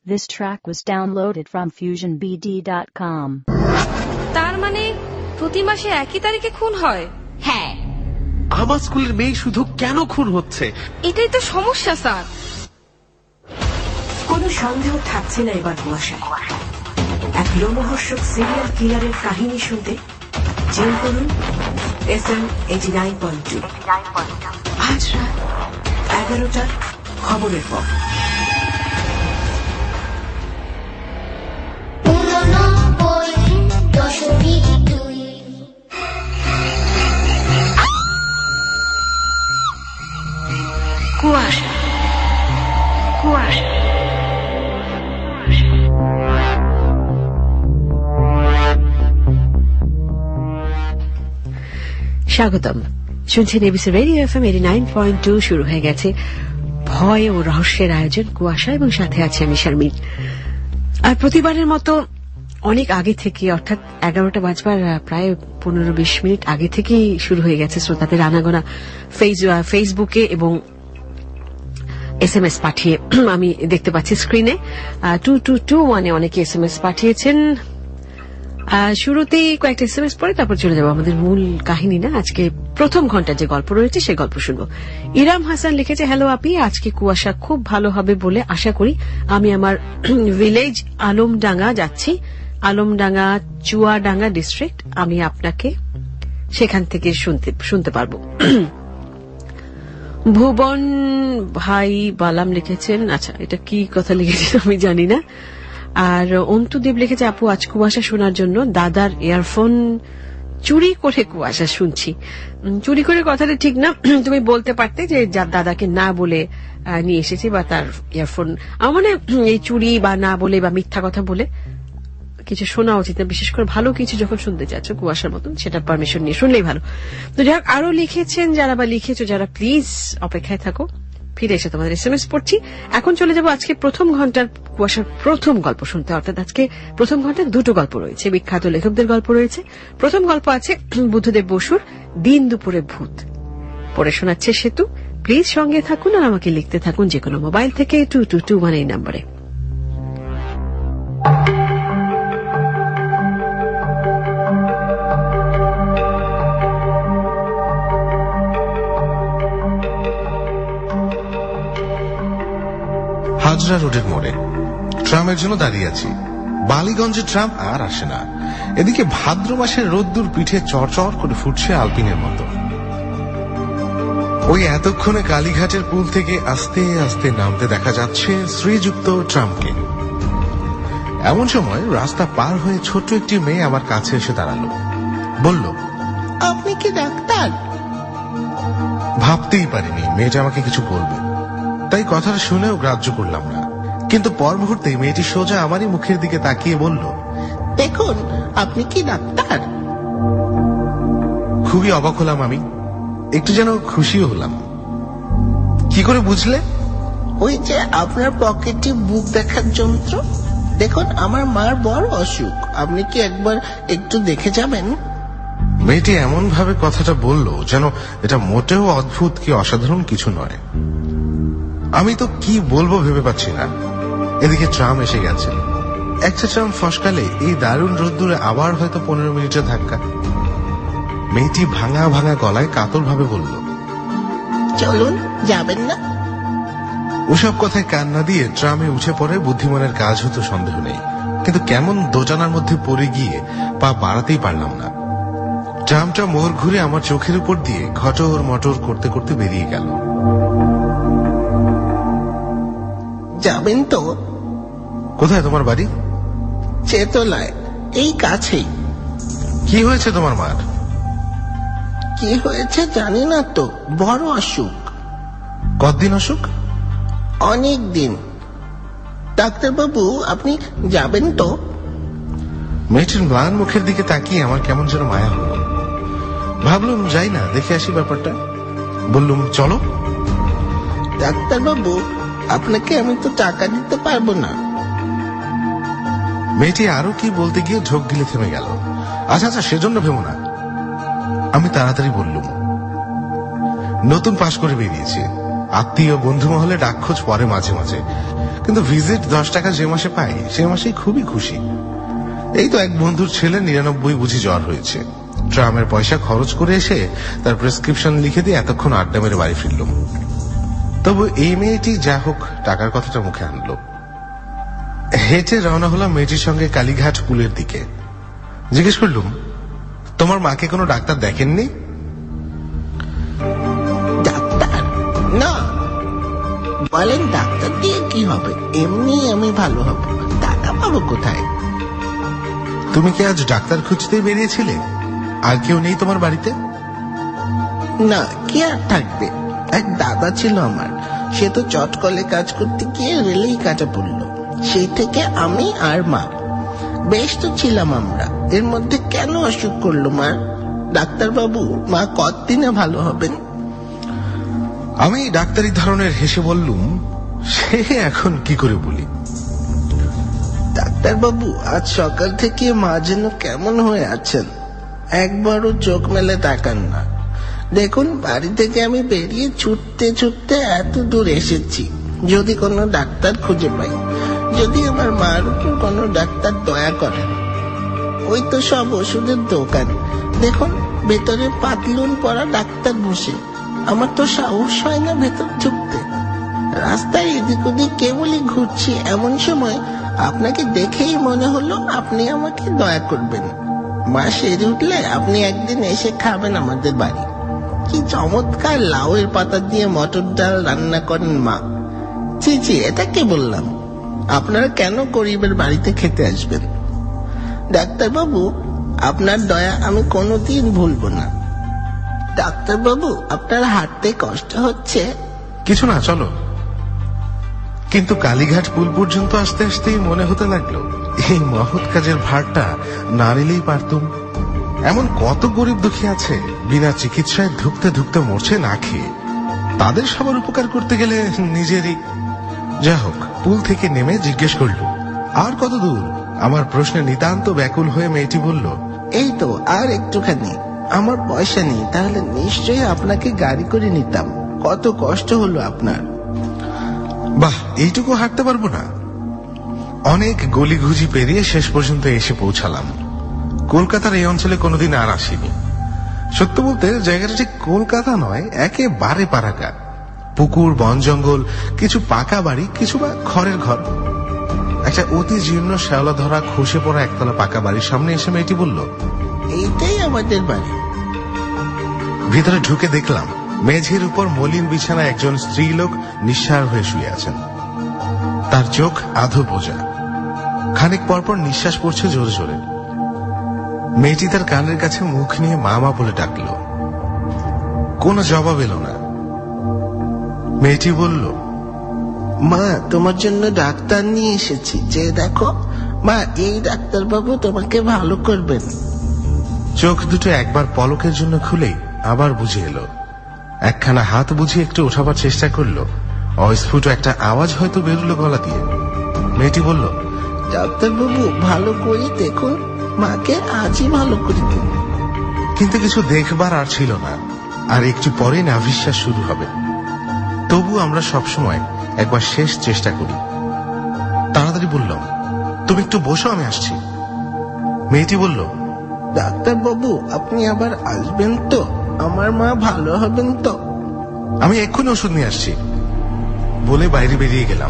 This track was downloaded from FusionBD.com. তার মানে প্রতি মাসে একই তারিখে খুন হয়? হ্যাঁ। আমার স্কুলের মেয়ে শুধু কেন খুন হচ্ছে? এটাই তো সমস্যা স্যার। কোনো সন্দেহ থাকছে না এবার কুয়াশায়। এক লোমহর্ষক সিরিয়াল কিলারের কাহিনী শুনতে জেন করুন FM 89.2 আজ রাত 11টার খবরের পর। কুয়াশা কুয়াশা স্বাগতম। শুনছেন এবিসি রেডিও FM 89.2। শুরু হয়ে গেছে ভয় ও রহস্যের আয়োজন কুয়াশা, এবং সাথে আছে আমি শারমিন। আর প্রতিবারের মতো অনেক আগে থেকে, অর্থাৎ 11টা বাজবার প্রায় 15-20 মিনিট আগে থেকেই শুরু হয়ে গেছে শ্রোতাদের আনাগোনা ফেসবুকে এবং SMS পাঠিয়ে। আমি দেখতে পাচ্ছি স্ক্রিনে 2221 অনেকে SMS পাঠিয়েছেন। শুরুতেই কয়েকটা SMS পড়ে তারপর চলে যাবো আমাদের মূল কাহিনী না। আজকে প্রথম ঘন্টার যে গল্প রয়েছে সেই গল্প শুনবো। ইরাম হাসান লিখেছে, হ্যালো আপি, আজকে কুয়াশা খুব ভালো হবে বলে আশা করি। আমি আমার ভিলেজ আলমডাঙ্গা যাচ্ছি, আলমডাঙ্গা চুয়াডাঙ্গা ডিস্ট্রিক্ট। আমি আপনাকে সেখান থেকে শুনতে পারবো। ভুবন ভাই বালাম লিখেছেন, আচ্ছা এটা কি কথা লিখেছেন আমি জানি না। আর অন্তুদেব লিখেছে, আপু আজ কুয়াশা শোনার জন্য দাদার ইয়ারফোন চুরি করে কুয়াশা শুনছি। চুরি করে কথাটা ঠিক না, তুমি বলতে পারতে যে যার দাদাকে না বলে নিয়ে এসেছি, বা তার ইয়ারফোন। আমার মানে এই চুরি বা না বলে বা মিথ্যা কথা বলে কিছু শোনা উচিত না, বিশেষ করে ভালো কিছু যখন শুনতে চাচ্ছ কুয়াশার মতন, সেটা পারমিশন নিয়ে শুনলেই ভালো। তো যাই হোক, আরো লিখেছেন যারা বা লিখেছো যারা, প্লিজ অপেক্ষায় থাকো, ফিরে এসে তোমাদের SMS পড়ছি। এখন চলে যাবো আজকে প্রথম ঘন্টার কুয়াশার প্রথম গল্প শুনতে। অর্থাৎ আজকে প্রথম ঘন্টায় দুটো গল্প রয়েছে, বিখ্যাত লেখকদের গল্প রয়েছে। প্রথম গল্প আছে বুদ্ধদেব বসুর দিন দুপুরে ভূত, পড়ে শোনাচ্ছে সেতু। প্লিজ সঙ্গে থাকুন আর আমাকে লিখতে থাকুন যে কোনো মোবাইল থেকে 2221 এই নম্বরে। হাজরা রোডের মোড়ে ট্রামের জন্য দাঁড়িয়ে আছি। বালিগঞ্জের ট্রাম আর আসে না। এদিকে ভাদ্র মাসের রোদ্দুর পিঠে চরচর করে ফুটছে আলপিনের মতো। ওই এতক্ষণে কালীঘাটের পুল থেকে আস্তে আস্তে নামতে দেখা যাচ্ছে শ্রীযুক্ত ট্রামকে। এমন সময় রাস্তা পার হয়ে ছোট্ট একটি মেয়ে আমার কাছে এসে দাঁড়ালো, বলল, আপনি কি ডাক্তার? ভাবতেই পারিনি মেয়েটা আমাকে কিছু বলবে, তাই কথাটা শুনেও গ্রাহ্য করলাম না। কিন্তু পর মুহূর্তে মেয়েটি সোজা আমারই মুখের দিকে তাকিয়ে বলল, দেখুন আপনি কি ডাক্তার? খুবই অবাক হলাম আমি, একটু যেন খুশিও হলাম। কি করে বুঝলে? ওই যে আপনার পকেটে বুক দেখার যন্ত্র, দেখুন আমার মার বড় অসুখ, আপনি কি একবার একটু দেখে যাবেন? মেয়েটি এমন ভাবে কথাটা বলল যেন এটা মোটেও অদ্ভুত কি অসাধারণ কিছু নয়। আমি তো কি বলবো ভেবে পাচ্ছি না। এদিকে ট্রাম এসে গেছে। একটা ট্রাম ফসকালে এই দারুণ রোদ্দুরে আবার হয়তো 15 মিনিটের ধাক্কা। মেয়েটি ভাঙা ভাঙা গলায় কাতর ভাবে বলল, চলুন, যাবেন না? ওসব কথায় কান না দিয়ে ট্রামে উঠে পড়ে বুদ্ধিমানের কাজ হতো সন্দেহ নেই, কিন্তু কেমন দোজানার মধ্যে পড়ে গিয়ে পা বাড়াতেই পারলাম না। ট্রামটা মোড় ঘুরে আমার চোখের উপর দিয়ে ঘটর মটর করতে করতে বেরিয়ে গেল। যাবেন তো? কোথায় তোমার বাড়ি? চেতলায়, এই কাছেই। কি হয়েছে তোমার মার? কি হয়েছে জানি না তো, বড় অসুখ। কতদিন অসুখ? অনেক দিন। ডাক্তারবাবু আপনি যাবেন তো? মেয়েটির ম্লান মুখের দিকে তাকিয়ে আমার কেমন যেন মায়া হল। ভাবলাম যাই না, দেখে আসি ব্যাপারটা। বললুম, চলো। ডাক্তারবাবু আপনাকে আমি তো টাকা দিতে পারবো না। মেয়েটি আরো কি বলতে গিয়ে ঝোঁক গিলে থেমে গেল। আচ্ছা আচ্ছা, সেজন্য ভেবো না। আমি তাড়াতাড়ি বললুম, নতুন পাশ করে বেরিয়েছি, আত্মীয় বন্ধু মহলে ডাকখোঁজ পরে মাঝে মাঝে, কিন্তু ভিজিট 10 টাকা যে মাসে পাই সে মাসেই খুবই খুশি। এই তো এক বন্ধুর ছেলে 99 বুঝি জ্বর হয়েছে, ট্রামের পয়সা খরচ করে এসে তার প্রেসক্রিপশন লিখে দিয়ে এতক্ষণ আড্ডা মেরে বাড়ি ফিরলুম। তবু এই মেয়েটি যা হোক টাকার কথাটা মুখে আনলো। হেঁটে রওনা হলাম মেয়েটির সঙ্গে কালীঘাট পুলের দিকে। জিজ্ঞেস করলুম, তোমার মাকে কোনো ডাক্তার দেখেননি? ডাক্তার না, বলেন ডাক্তার দিয়ে কি হবে, এমনি আমি ভালো হব, টাকা পাবো কোথায়? তুমি কি আজ ডাক্তার খুঁজতে বেরিয়েছিলে? আর কেউ নেই তোমার বাড়িতে? না, কি আর থাকবে, এক দাদা ছিল আমার, সে তো চটকলে কাজ করতে গিয়ে রেলেই কাটা পড়লো। সেই থেকে আমি আর মা বেশ তো ছিলাম আমরা, এর মধ্যে কেন অসুখ করলো মা? ডাক্তার বাবু, মা কতদিনে ভালো হবেন? আমি ডাক্তারি ধরনের হেসে বললুম, সে এখন কি করে বলি। ডাক্তার বাবু, আজ সকাল থেকে মা যেন কেমন হয়ে আছেন, একবারও চোখ মেলে তাকান না। দেখুন, বাড়ি থেকে আমি বেরিয়ে ছুটতে ছুটতে এত দূর এসেছি, যদি কোনো ডাক্তার খুঁজে পাই, যদি আমার মার উপর কোনো ডাক্তার দয়া করেন। ওই তো সব ওষুধের দোকান, দেখুন ভেতরে পাতলুন পরা ডাক্তার বসে, আমার তো সাহস হয় না ভেতর ঢুকতে। রাস্তায় এদিক ওদিক কেবলই ঘুরছি, এমন সময় আপনাকে দেখেই মনে হলো আপনি আমাকে দয়া করবেন। মা সেরে উঠলে আপনি একদিন এসে খাবেন আমাদের বাড়ি। কি চমৎকার লাউয়ের পাতা দিয়ে মটর ডাল রান্না করেন মা। জি জি, এটা কে বললাম, আপনারা কেন গরিবের বাড়িতে খেতে আসবেন? ডাক্তার বাবু, আপনার দয়া আমি কোনোদিন ভুলবো না। ডাক্তার বাবু, আপনার হাঁটতে কষ্ট হচ্ছে? কিছু না, চলো। কিন্তু কালীঘাট পুল পর্যন্ত আসতে আসতেই মনে হতে লাগলো এই মহৎ কাজের ভারটা না নিলেই পারতুম। এমন কত গরিব দুঃখী আছে বিনা চিকিৎসায় ধুকতে ধুকতে মরছে না খেয়ে, তাদের সবার উপকার করতে গেলে নিজেরই। যা হোক, পুল থেকে নেমে জিজ্ঞেস করল, আর কত দূর? আমার প্রশ্নে নিতান্ত ব্যাকুল হয়ে মেয়েটি বলল, এই তো আর একটুখানি। আমার পয়সা নেই, তাহলে নিশ্চয়ই আপনাকে গাড়ি করে নিতাম, কত কষ্ট হলো আপনার। বাহ, এইটুকু হাঁটতে পারবো না? অনেক গলিঘুজি পেরিয়ে শেষ পর্যন্ত এসে পৌঁছালাম। কলকাতার এই অঞ্চলে কোনোদিন আর আসিনি। সত্য বলতে জায়গাটা ঠিক কলকাতা নয়, একেবারে পারাকা। পুকুর, বন জঙ্গল, কিছু পাকা বাড়ি, কিছু বা খড়ের ঘর। একটা অতি জীর্ণ শ্যাওলা ধরা খসে পড়া একতলা পাকা বাড়ির সামনে এসে মেয়েটি বলল, এইটাই আমাদের বাড়ি। ভিতরে ঢুকে দেখলাম মেঝের উপর মলিন বিছানায় একজন স্ত্রীলোক নিঃসার হয়ে শুয়ে আছেন। তার চোখ আধো বোঝা, খানিক পরপর নিঃশ্বাস পড়ছে জোরে জোরে। মেয়েটি তার কানের কাছে মুখ নিয়ে মা মা বলে ডাকল, কোনো জবাব এলো না। মেয়েটি বলল, মা, তোমার জন্য ডাক্তার নিয়ে এসেছি, যে দেখো মা, এই ডাক্তার বাবু তোমাকে ভালো করবেন। চোখ দুটো একবার পলকের জন্য খুলেই আবার বুঝে এলো। একখানা হাত বুঝিয়ে একটু ওঠাবার চেষ্টা করলো, অস্ফুট একটা আওয়াজ হয়তো বেরোলো গলা দিয়ে। মেয়েটি বলল, ডাক্তার বাবু, ভালো করে দেখুন, মাকে আজই ভালো করে দিন। কিন্তু কিছু দেখবার আর ছিল না, আর একটু পরে নাভিশ্বাস শুরু হবে। তবু আমরা সবসময় একবার শেষ চেষ্টা করি। তাড়াতাড়ি বললাম, তুমি একটু বসো, আমি আসছি। মেয়েটি বলল, ডাক্তার বাবু, আপনি আবার আসবেন তো? আমার মা ভালো হবেন তো? আমি এক্ষুনি ওষুধ নিয়ে আসছি বলে বাইরে বেরিয়ে গেলাম।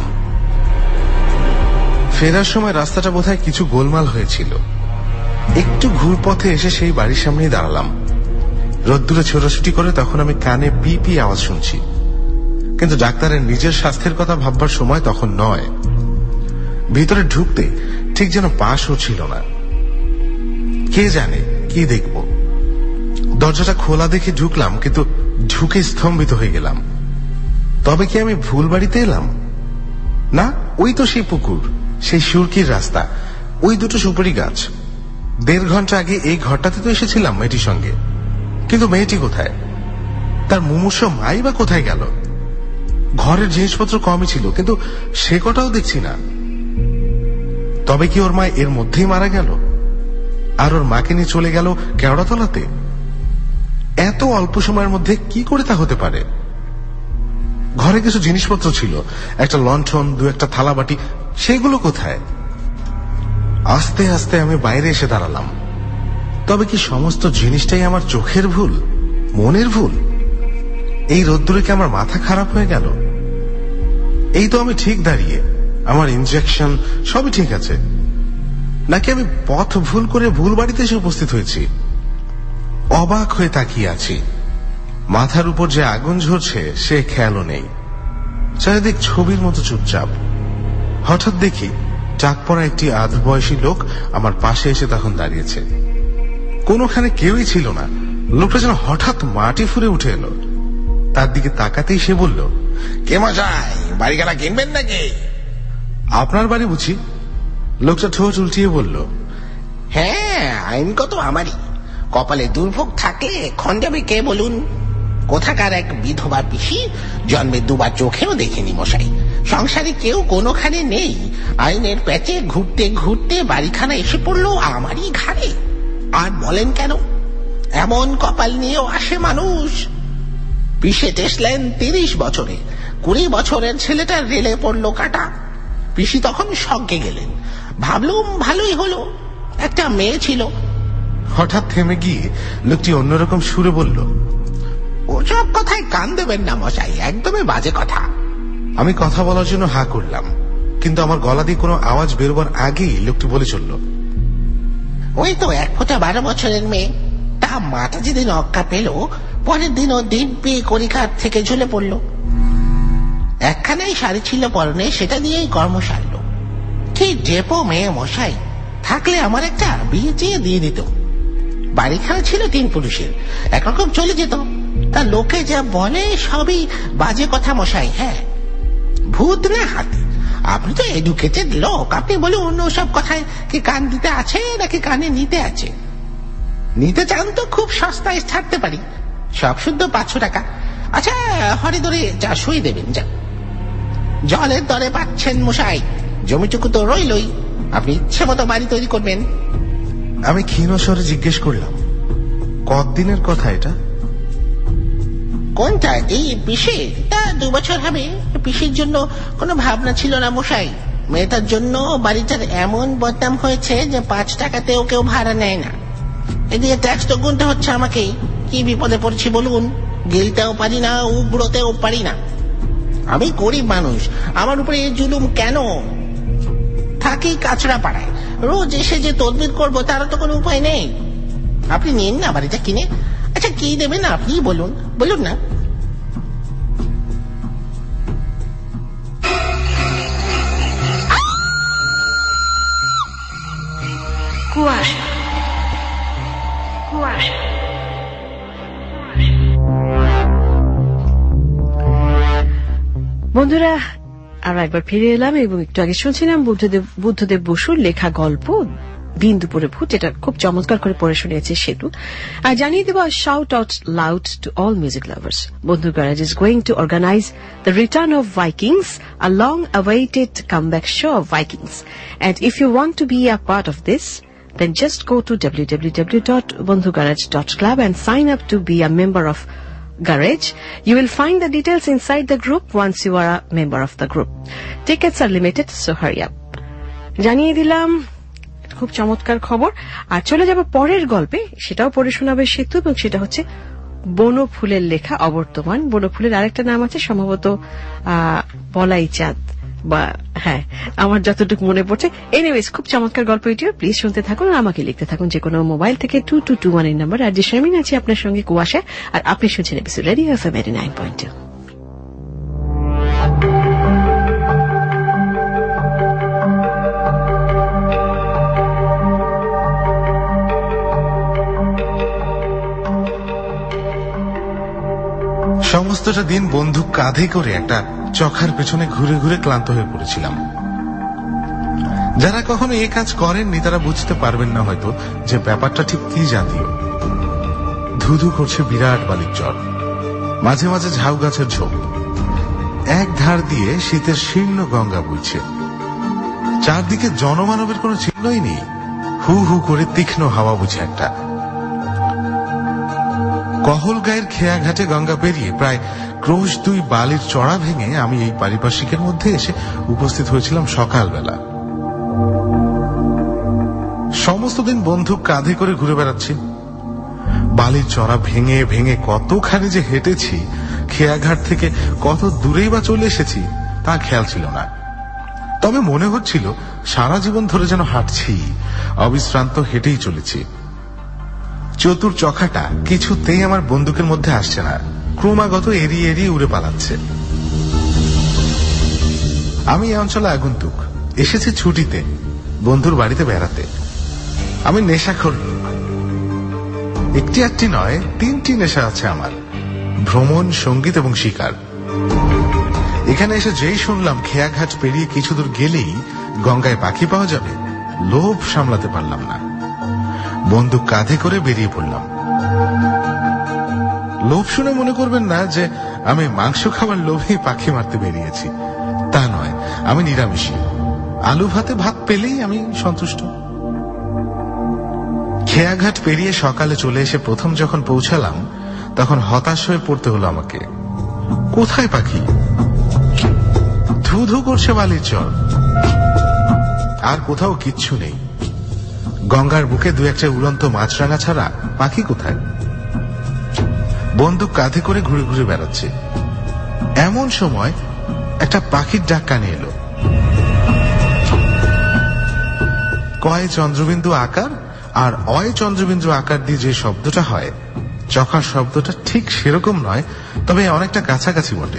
ফেরার সময় রাস্তাটা বোধহয় কিছু গোলমাল হয়েছিল। একটু ঘুরপথে এসে সেই বাড়ির সামনেই দাঁড়ালাম। রোদ্দুরে ছোটাছুটি করে তখন আমি কানে পি পি আওয়াজ শুনছি, কিন্তু ডাক্তারের নিজের স্বাস্থ্যের কথা ভাববার সময় তখন নয়। ভিতরে ঢুকতে ঠিক যেন পাশও ছিল না। কে জানে কি দেখব। দরজাটা খোলা দেখে ঢুকলাম, কিন্তু ঢুকে স্তম্ভিত হয়ে গেলাম। তবে কি আমি ভুল বাড়িতে এলাম? না, ওই তো সেই পুকুর, সেই সুরকির রাস্তা, ওই দুটো সুপারি গাছ। 1.5 ঘন্টা আগে এই ঘরটাতে তো এসেছিলাম মেয়েটির সঙ্গে। কিন্তু মেয়েটি কোথায়? তার মুমূর্ষ মাই বা কোথায় গেল? ঘরের জিনিসপত্র কমই ছিল, কিন্তু সে কটাও দেখছি না। তবে কি ওর মা এর মধ্যেই মারা গেল, আর ওর মাকে নিয়ে চলে গেল কেওড়াতলাতে? এত অল্প সময়ের মধ্যে কি করে তা হতে পারে? ঘরে কিছু জিনিসপত্র ছিল, একটা লণ্ঠন, দু একটা থালাবাটি, সেগুলো কোথায়? আস্তে আস্তে আমি বাইরে এসে দাঁড়ালাম। তবে কি সমস্ত জিনিসটাই আমার চোখের ভুল, মনের ভুল? এই রোদ্দুরে কি আমার মাথা খারাপ হয়ে গেল? এই তো আমি ঠিক দাঁড়িয়ে, আমার ইনজেকশন সবই ঠিক আছে, নাকি আমি পথ ভুল করে ভুল বাড়িতে এসে উপস্থিত হয়েছি? অবাক হয়ে তাকিয়ে আছি। মাথার উপর যে আগুন ঝরছে সে খেয়ালও নেই। চারিদিক ছবির মতো চুপচাপ। হঠাৎ দেখি টাক পরা একটি আধ বয়সী লোক আমার পাশে এসে তখন দাঁড়িয়েছে। কোনোখানে কেউই ছিল না। লোকটা যেন হঠাৎ মাটি ফুঁড়ে উঠে এলো। তার দিকে তাকাতেই সে বলল, কে মশাই, বাড়ি কাটা কিনবেন নাকি? আপনার বাড়ি বুঝি? লোকটা ঠোঁট উল্টিয়ে বলল, হ্যাঁ, আইনগত আমারই। কপালে দুর্ভোগ থাকলে খঞ্জাবে কে বলুন? কোথাকার এক বিধবা পিসি, জন্মে দুবার চোখেও দেখিনি মশাই। সংসারে কেউ কোনোখানে নেই। আইনের প্যাচে ঘুরতে ঘুরতে বাড়িখানা এসে পড়লো আমারই ঘাড়ে। আর বলেন কেন? এমন কপাল নিয়েও আসে মানুষ। পিসে টেসলেন 30 বছরে, 20 বছরের ছেলেটা রেলে পড়লো কাটা। পিসি তখন সঙ্গে গেলেন। ভাবলুম ভালোই হলো, একটা মেয়ে ছিল। হঠাৎ থেমে গিয়ে লোকটি অন্যরকম সুরে বলল, ওসব কথায় কান দেবেন না মশাই, একদমই বাজে কথা। আমি কথা বলার জন্য হা করলাম, কিন্তু আমার গলা দিয়ে কোনো আওয়াজ বেরোবার আগেই লোকটি বলে চলল, ওই তো 1 ফোঁটা 12 বছরের মেয়ে। তা মাটা যেদিন অক্কা পেল, পরের দিন ও দিব্যি করিকার থেকে ঝুলে পড়ল। একখানাই শাড়ি ছিল পরনে, সেটা দিয়েই কর্ম সারল। কি ডেপো মেয়ে মশাই, থাকলে আমার একটা বিয়ে চেয়ে দিয়ে দিত। বাড়িখানা ছিল 3 পুরুষের, একরকম চলে যেত। তা লোকে যা বলে সবই বাজে কথা মশাই। হ্যাঁ, ভূত না হাতি। আপনি তো এডুকেটেড লোক, আপনি বলুন ওসব কথায় কি কান দিতে আছে নাকি কানে নিতে আছে? নিতে চান তো খুব সস্তায় ছাড়তে পারি, সব শুদ্ধ 500 টাকা। আচ্ছা, হরে ধরে যা সই দেবেন যা। জলের দরে পাচ্ছেন মশাই, জমিটুকু তো রইলই, আপনি ইচ্ছে মতো বাড়ি তৈরি করবেন। আমি ক্ষীণ স্বরে জিজ্ঞেস করলাম, কতদিনের কথা এটা? কোনটা? এই পিসে? তা 2 বছর হবে। পিসির জন্য কোনো ভাবনা ছিল না মশাই। মেয়েটার জন্য বাড়িটার এমন বদনাম হয়েছে যে 5 টাকাতেও কেউ ভাড়া নেয় না। এদিকে ট্যাক্স তো গুনতে হচ্ছে আমাকেই। কি বিপদে পড়ছি বলুন। গিলতেও পারি না, উগড়োতেও পারি না। আমি গরিব মানুষ, আমার উপরে এই জুলুম কেন? থাকি কাছড়া পাড়ায়, রোজ এসে যে তদবির করবো তারও তো কোনো উপায় নেই। আপনি নিন না বাড়িটা কিনে। আচ্ছা, কি দেবেন আপনি বলুন, বলুন না। কুয়াশা, কুয়াশা। বন্ধুরা, আমরা একবার ফিরে এলাম এবং একটু আগে শুনছিলাম বুদ্ধদেব বসুর লেখা গল্প দিন দুপুরে ভূত। এটা খুব চমৎকার করে পড়ে শুনিয়েছে সেতু। আর জানিয়ে দেব, shout out loud to all music lovers. Bandhu Garage is going to organize the return of Vikings, a long-awaited comeback show of Vikings. And if you want to be a part of this, then just go to www.bandhugarage.club and sign up to be a member of Garage. You will find the details inside the group once you are a member of the group. Tickets are limited, so hurry up. জানিয়ে দিলাম, খুব চমৎকার খবর। আর চলে যাব পরের গল্পে, সেটাও পড়ে শোনাবে সেতু, এবং সেটা হচ্ছে বনফুলের লেখা অবর্তমান। বনফুলের আরেকটা নাম আছে সম্ভবত বলাই চাঁদ, বা হ্যাঁ, আমার যতটুকু মনে পড়ছে। এনিওয়েজ, খুব চমৎকার গল্প এটিও। প্লিজ শুনতে থাকুন আর আমাকে লিখতে থাকুন যে কোনো মোবাইল থেকে 2221 এর নাম্বার। আর যে শামিন আছে আপনার সঙ্গে কুয়াশা, আর আপনি শুনছেন এপিসোড রেডিও এফএম 89.2। সমস্তটা দিন বন্দুক কাঁধে করে একটা চখার পেছনে ঘুরে ঘুরে ক্লান্ত হয়ে পড়েছিলাম। যারা কখনো এই কাজ করেননি তারা বুঝতে পারবেন না হয়তো যে ব্যাপারটা ঠিক কি জাতীয়। ধুধু করছে বিরাট বালির চর, মাঝে মাঝে ঝাউ গাছের ঝোপ, এক ধার দিয়ে শীতের শীর্ণ গঙ্গা বইছে। চারদিকে জনমানবের কোনো চিহ্নই নেই। হু হু করে তীক্ষ্ণ হাওয়া বুঝে একটা। কহল গায়ের খেয়া ঘাটে গঙ্গা পেরিয়ে প্রায় ক্রোশ 2 বালির চড়া ভেঙে আমি এই পারিপার্শ্বিকের মধ্যে এসে উপস্থিত হয়েছিলাম সকালবেলা। সমস্ত দিন বন্দুক কাঁধে করে ঘুরে বেড়াচ্ছি। বালির চড়া ভেঙে ভেঙে কতখানি যে হেঁটেছি, খেয়াঘাট থেকে কত দূরেই বা চলে এসেছি তা খেয়াল ছিল না। তবে মনে হচ্ছিল সারা জীবন ধরে যেন হাঁটছি, অবিশ্রান্ত হেঁটেই চলেছি। চতুর চখাটা কিছুতেই আমার বন্দুকের মধ্যে আসছে না, ক্রমাগত এড়িয়ে এড়িয়ে উড়ে পালাচ্ছে। আমি এই অঞ্চলে আগন্তুক, এসেছি ছুটিতে, বন্ধুর বাড়িতে বেড়াতে। আমি নেশাখোর লোক। একটি একটি নয়, 3টি নেশা আছে আমার: ভ্রমণ, সঙ্গীত এবং শিকার। এখানে এসে যেই শুনলাম খেয়াঘাট পেরিয়ে কিছু দূর গেলেই গঙ্গায় পাখি পাওয়া যাবে, লোভ সামলাতে পারলাম না। বন্দুক কাঁধে করে বেরিয়ে পড়লাম। লোভ শুনে মনে করবেন না যে আমি মাংস খাবার লোভেই পাখি মারতে বেরিয়েছি, তা নয়। আমি নিরামিষী, আলু ভাতে ভাত পেলেই আমি সন্তুষ্ট। খেয়াঘাট পেরিয়ে সকালে চলে এসে প্রথম যখন পৌঁছালাম, তখন হতাশ হয়ে পড়তে হলো আমাকে। কোথায় পাখি? ধু ধু করছে বালির চর, আর কোথাও কিচ্ছু নেই। গঙ্গার বুকে 2-1টা উড়ন্ত মাছরাঙা ছাড়া পাখি কোথায়? বন্দুক কাঁধে করে ঘুরে ঘুরে বেড়াচ্ছে। এমন সময় একটা পাখির ডাক কানে এলো। কয় চন্দ্রবিন্দু আকার আর অয় চন্দ্রবিন্দু আকার দিয়ে যে শব্দটা হয়, চখার শব্দটা ঠিক সেরকম নয়, তবে অনেকটা কাছাকাছি বটে।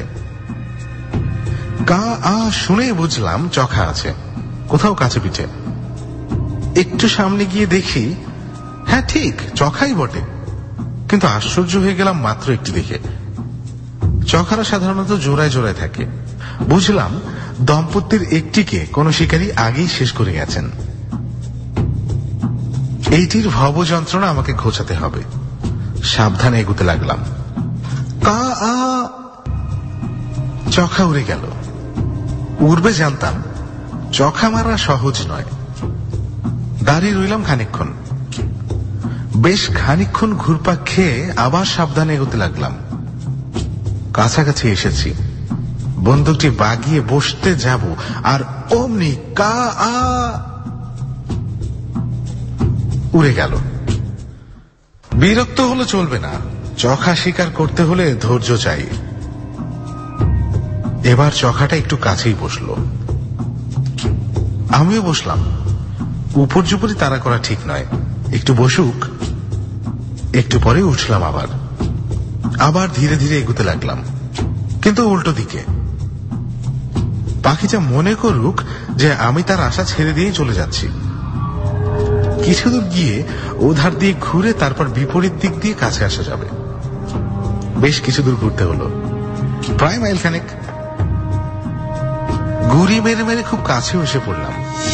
কা আ শুনেই বুঝলাম চখা আছে কোথাও কাছে পিঠে। একটু সামনে গিয়ে দেখি, হ্যাঁ ঠিক চখাই বটে, কিন্তু আশ্চর্য হয়ে গেলাম মাত্র একটু দেখে। চখারা সাধারণত জোড়ায় জোড়ায় থাকে। বুঝলাম দম্পতির একটিকে কোন শিকারী আগেই শেষ করে গেছেন। এইটির ভব যন্ত্রণা আমাকে ঘোচাতে হবে। সাবধানে এগুতে লাগলাম। কা আ চখা উড়ে গেল। উড়বে জানতাম, চখা মারা সহজ নয়। দাঁড়িয়ে রইলাম খানিকক্ষণ। বেশ খানিকক্ষণ ঘুরপাক খেয়ে আবার সাবধানে এগোতে লাগলাম। কাছাকাছি এসেছি। বন্দুকটি বাগিয়ে বসতে যাব, আর অমনি কা আ উড়ে গেল। বিরক্ত হলে চলবে না, চখা শিকার করতে হলে ধৈর্য চাই। এবার চখাটা একটু কাছেই বসলো, আমিও বসলাম। উপর্যুপরি তাড়া করা ঠিক নয়, একটু বসুক। একটু পরে উঠলাম আবার ধীরে ধীরে এগুতে লাগলাম, কিন্তু উল্টো দিকে। পাখিটা মনে করুক যে আমি তার আশা ছেড়ে দিয়ে চলে যাচ্ছি। কিছু দূর গিয়ে ওধার দিয়ে ঘুরে তারপর বিপরীত দিক দিয়ে কাছে আসা যাবে। বেশ কিছু দূর ঘুরতে হলো, প্রায় মাইল খানেক। গুড়ি মেরে মেরে খুব কাছেও এসে পড়লাম,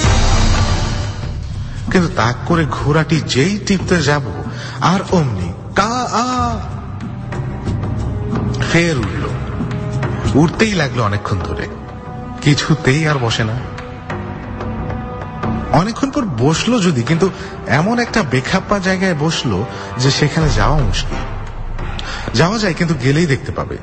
কিন্তু তাক করে ঘোড়াটি যেই টিপতে যাব, আর অমনি কা আ ফের উঠল। উঠতেই লাগলো অনেকক্ষণ ধরে, কিছুতেই আর বসে না। অনেকক্ষণ পর বসলো যদি, কিন্তু এমন একটা বেখাপ্পা জায়গায় বসলো যে সেখানে যাওয়া মুশকিল। যাওয়া যায়, কিন্তু গেলেই দেখতে পাবে।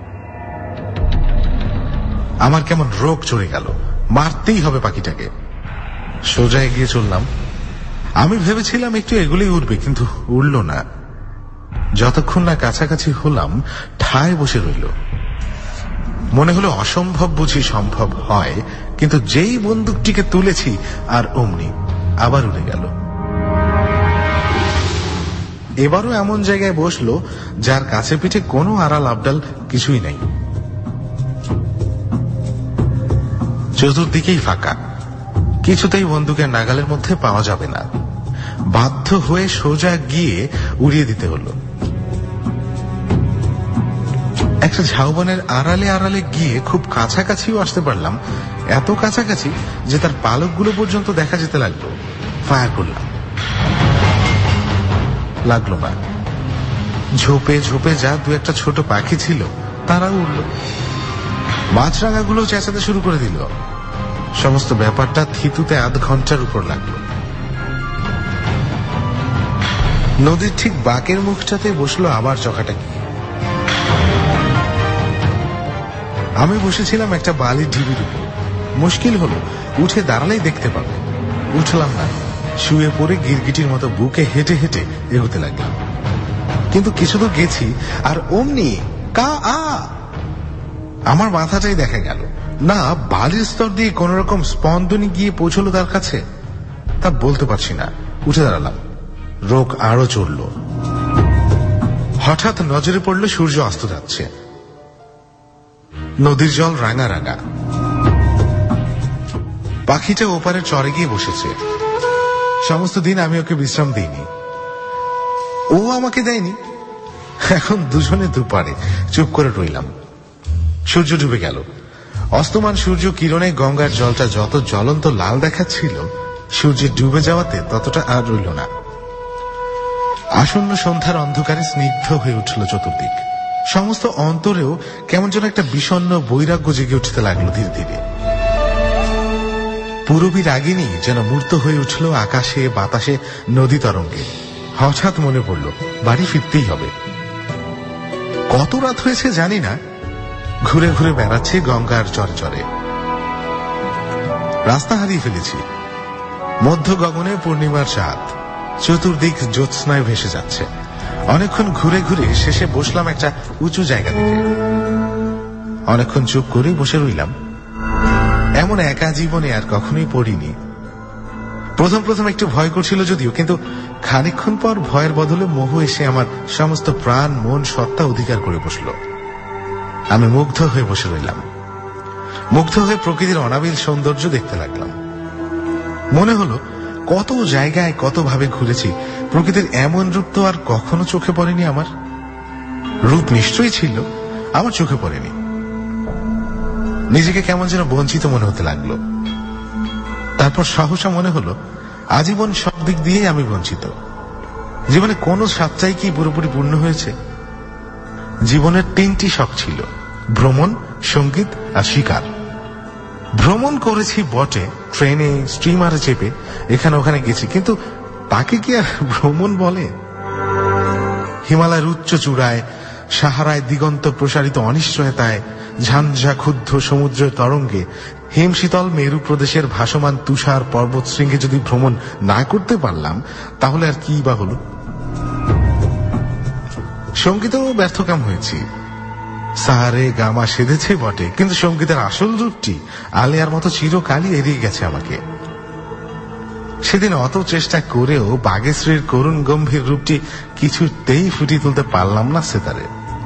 আমার কেমন রোগ চড়ে গেল, মারতেই হবে পাখিটাকে। সোজা এগিয়ে চললাম। আমি ভেবেছিলাম একটু এগুলোই উঠবে, কিন্তু উড়ল না। যতক্ষণ না কাছাকাছি হলাম, ঠায় বসে রইল। মনে হলো অসম্ভব বুঝি সম্ভব হয়, কিন্তু যেই বন্দুকটিকে তুলেছি আর অমনি আবার উড়ে গেল। এবারও এমন জায়গায় বসলো যার কাছে পিঠে কোনো আড়াল আবডাল কিছুই নেই। চতুর্দিকেই ফাঁকা, কিছুতেই বন্দুকের নাগালের মধ্যে পাওয়া যাবে না। বাধ্য হয়ে সোজা গিয়ে উড়িয়ে দিতে হলো। একটা ঝাউবনের আড়ালে আড়ালে গিয়ে খুব কাছাকাছিও আসতে পারলাম, এত কাছাকাছি যে তার পালকগুলো পর্যন্ত দেখা যেতে লাগলো। ফায়ার করলাম, লাগলো না। ঝোপে ঝোপে যা 2-1টা ছোট পাখি ছিল তারাও উড়ল। মাছরাঙাগুলো চেঁচাতে শুরু করে দিল। সমস্ত ব্যাপারটা থিতুতে আধ ঘন্টার উপর লাগলো। নদীর ঠিক বাঁকের মুখটাতে বসলো আবার চখাটা গিয়ে। আমি বসেছিলাম একটা বালির ঢিবির উপর। মুশকিল হলো উঠে দাঁড়ালেই দেখতে পাবে। উঠলাম না, শুয়ে পড়ে গিরগিটির মতো বুকে হেঁটে হেঁটে এগোতে লাগলাম। কিন্তু কিছু তো গেছি, আর অমনি কা আ আমার মাথাটাই দেখা গেল না বালির স্তর দিয়ে কোন রকম স্পন্দনে গিয়ে পৌঁছলো তার কাছে, তা বলতে পারছি না। উঠে দাঁড়ালাম, রোগ আরো চড়ল। হঠাৎ নজরে পড়ল সূর্য অস্ত যাচ্ছে। নদীর জল রাঙা রাঙা। পাখিটা ওপারে চরে গিয়ে বসেছে। সমস্ত দিন আমি ওকে বিশ্রাম দিইনি, ও আমাকে দেয়নি। এখন দুজনে দুপারে চুপ করে রইলাম। সূর্য ডুবে গেল। অস্তমান সূর্য কিরণে গঙ্গার জলটা যত জ্বলন্ত লাল দেখাচ্ছিল, সূর্যের ডুবে যাওয়াতে ততটা আর রইল না। আসন্ন সন্ধ্যার অন্ধকারে স্নিগ্ধ হয়ে উঠল চতুর্দিক। সমস্ত অন্তরেও কেমন যেন একটা বিষণ্ণ বৈরাগ্য জেগে উঠতে লাগলো ধীরে ধীরে। পূরবী রাগিনী যেন মূর্ত হয়ে উঠল আকাশে বাতাসে নদী তরঙ্গে। হঠাৎ মনে পড়ল বাড়ি ফিরতেই হবে। কত রাত হয়েছে জানি না, ঘুরে ঘুরে বেড়াচ্ছে গঙ্গার চরে চরে। রাস্তা হারিয়ে ফেলেছি। মধ্য গগনে পূর্ণিমার চাঁদ, চতুর্দিক জ্যোৎস্নায় ভেসে যাচ্ছে। অনেকক্ষণ ঘুরে ঘুরে শেষে বসলাম একটা উঁচু জায়গা থেকে। অনেকক্ষণ চুপ করে বসে রইলাম। এমন একা জীবনে আর কখনোই পড়িনি। প্রথম প্রথম একটু ভয় করছিল যদিও, কিন্তু খানিকক্ষণ পর ভয়ের বদলে মোহ এসে আমার সমস্ত প্রাণ মন সত্তা অধিকার করে বসল। আমি মুগ্ধ হয়ে বসে রইলাম। মুগ্ধ হয়ে প্রকৃতির অনাবিল সৌন্দর্য দেখতে লাগলাম। মনে হলো কত জায়গায় কত ভাবে ঘুরেছি, প্রকৃতির এমন রূপ তো আর কখনো চোখে পড়েনি আমার। রূপ নিশ্চয়ই ছিল, আমার চোখে পড়েনি। নিজেকে কেমন যেন বঞ্চিত মনে হতে লাগলো। তারপর সহসা মনে হলো আজীবন সব দিক দিয়েই আমি বঞ্চিত। জীবনে কোন স্বাদটাই কি পুরোপুরি পূর্ণ হয়েছে? জীবনের 3টি শখ ছিল, ভ্রমণ, সঙ্গীত আর শিকার। ভ্রমণ করেছি বটে, ট্রেনে স্টিমারে চেপে এখানে ওখানে গেছি, কিন্তু তাকে কি আর ভ্রমণ বলে? হিমালয়ের উচ্চ চূড়ায়, সাহারায় দিগন্ত প্রসারিত অনিশ্চয়তায়, ঝঞ্ঝা ক্ষুব্ধ সমুদ্রের তরঙ্গে, হিমশীতল মেরু প্রদেশের ভাসমান তুষার পর্বত শৃঙ্গে যদি ভ্রমণ না করতে পারলাম, তাহলে আর কি বা হলো? সঙ্গীতেও ব্যর্থকাম হয়েছি। সাহারে গামা সেধেছে বটে, কিন্তু সঙ্গীতের আসল রূপটি আলিয়ার মতো চিরকালই এড়িয়ে গেছে আমাকে। সেদিন অত চেষ্টা করেও বাগেশ্রীর করুণ গম্ভীর রূপটি কিছুতেই ফুটিয়ে তুলতে পারলাম না সেতারে।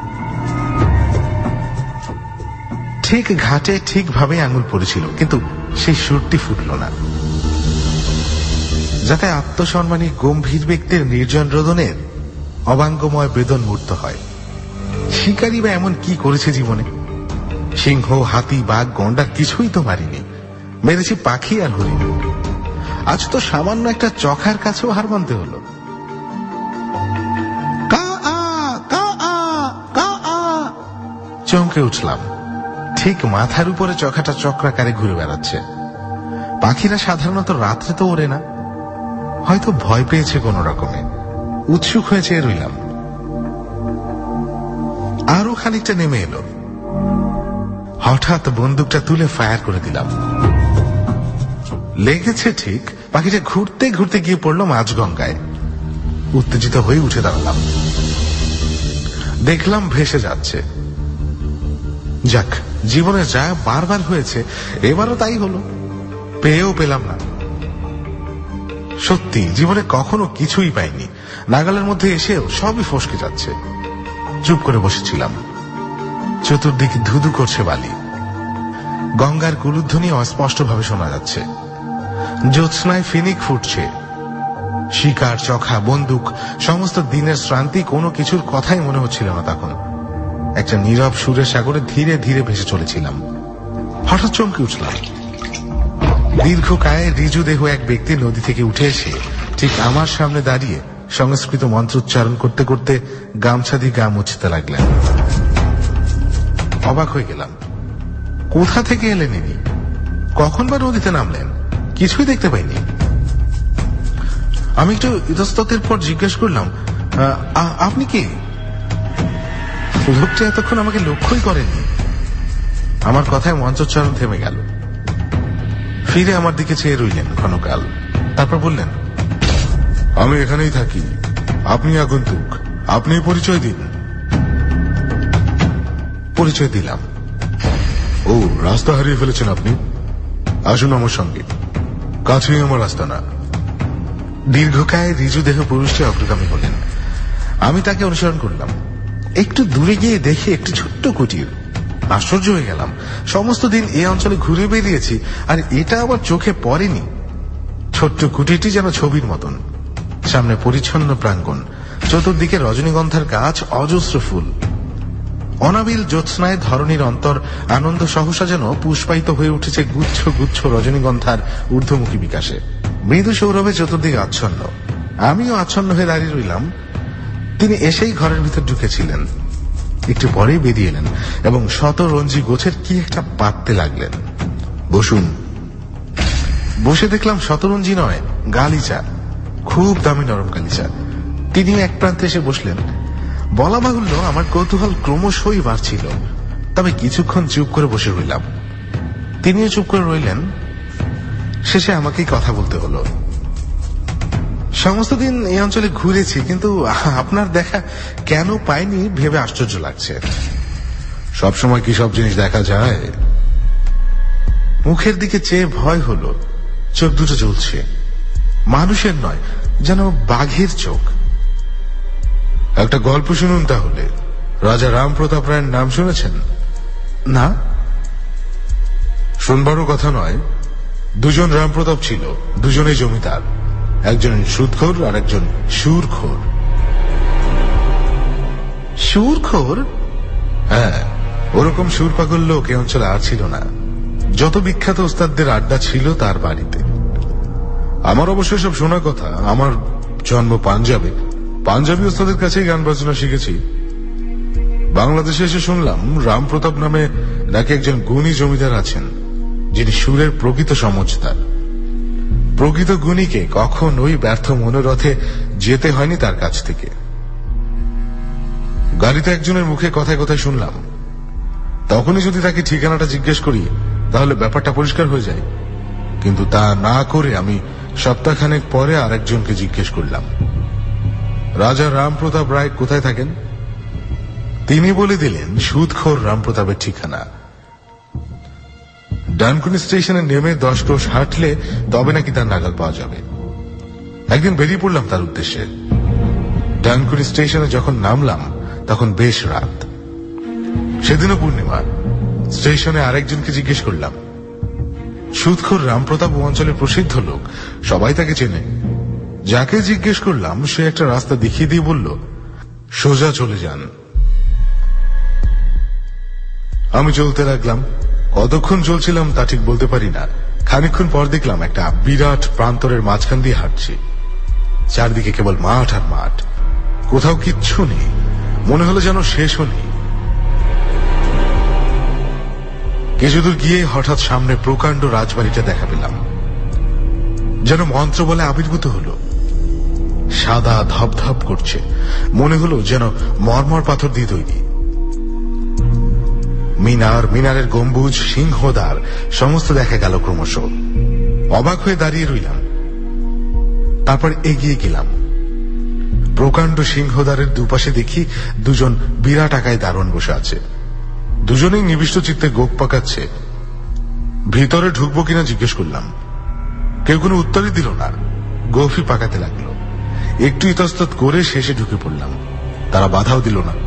ঠিক ঘাটে ঠিকভাবে আঙুল পড়েছিল, কিন্তু সেই সুরটি ফুটল না। যাতে আত্মসম্মানী গম্ভীর ব্যক্তির নির্জন রোদনের অবাঙ্গময় বেদন মূর্ত হয়। শিকারী বা এমন কি করেছে জীবনে? সিংহ, হাতি, বাঘ, গন্ডার কিছুই তো মারিনি। মেরেছি পাখি আর হরিণ। আজ তো সামান্য একটা চখার কাছেও হার মানতে হলো। চমকে উঠলাম। ঠিক মাথার উপরে চখাটা চক্রাকারে ঘুরে বেড়াচ্ছে। পাখিরা সাধারণত রাত্রে তো ওড়ে না, হয়তো ভয় পেয়েছে কোন রকমে। উৎসুক হয়ে চেয়ে রইলাম। আরো খানিকটা নেমে এলো। হঠাৎ বন্দুকটা তুলে ফায়ার করে দিলাম। লেগেছে ঠিক, পাখিটা ঘুরতে ঘুরতে গিয়ে পড়ল মাঝ গঙ্গায়। উত্তেজিত হয়ে উঠে দাঁড়ালাম। দেখলাম ভেসে যাচ্ছে। যাক, জীবনে যা বারবার হয়েছে এবারও তাই হলো। পেয়েও পেলাম না। সত্যি জীবনে কখনো কিছুই পাইনি। নাগালের মধ্যে এসেও সবই ফসকে যাচ্ছে। চুপ করে বসেছিলাম। চতুর্দিকে ধুধু করছে বালি। গঙ্গার কুলুধ্বনি অস্পষ্টভাবে শোনা যাচ্ছে। জ্যোৎস্নায় ফিনিক ফুটছে। শিকার, চখা, বন্দুক, সমস্ত দিনের শ্রান্তি কোনো কিছুর কথাই মনে হচ্ছিল না তখন। একটা নীরব সুরের সাগরে ধীরে ধীরে ভেসে চলেছিলাম। হঠাৎ চমকে উঠলাম। দীর্ঘকায় ঋজু দেহ এক ব্যক্তি নদী থেকে উঠে এসে ঠিক আমার সামনে দাঁড়িয়ে সংস্কৃত মন্ত্রোচ্চারণ করতে করতে গামছা দিয়ে গা মুছতে লাগলেন। অবাক হয়ে গেলাম। কোথা থেকে এলেন ইনি? কখন বা নদীতে নামলেন? কিছুই দেখতে পাইনি। আমি একটু ইতস্ততের পর জিজ্ঞেস করলাম, আপনি কি? লোকটা এতক্ষণ আমাকে লক্ষ্যই করেননি। আমার কথায় মঞ্চোচ্চারণ থেমে গেল। ফিরে আমার দিকে চেয়ে রইলেন ক্ষণকাল, তারপর বললেন, আমি এখানেই থাকি, আপনি আগন্তুক, আপনি পরিচয় দিন। পরিচয় দিলাম। ও, রাস্তা হারিয়ে ফেলেছেন আপনি? আসুন আমার সঙ্গে, কাছেই আমার রাস্তা না। দীর্ঘকায় রিজু দেহ পুরুষটি অগ্রগামী হলেন। আমি তাকে অনুসরণ করলাম। একটু দূরে গিয়ে দেখি একটি ছোট্ট কুটির। আশ্চর্য হয়ে গেলাম। সমস্ত দিন এই অঞ্চলে ঘুরে বেরিয়েছি, আর এটা আবার চোখে পড়েনি। ছোট্ট কুটিরটি যেন ছবির মতন। সামনে পরিচ্ছন্ন প্রাঙ্গণ, চতুর্দিকে রজনীগন্ধার গাছ, অজস্র ফুল। অনাবিল জ্যোৎস্নায় ধরণীর অন্তর আনন্দ সহসা যেন পুষ্পায়িত হয়ে উঠেছে গুচ্ছ গুচ্ছ রজনীগন্ধার ঊর্ধ্বমুখী বিকাশে। মৃদু সৌরভে চতুর্দিকে আচ্ছন্ন। আমিও আচ্ছন্ন হয়ে দাঁড়িয়ে রইলাম। তিনি এসেই ঘরের ভিতর ঢুকেছিলেন। একটু পরেই বেরিয়ে এলেন এবং শতরঞ্জি গোছের কি একটা পাততে লাগলেন। বসুন। বসে দেখলাম শতরঞ্জি নয়, গালিচা, খুব দামি নরম গালিচা। তিনিও এক প্রান্তে এসে বসলেন। বলা বাহুল্য, আমার কৌতূহল ক্রমশই বাড়ছিল। তবে কিছুক্ষণ চুপ করে বসে রইলাম। তিনিও চুপ করে রইলেন। শেষে আমাকেই কথা বলতে হলো। সমস্ত দিন এই অঞ্চলে ঘুরেছি, কিন্তু আপনার দেখা কেন পাইনি ভেবে আশ্চর্য লাগছে। সবসময় কি সব জিনিস দেখা যায়? মুখের দিকে চেয়ে ভয় হলো। চোখ দুটো জ্বলছে। মানুষের নয়, যেন বাঘের চোখ। একটা গল্প শুনুন তাহলে। রাজা রামপ্রতাপ রায়ের নাম শুনেছেন? না। শুনবারও কথা নয়। দুজন রামপ্রতাপ ছিল, দুজনেই জমিদার। একজন সুদখোর আর একজন সুরখোর। সুরখোর? হ্যাঁ, ওরকম সুর পাগল লোক এ অঞ্চলে আর ছিল না। যত বিখ্যাত ওস্তাদদের আড্ডা ছিল তার বাড়িতে। আমার অবশ্য সব শোনা কথা। আমার জন্ম পাঞ্জাবে। পাঞ্জাবি ওস্তাদের কাছেই গান বাজনা শিখেছি। বাংলাদেশে এসে শুনলাম রামপ্রতাপ নামে নাকি একজন গুণী জমিদার আছেন, যিনি সুরের প্রকৃত সমঝদার। প্রকৃত গুণীকে কখনোই ব্যর্থ মনোরথে যেতে হয়নি তার কাছ থেকে। গাড়িতে একজনের মুখে কথায় কথায় শুনলাম। তখনই যদি তাকে ঠিকানাটা জিজ্ঞেস করি তাহলে ব্যাপারটা পরিষ্কার হয়ে যায়। কিন্তু তা না করে আমি সপ্তাহখানেক পরে আরেকজনকে জিজ্ঞেস করলাম, রাজা রামপ্রতাপ রায় কোথায় থাকেন? তিনি বলে দিলেন সুদখোর রামপ্রতাপের ঠিকানা। ডানকুনি স্টেশনে নেমে 10 ক্রোশ হাঁটলে তবে নাকি তার নাগাল পাওয়া যাবে। একদিন বেরিয়ে পড়লাম তার উদ্দেশ্যে। ডানকুনি স্টেশনে যখন নামলাম তখন বেশ রাত। সেদিনও পূর্ণিমা। স্টেশনে আরেকজনকে জিজ্ঞেস করলাম। সুদখোর রামপ্রতাপ অঞ্চলের প্রসিদ্ধ লোক, সবাই তাকে চেনে। যাকে জিজ্ঞেস করলাম সে একটা রাস্তা দেখিয়ে দিয়ে বলল, সোজা চলে যান। আমি চলতে লাগলাম। কতক্ষণ চলছিলাম তা ঠিক বলতে পারি না। খানিকক্ষণ পর দেখলাম একটা বিরাট প্রান্তরের মাঝখান দিয়ে হাঁটছি। চারদিকে কেবল মাঠ আর মাঠ, কোথাও কিচ্ছু নেই। মনে হলো যেন শেষও নেই। কিছুদূর গিয়ে হঠাৎ সামনে প্রকাণ্ড রাজবাড়িটা দেখা পেলাম। যেন মন্ত্র বলে আবির্ভূত হলো। সাদা ধপধপ করছে, মনে হলো যেন মরমর পাথর দিয়ে তৈরি। মিনার, মিনারের গম্বুজ, সিংহদ্বার সমস্ত দেখা গেল ক্রমশ। অবাক হয়ে দাঁড়িয়ে রইলাম। তারপর এগিয়ে গেলাম। প্রকাণ্ড সিংহদ্বারের দুপাশে দেখি দুজন বিরাট আকায় দারোয়ান বসে আছে। দুজনেই নিবিষ্ট চিত্তে গোপ পাকাচ্ছে। ভিতরে ঢুকবো কিনা জিজ্ঞেস করলাম। কেউ কোনো উত্তরই দিল না। গোফই পাকাতে লাগলো। একটু ইতস্তত করে শেষে ঢুকে পড়লাম। তারা বাধাও দিল না।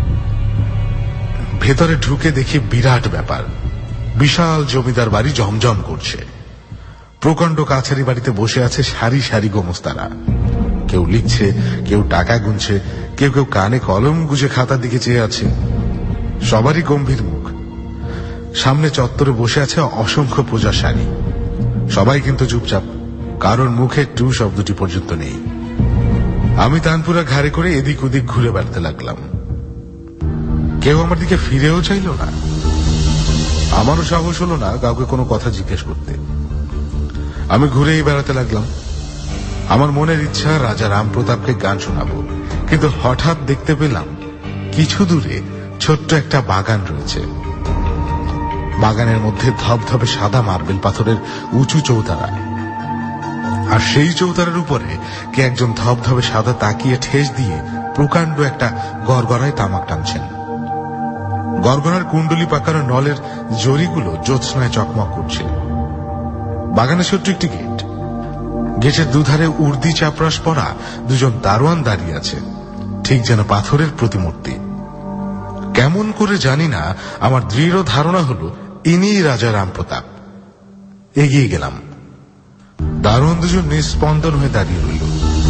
ভেতরে ঢুকে দেখি বিরাট ব্যাপার। বিশাল জমিদার বাড়ি জমজম করছে। প্রকাণ্ড কাছারি বাড়িতে বসে আছে সারি সারি গোমস্তারা। কেউ লিখছে, কেউ টাকা গুনছে, কেউ কেউ কানে কলম গুজে খাতার দিকে চেয়ে আছে। সবারই গম্ভীর মুখ। সামনে চত্বরে বসে আছে অসংখ্য পূজার সবাই কিন্তু চুপচাপ, কারোর মুখে টু শব্দটি পর্যন্ত নেই। আমি তানপুরা ঘাড়ে করে এদিক ওদিক ঘুরে বেড়াতে লাগলাম। কেউ আমার দিকে ফিরেও চাইল না। আমারও সাহস হলো না কাউকে কোনো কথা জিজ্ঞেস করতে। আমি ঘুরেই বেড়াতে লাগলাম। আমার মনের ইচ্ছা রাজা রামপ্রতাপকে গান শোনাবো, কিন্তু হঠাৎ দেখতে পেলাম কিছু দূরে ছোট্ট একটা বাগান রয়েছে। বাগানের মধ্যে ধবধবে সাদা মার্বেল পাথরের উঁচু চৌতারা, আর সেই চৌতারার উপরে কে একজন ধবধবে সাদা তাকিয়ে ঠেস দিয়ে প্রকাণ্ড একটা গড়গড়ায় তামাক টানছেন। গড়গড়ার কুণ্ডলি পাকানো নলের জরিগুলো জ্যোৎস্নায় চকমক করছে। বাগানে ছোট্ট একটি গেট, গেটের দুধারে উর্দি চাপরাশ পরা দুজন দারোয়ান দাঁড়িয়ে আছে, ঠিক যেন পাথরের প্রতিমূর্তি। কেমন করে জানি না, আমার দৃঢ় ধারণা হলো ইনিই রাজা রামপ্রতাপ। এগিয়ে গেলাম। দারোয়ান দুজন নিস্পন্দন হয়ে দাঁড়িয়ে রইল,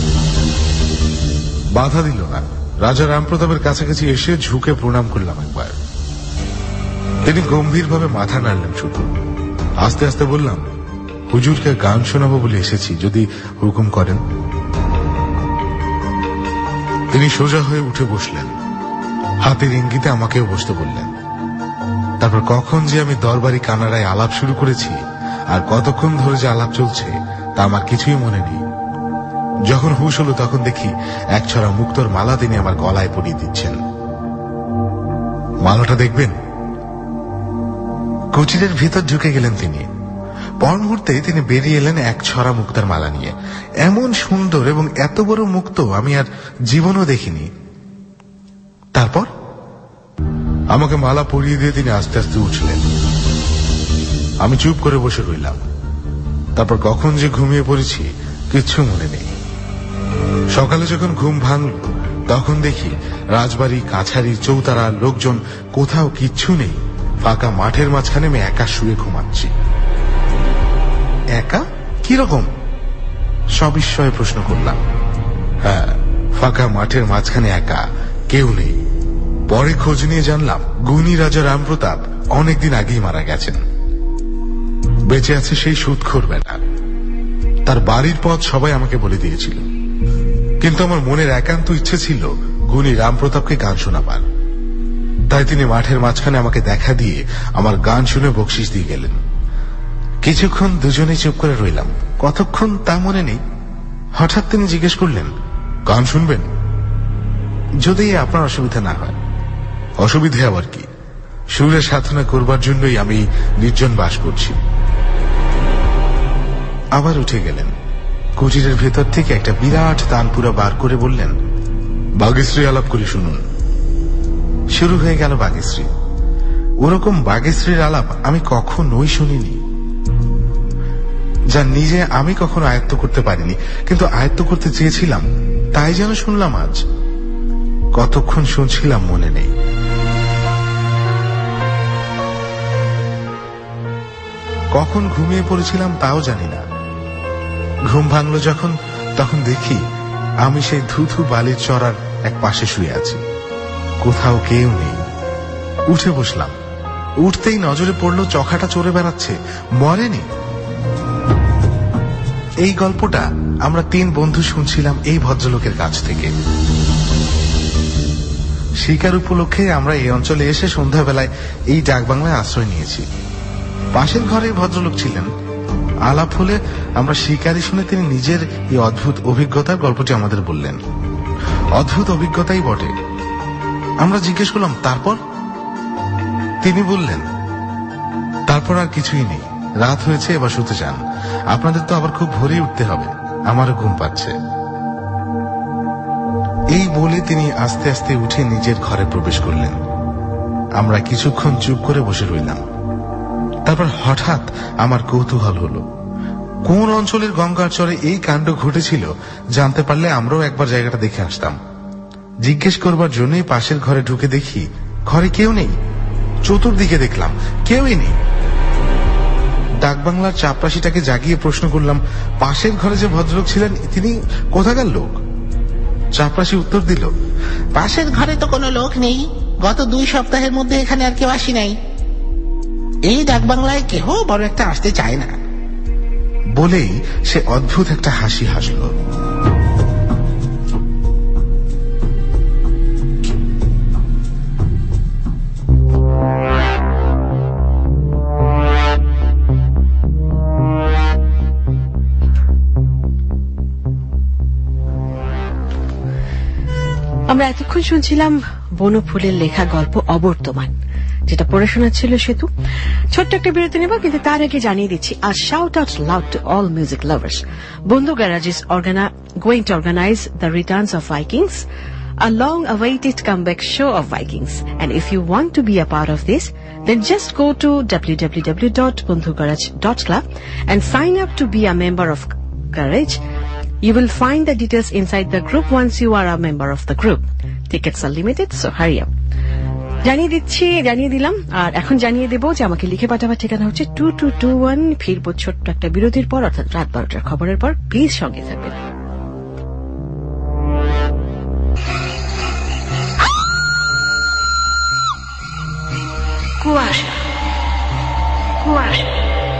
বাধা দিল না। রাজা রামপ্রতাপের কাছাকাছি এসে ঝুঁকে প্রণাম করলাম একবার। তিনি গম্ভীরভাবে মাথা নাড়লেন শুধু। আস্তে আস্তে বললাম, হুজুরকে গান শোনাবো বলে এসেছি, যদি হুকুম করেন। তিনি সোজা হয়ে উঠে বসলেন, হাতের ইঙ্গিতে আমাকেও বসতে বললেন। তারপর কখন যে আমি দরবারি কানাড়ায় আলাপ শুরু করেছি আর কতক্ষণ ধরে যে আলাপ চলছে তা আমার কিছুই মনে নেই। যখন হুঁশ হলো তখন দেখি এক ছড়া মুক্তোর মালা তিনি আমার গলায় পরিয়ে দিচ্ছেন। মালাটা দেখবেন। কুটিরের ভিতর ঢুকে গেলেন তিনি। পর মুহূর্তে তিনি বেরিয়ে এলেন এক ছড়া মুক্তার মালা নিয়ে। এমন সুন্দর এবং এত বড় মুক্তো আমি আর জীবনও দেখিনি। তারপর আমাকে মালা পরিয়ে দিয়ে তিনি আস্তে আস্তে উঠলেন। আমি চুপ করে বসে রইলাম। তারপর কখন যে ঘুমিয়ে পড়েছি কিচ্ছু মনে নেই। সকালে যখন ঘুম ভাঙল তখন দেখি রাজবাড়ি, কাছারি, চৌতারা, লোকজন কোথাও কিচ্ছু নেই। ফাঁকা মাঠের মাঝখানে আমি একা শুয়ে ঘুমাচ্ছি। একা? কিরকম? সবিস্ময়ে প্রশ্ন করলাম। হ্যাঁ, ফাঁকা মাঠের মাঝখানে একা, কেউ নেই। পরে খোঁজ নিয়ে জানলাম গুণী রাজা রামপ্রতাপ অনেকদিন আগেই মারা গেছেন। বেঁচে আছে সেই সুদখোর বেটা। তার বাড়ির পথ সবাই আমাকে বলে দিয়েছিল, কিন্তু আমার মনের একান্ত ইচ্ছে ছিল গুণী রামপ্রতাপকে গান শোনাবার। তাই তিনি মাঠের মাঝখানে আমাকে দেখা দিয়ে আমার গান শুনে বকশিশ দিয়ে গেলেন। কিছুক্ষণ দুজনেই চুপ করে রইলাম। কতক্ষণ তা মনে নেই। হঠাৎ তিনি জিজ্ঞেস করলেন, গান শুনবেন? যদি আপনার অসুবিধা না হয়। অসুবিধে আবার কি? সুরের সাধনা করবার জন্যই আমি নির্জন বাস করছি। আবার উঠে গেলেন। কুটিরের ভেতর থেকে একটা বিরাট তানপুরা বার করে বললেন, বাগেশ্রী আলাপ করে শুনুন। শুরু হয়ে গেল বাগেশ্রী। ওরকম বাগেশ্রীর আলাপ আমি কখনোই শুনিনি, যা নিজে আমি কখনো আয়ত্ত করতে পারিনি, কিন্তু আয়ত্ত করতে চেয়েছিলাম, তাই যেন শুনলাম আজ। কতক্ষণ শুনছিলাম মনে নেই। কখন ঘুমিয়ে পড়েছিলাম তাও জানি না। ঘুম ভাঙলো যখন, তখন দেখি আমি সেই ধুধু বালির চড়ার এক পাশে শুয়ে আছি। কোথাও কেউ নেই। উঠে বসলাম। উঠতেই নজরে পড়লো চখাটা চড়ে বেড়াচ্ছে, মরেনি। এই গল্পটা আমরা 3 বন্ধু শুনছিলাম এই ভদ্রলোকের কাছ থেকে। শিকার উপলক্ষে আমরা এই অঞ্চলে এসে সন্ধ্যাবেলায় এই ডাকবাংলায় আশ্রয় নিয়েছি। পাশের ঘরে ভদ্রলোক ছিলেন। আলাপ হলে আমরা শিকারি শুনে তিনি নিজের এই অদ্ভুত অভিজ্ঞতার গল্পটি আমাদের বললেন। অদ্ভুত অভিজ্ঞতাই বটে। আমরা জিজ্ঞেস করলাম, তারপর? তিনি বললেন, তারপর আর কিছুই নেই। রাত হয়েছে, এবার শুতে যান। আপনাদের তো আবার খুব ভোরে উঠতে হবে, আমারও ঘুম পাচ্ছে। এই বলে তিনি আস্তে আস্তে উঠে নিজের ঘরে প্রবেশ করলেন। আমরা কিছুক্ষণ চুপ করে বসে রইলাম। তারপর হঠাৎ আমার কৌতূহল হলো, কোন অঞ্চলের গঙ্গার চরে এই কাণ্ড ঘটেছিল জানতে পারলে আমরাও একবার জায়গাটা দেখে আসতাম। জিজ্ঞেস করবার জন্যই পাশের ঘরে ঢুকে দেখি ঘরে কেউ নেই। চতুর্দিকে দেখলাম, কেউই নেই। ডাকবাংলার চাপরাশিটাকে জাগিয়ে প্রশ্ন করলাম, পাশের ঘরে যে ভদ্রলোক ছিলেন তিনি কোথাকার লোক? চাপরাশি উত্তর দিল, পাশের ঘরে তো কোনো লোক নেই। গত 2 সপ্তাহের মধ্যে এখানে আর কেউ আসি নাই। এই ডাকবাংলায় কেহ বড় একটা আসতে চায় না। বলেই সে অদ্ভুত একটা হাসি হাসল। আমরা এতক্ষণ শুনছিলাম বনফুলের লেখা গল্প অবর্তমান, যেটা পড়ে শোনাচ্ছিল সেতু। ছোট্ট একটা বিরতি নেব, কিন্তু তার আগে জানিয়ে দিচ্ছি a shout out loud to all music lovers. Bondhu Garage is going to organize the returns of Vikings, a long-awaited comeback show of Vikings. And if you want to be a part of this, then just go to www.bondhugarage.club and sign up to be a member of Garage. You will find the details inside the group once you are a member of the group. Tickets are limited, so hurry up. জানিয়ে দিলাম, আর এখন জানিয়ে দেব যে আমাকে লিখে পাঠাবার ঠিকানা হচ্ছে 2221। ফিরবো ছোট্ট একটা বিরতির পর, অর্থাৎ রাত 12টার খবরের পর। প্লিজ সঙ্গে থাকবেন। কুয়াশা কুয়াশা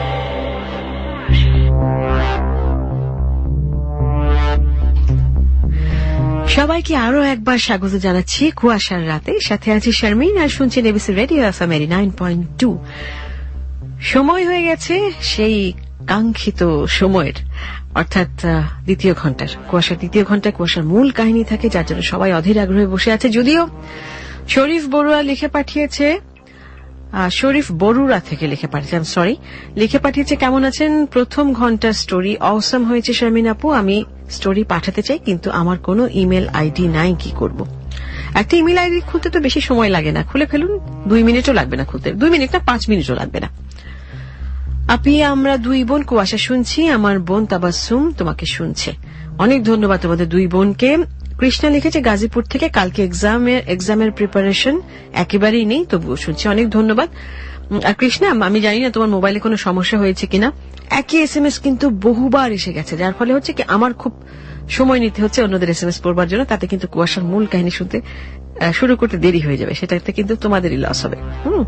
সবাইকে আরো একবার স্বাগত জানাচ্ছি কুয়াশার রাতে। সাথে আছি শারমিন, আর শুনছেন এবিসি রেডিও এফএম 89.2। সময় হয়ে গেছে সেই কাঙ্ক্ষিত সময়ের, অর্থাৎ দ্বিতীয় ঘন্টার। কুয়াশার দ্বিতীয় ঘন্টায় কুয়াশার মূল কাহিনী থাকে, যার জন্য সবাই অধীর আগ্রহে বসে আছে। যদিও শরীফ বড়ুয়া লিখে পাঠিয়েছে, শরীফ বরুড়া থেকে লিখে পাঠিয়েছে কেমন আছেন, প্রথম ঘন্টার স্টোরি অসম হয়েছে শারমিন আপু। আমি স্টোরি পাঠাতে চাই, কিন্তু আমার কোনো ইমেল আইডি নাই, কি করব? একটা ইমেল আইডি খুলতে তো বেশি সময় লাগে না, খুলে ফেলুন, 2 মিনিটও লাগবে না খুলতে, 2 মিনিট না 5 মিনিটও লাগবে না। আপনি আমরা 2 বোন কুয়াশা শুনছি, আমার বোন তাবাসসুম তোমাকে শুনছে। অনেক ধন্যবাদ তোমাদের 2 বোনকে। কৃষ্ণা লিখেছে গাজীপুর থেকে, কালকে এক্সামের প্রিপারেশন একেবারেই নেই, তবুও শুনছি। অনেক ধন্যবাদ। আর কৃষ্ণা, আমি জানি না তোমার মোবাইলে কোনো সমস্যা হয়েছে কিনা, একই এসএমএস কিন্তু বহুবার এসে গেছে, যার ফলে হচ্ছে কি আমার খুব সময় নিতে হচ্ছে অন্যদের এসএমএস পড়বার জন্য। তাতে কিন্তু কুয়াশার মূল কাহিনী শুনতে শুরু করতে দেরি হয়ে যাবে, সেটাতে কিন্তু তোমাদেরই লস হবে।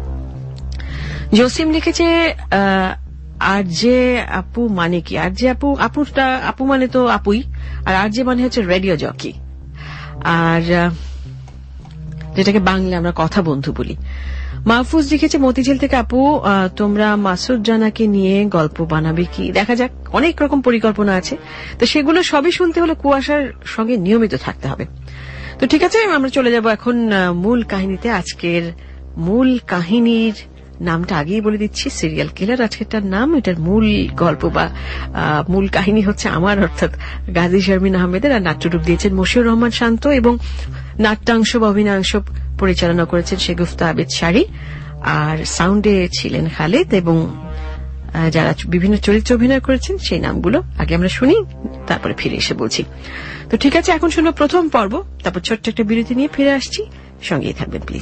জসিম লিখেছে আরজে আপু মানে কি? আরজে আপু মানে তো আপুই, আর আরজে মানে হচ্ছে রেডিও জকি, আর যেটাকে বাংলা আমরা কথা বন্ধু বলি। মাহফুজ লিখেছে মতিঝিল থেকে, আপু তোমরা মাসুদ জানাকে নিয়ে গল্প বানাবে কি? দেখা যাক, অনেক রকম পরিকল্পনা আছে, তো সেগুলো সবই শুনতে হলে কুয়াশার সঙ্গে নিয়মিত থাকতে হবে। তো ঠিক আছে, আমরা চলে যাব এখন মূল কাহিনীতে। আজকের মূল কাহিনীর নামটা আগেই বলে দিচ্ছি, সিরিয়াল কিলার আজকেরটার নাম। এটার মূল গল্প বা মূল কাহিনী হচ্ছে আমার, অর্থাৎ গাজী শারমিন আহমেদের, আর নাট্যরূপ দিয়েছেন মশিউর রহমান শান্ত, এবং নাট্যাংশ বা অভিনয়াংশ পরিচালনা করেছেন শেগুফতা আবেদ শাড়ি, আর সাউন্ডে ছিলেন খালেদ, এবং যারা বিভিন্ন চরিত্রে অভিনয় করেছেন সেই নামগুলো আগে আমরা শুনি, তারপরে ফিরে এসে বলছি। তো ঠিক আছে, এখন শুনবো প্রথম পর্ব, তারপর ছোট্ট একটা বিরতি নিয়ে ফিরে আসছি, সঙ্গেই থাকবেন প্লিজ।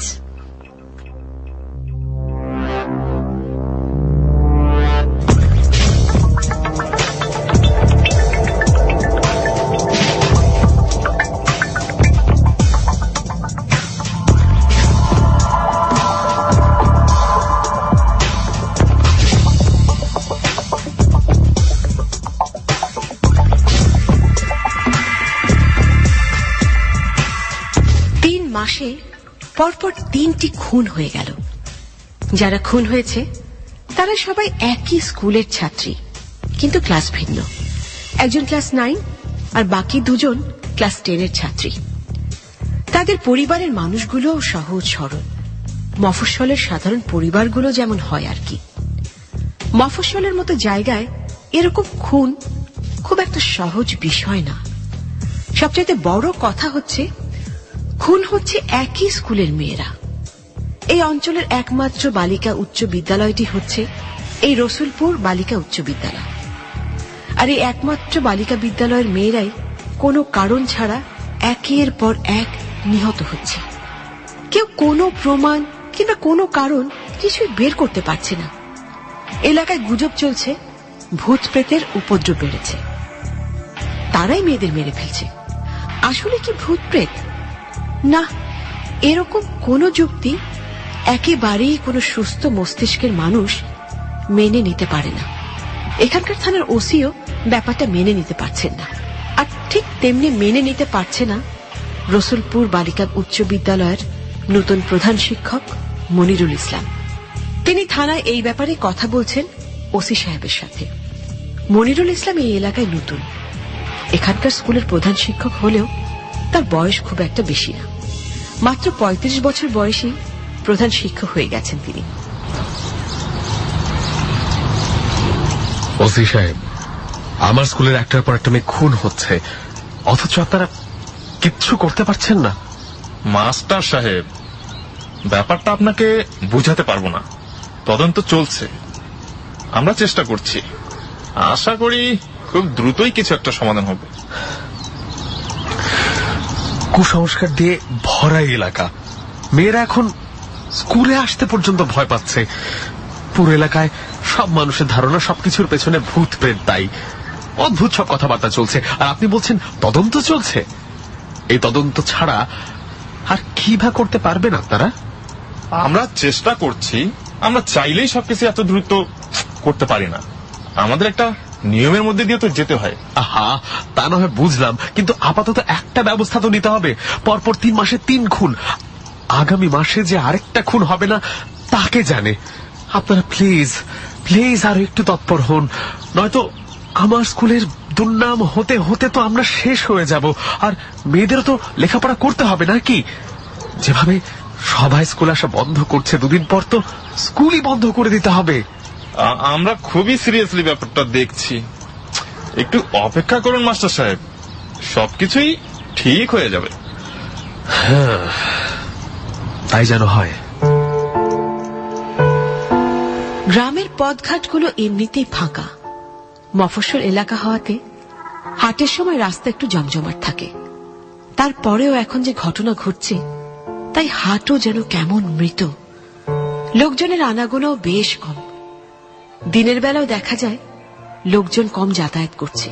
মাসে পরপর 3টি খুন হয়ে গেল। যারা খুন হয়েছে তারা সবাই একই স্কুলের ছাত্রী, কিন্তু ক্লাস ভিন্ন। একজন ক্লাস 9 আর বাকি 2জন ক্লাস 10-এর ছাত্রী। তাদের পরিবারের মানুষগুলো সহজ সরল, মফস্বলের সাধারণ পরিবারগুলো যেমন হয় আর কি। মফস্বলের মতো জায়গায় এরকম খুন খুব একটা সহজ বিষয় না। সবচাইতে বড় কথা হচ্ছে, খুন হচ্ছে একই স্কুলের মেয়েরা। এই অঞ্চলের একমাত্র বালিকা উচ্চ বিদ্যালয়টি হচ্ছে এই রসুলপুর বালিকা উচ্চ বিদ্যালয়, আর এই একমাত্র বালিকা বিদ্যালয়ের মেয়েরাই কোনো কারণ ছাড়া একের পর এক নিহত হচ্ছে। কেউ কোনো প্রমাণ কিংবা কোনো কারণ কিছুই বের করতে পারছে না। এলাকায় গুজব চলছে ভূত প্রেতের উপদ্রব বেড়েছে, তারাই মেয়েদের মেরে ফেলছে। আসলে কি ভূত প্রেত? না, এরকম কোন যুক্তি একেবারেই কোনো সুস্থ মস্তিষ্কের মানুষ মেনে নিতে পারে না। এখানকার থানার ওসিও ব্যাপারটা মেনে নিতে পারছেন না, আর ঠিক তেমনি মেনে নিতে পারছে না রসুলপুর বালিকা উচ্চ বিদ্যালয়ের নতুন প্রধান শিক্ষক মনিরুল ইসলাম। তিনি থানায় এই ব্যাপারে কথা বলছেন ওসি সাহেবের সাথে। মনিরুল ইসলাম এই এলাকায় নতুন, এখানকার স্কুলের প্রধান শিক্ষক হলেও তার বয়স খুব একটা বেশি না। মাত্র 35 বছর বয়সী প্রধান শিক্ষক হয়ে গেছেন তিনি। ওসি সাহেব, আমার স্কুলের একটার পর একটা মেয়ে খুন হচ্ছে, অথচ আপনারা কিচ্ছু করতে পারছেন না। মাস্টার সাহেব, ব্যাপারটা আপনাকে বুঝাতে পারবো না, তদন্ত চলছে, আমরা চেষ্টা করছি, আশা করি খুব দ্রুতই কিছু একটা সমাধান হবে। কুসংস্কার দিয়ে ভরা এলাকা, মেয়েরা এখন স্কুলে আসতে পর্যন্ত ভয় পাচ্ছে। পুরো এলাকায় সব মানুষের ধারণা সবকিছুর পেছনে ভূত প্রেত দায়ী। অদ্ভুত সব কথাবার্তা চলছে, আর আপনি বলছেন তদন্ত চলছে। এই তদন্ত ছাড়া আর কি বা করতে পারবেন আপনারা? আমরা চেষ্টা করছি, আমরা চাইলেই সবকিছু এত দ্রুত করতে পারি না, আমাদের একটা নিয়মের মধ্যে দিয়ে তো যেতে হয়। আহা, তা না হয় বুঝলাম, কিন্তু আপাতত একটা ব্যবস্থা তো নিতে হবে। পরপর 3 মাসে 3 খুন, আগামী মাসে যে আরেকটা খুন হবে না তাকে জানে। আপনারা প্লিজ প্লিজ আর একটু তৎপর হন, নয়তো আমার স্কুলের দুর্নাম হতে হতে তো আমরা শেষ হয়ে যাব। আর মেয়েদেরও তো লেখাপড়া করতে হবে নাকি? যেভাবে সবাই স্কুল আসা বন্ধ করছে, 2 দিন পর তো স্কুলই বন্ধ করে দিতে হবে। আমরা খুবই সিরিয়াসলি ব্যাপারটা দেখছি, একটু অপেক্ষা করুন মাস্টার সাহেব, সবকিছুই ঠিক হয়ে যাবে। হ্যাঁ, তাই যেন হয়। গ্রামের পথঘাটগুলো এমনিতেই ফাঁকা, মফস্বল এলাকা হওয়াতে হাটের সময় রাস্তা একটু জমজমাট থাকে। তারপরেও এখন যে ঘটনা ঘটছে তাই হাটও যেন কেমন মৃত। লোকজনের আনাগোনাও বেশ কম, দিনের বেলাও দেখা যায় লোকজন কম যাতায়াত করছে।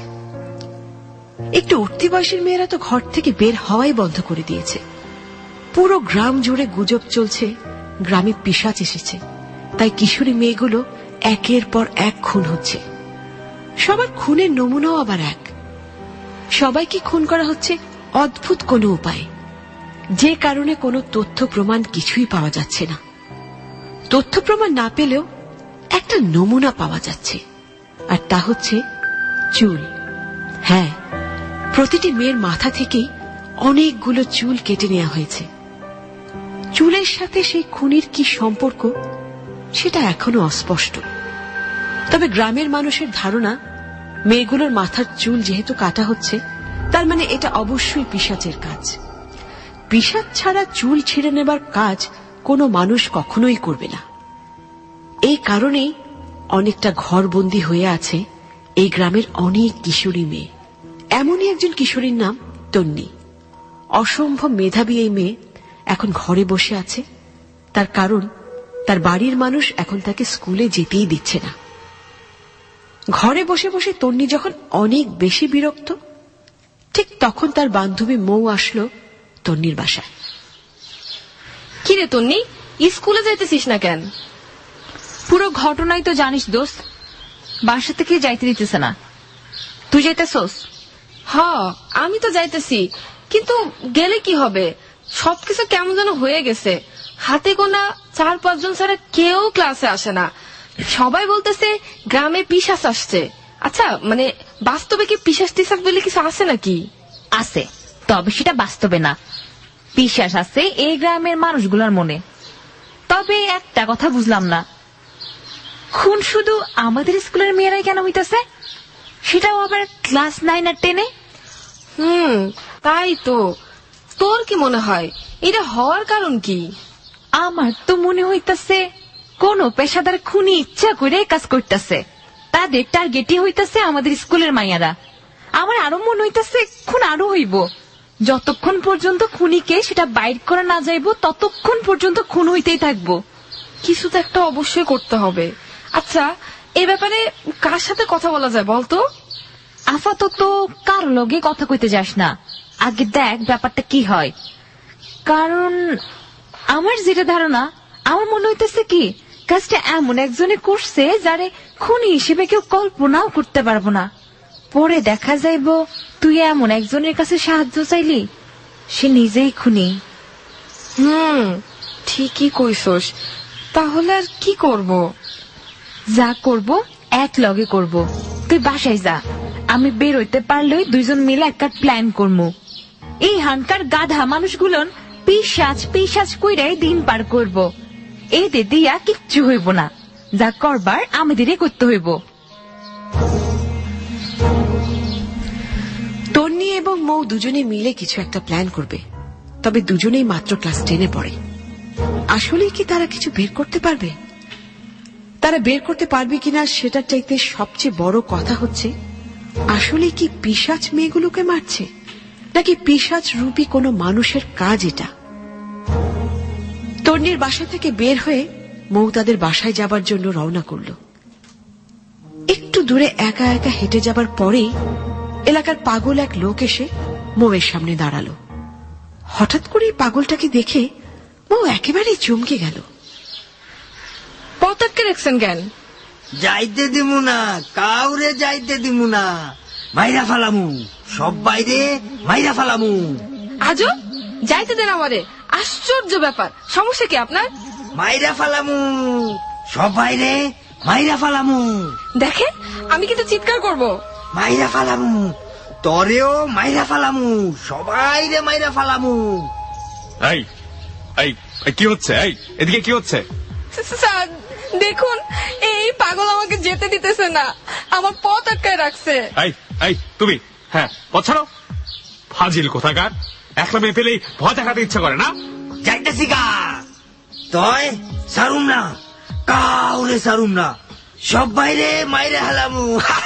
একটু উঠতি বয়সের মেয়েরা তো ঘর থেকে বের হওয়াই বন্ধ করে দিয়েছে। পুরো গ্রাম জুড়ে গুজব চলছে গ্রামে পিশাচ এসেছে, তাই কিশোরী মেয়েগুলো একের পর এক খুন হচ্ছে। সবার খুনের নমুনাও আবার এক। সবাইকে খুন করা হচ্ছে অদ্ভুত কোনো উপায়ে, যে কারণে কোনো তথ্য প্রমাণ কিছুই পাওয়া যাচ্ছে না। তথ্য প্রমাণ না পেলেও একটা নমুনা পাওয়া যাচ্ছে, আর তা হচ্ছে চুল। হ্যাঁ, প্রতিটি মেয়ের মাথা থেকেই অনেকগুলো চুল কেটে নেওয়া হয়েছে। চুলের সাথে সেই খুনির কি সম্পর্ক সেটা এখনো অস্পষ্ট। তবে গ্রামের মানুষের ধারণা, মেয়েগুলোর মাথার চুল যেহেতু কাটা হচ্ছে, তার মানে এটা অবশ্যই পিশাচের কাজ। পিশাচ ছাড়া চুল ছিঁড়ে নেবার কাজ কোনো মানুষ কখনোই করবে না। এই কারণেই অনেকটা ঘরবন্দি হয়ে আছে এই গ্রামের অনেক কিশোরী মেয়ে। এমনই একজন কিশোরীর নাম তন্নি। অসম্ভব মেধাবী এই মেয়ে এখন ঘরে বসে আছে, তার কারণ তার বাড়ির মানুষ এখন তাকে স্কুলে যেতেই দিচ্ছে না। ঘরে বসে বসে তন্নি যখন অনেক বেশি বিরক্ত, ঠিক তখন তার বান্ধবী মৌ আসলো তন্নির বাসায়। কিরে তন্নি, স্কুলে যাইতেছিস না কেন? পুরো ঘটনাই তো জানিস দোস্ত, বাসা থেকে যাইতে দিতেছে না। তুই যাইতেছস? হ্যাঁ, আমি তো যাইতেছি, কিন্তু গেলে কি হবে? সবকিছু কেমন যেন হয়ে গেছে। হাতে গোনা 4-5 জন ছাড়া কেউ ক্লাসে আসে না। সবাই বলতেছে গ্রামে পিশাচ আসছে। আচ্ছা, মানে বাস্তবে কি পিশাচ টিশাচ বলে কিছু আছে নাকি? আছে, তবে সেটা বাস্তবে না। পিশাচ আছে এই গ্রামের মানুষগুলোর মনে। তবে একটা কথা বুঝলাম না, খুন শুধু আমাদের স্কুলের মেয়েরাই কেন হইতেছে, সেটাও আবার ক্লাস 9 আর 10-এ? তাই তো। তোর কি মনে হয় এটা হওয়ার কারণ কি? আমার তো মনে হইতেছে কোন পেশাদার খুনি ইচ্ছা করে কাজ করতেছে, তাদের টার্গেটই হইতেছে আমাদের স্কুলের মাইয়ারা। আমার আরো মনে হইতেছে খুন আরো হইব। যতক্ষণ পর্যন্ত খুনিকে সেটা বাইর করা না যাইব, ততক্ষণ পর্যন্ত খুন হইতেই থাকবো। কিছু তো একটা অবশ্যই করতে হবে। আচ্ছা, এ ব্যাপারে কার সাথে কথা বলা যায় বলতো? আপাতত কার লগে কথা কইতে যাস না, আগে দেখ ব্যাপারটা কি হয়। কারণ আমার যেটা ধারণা, আমার মনে হইতেছে কি কাজটা এমন একজনে করছে যারে খুনি হিসেবে কেউ কল্পনাও করতে পারবো না। পরে দেখা যাইব তুই এমন একজনের কাছে সাহায্য চাইলি, সে নিজেই খুনি। ঠিকই কইছস। তাহলে আর কি করব? যা করব এক লগে করব। তুই বাসায় যা, আমি বের হইতে পারলেই 2 জন মিলে একটা প্ল্যান করবো। এই হানকার গাধা মানুষগুলোন পিশাচ পিশাচ কইরাই দিন পার করব। এদের দিয়া কিচ্ছু হইব না, যা করবার আমাদেরই করতে হইব। তন্নি এবং মৌ দুজনে মিলে কিছু একটা প্ল্যান করবে, তবে দুজনেই মাত্র ক্লাস 10-এ পড়ে। আসলেই কি তারা কিছু বের করতে পারবে? তারা বের করতে পারবে কিনা সেটার চাইতে সবচেয়ে বড় কথা হচ্ছে, আসলে কি পিশাচ মেয়েগুলোকে মারছে, নাকি পিশাচ রূপী কোনো মানুষের কাজ এটা? তন্নির বাসা থেকে বের হয়ে মৌ তাদের বাসায় যাবার জন্য রওনা করল। একটু দূরে একা একা হেঁটে যাবার পরেই এলাকার পাগল এক লোক এসে মৌয়ের সামনে দাঁড়ালো। হঠাৎ করে পাগলটাকে দেখে মৌ একেবারেই চমকে গেল। পথ আটকে রাখছেন কেন? যাইতে দিমু না, কাউরে যাইতে দিমু না, মাইরা ফালামু, সব বাইরে মাইরা ফালামু। আজও যাইতে দেন আমারে, আশ্চর্য ব্যাপার। সমস্যা কি আপনার? মাইরা ফালামু, সব বাইরে মাইরা ফালামু। দেখেন আমি কিন্তু চিৎকার করব। মাইরা ফালামু, তরেও মাইরা ফালামু, সবাই রে মাইরা ফালামু। এই এই কি হচ্ছে? এই এদিকে কি হচ্ছে? স্যার দেখুন, এই পাগল আমাকে যেতে দিতেছে না, আমার পথ আটকায় রাখছে। এই এই তুমি, হ্যাঁ পথ ছাড়ো। ফাজিল কোথাকার, একলা মেয়ে পেলেই ভয় দেখাতে ইচ্ছা করে না? যাইতেছি গা, তয় সারুম না, কাউরে সারুম না, সব বাইরে মাইরা হালামু।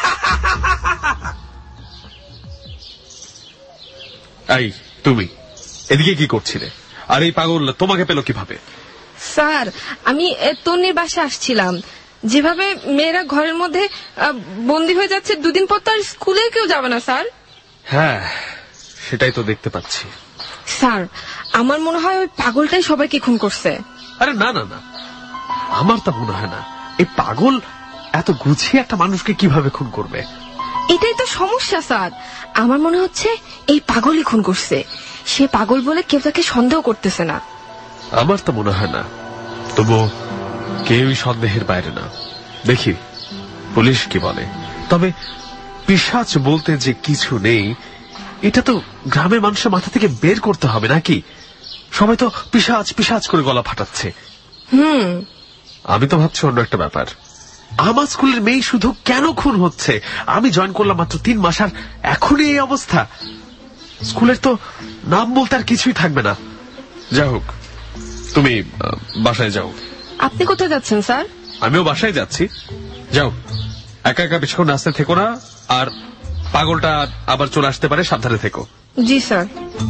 এই তুমি এদিকে কি করছিলে? আর এই পাগল তোমাকে পেল কিভাবে? স্যার আমি তন্নির বাসায় আসছিলাম। যেভাবে মেয়েরা ঘরের মধ্যে বন্দী হয়ে যাচ্ছে, দুদিন পর তো আর স্কুলে কেউ যাবে না স্যার। হ্যাঁ সেটাই তো দেখতে পাচ্ছি। স্যার আমার মনে হয় ওই পাগলটাই সবাইকে খুন করছে। আরে না না না, আমার তা মনে হয় না। এই পাগল এত গুছিয়ে একটা মানুষকে কিভাবে খুন করবে? এটাই তো সমস্যা স্যার। আমার মনে হচ্ছে এই পাগলই খুন করছে। সে পাগল বলে কেউ তাকে সন্দেহ করতেছে না। আমার তো মনে হয় না, তবু কেউই সন্দেহের বাইরে না। দেখি পুলিশ কি বলে। তবে পিশাচ বলতে যে কিছু নেই, এটা তো গ্রামের মানুষের মাথা থেকে বের করতে হবে নাকি? সবাই তো পিশাচ পিশাচ করে গলা ফাটাচ্ছে। আমি তো ভাবছি অন্য একটা ব্যাপার। আমার স্কুলের মেয়ে শুধু কেন খুন হচ্ছে? আমি জয়েন করলাম মাত্র 3 মাস, আর এখনই এই অবস্থা। স্কুলের তো নাম বলতে আর কিছুই থাকবে না। যাই হোক, তুমি বাসায় যাও। আপনি কোথায় যাচ্ছেন স্যার? আমিও বাসায় যাচ্ছি। যাও, একা একা বেশিক্ষণ নাচতে থেকো না, আর পাগলটা আবার চলে আসতে পারে, সাবধানে থেকো। জি স্যার।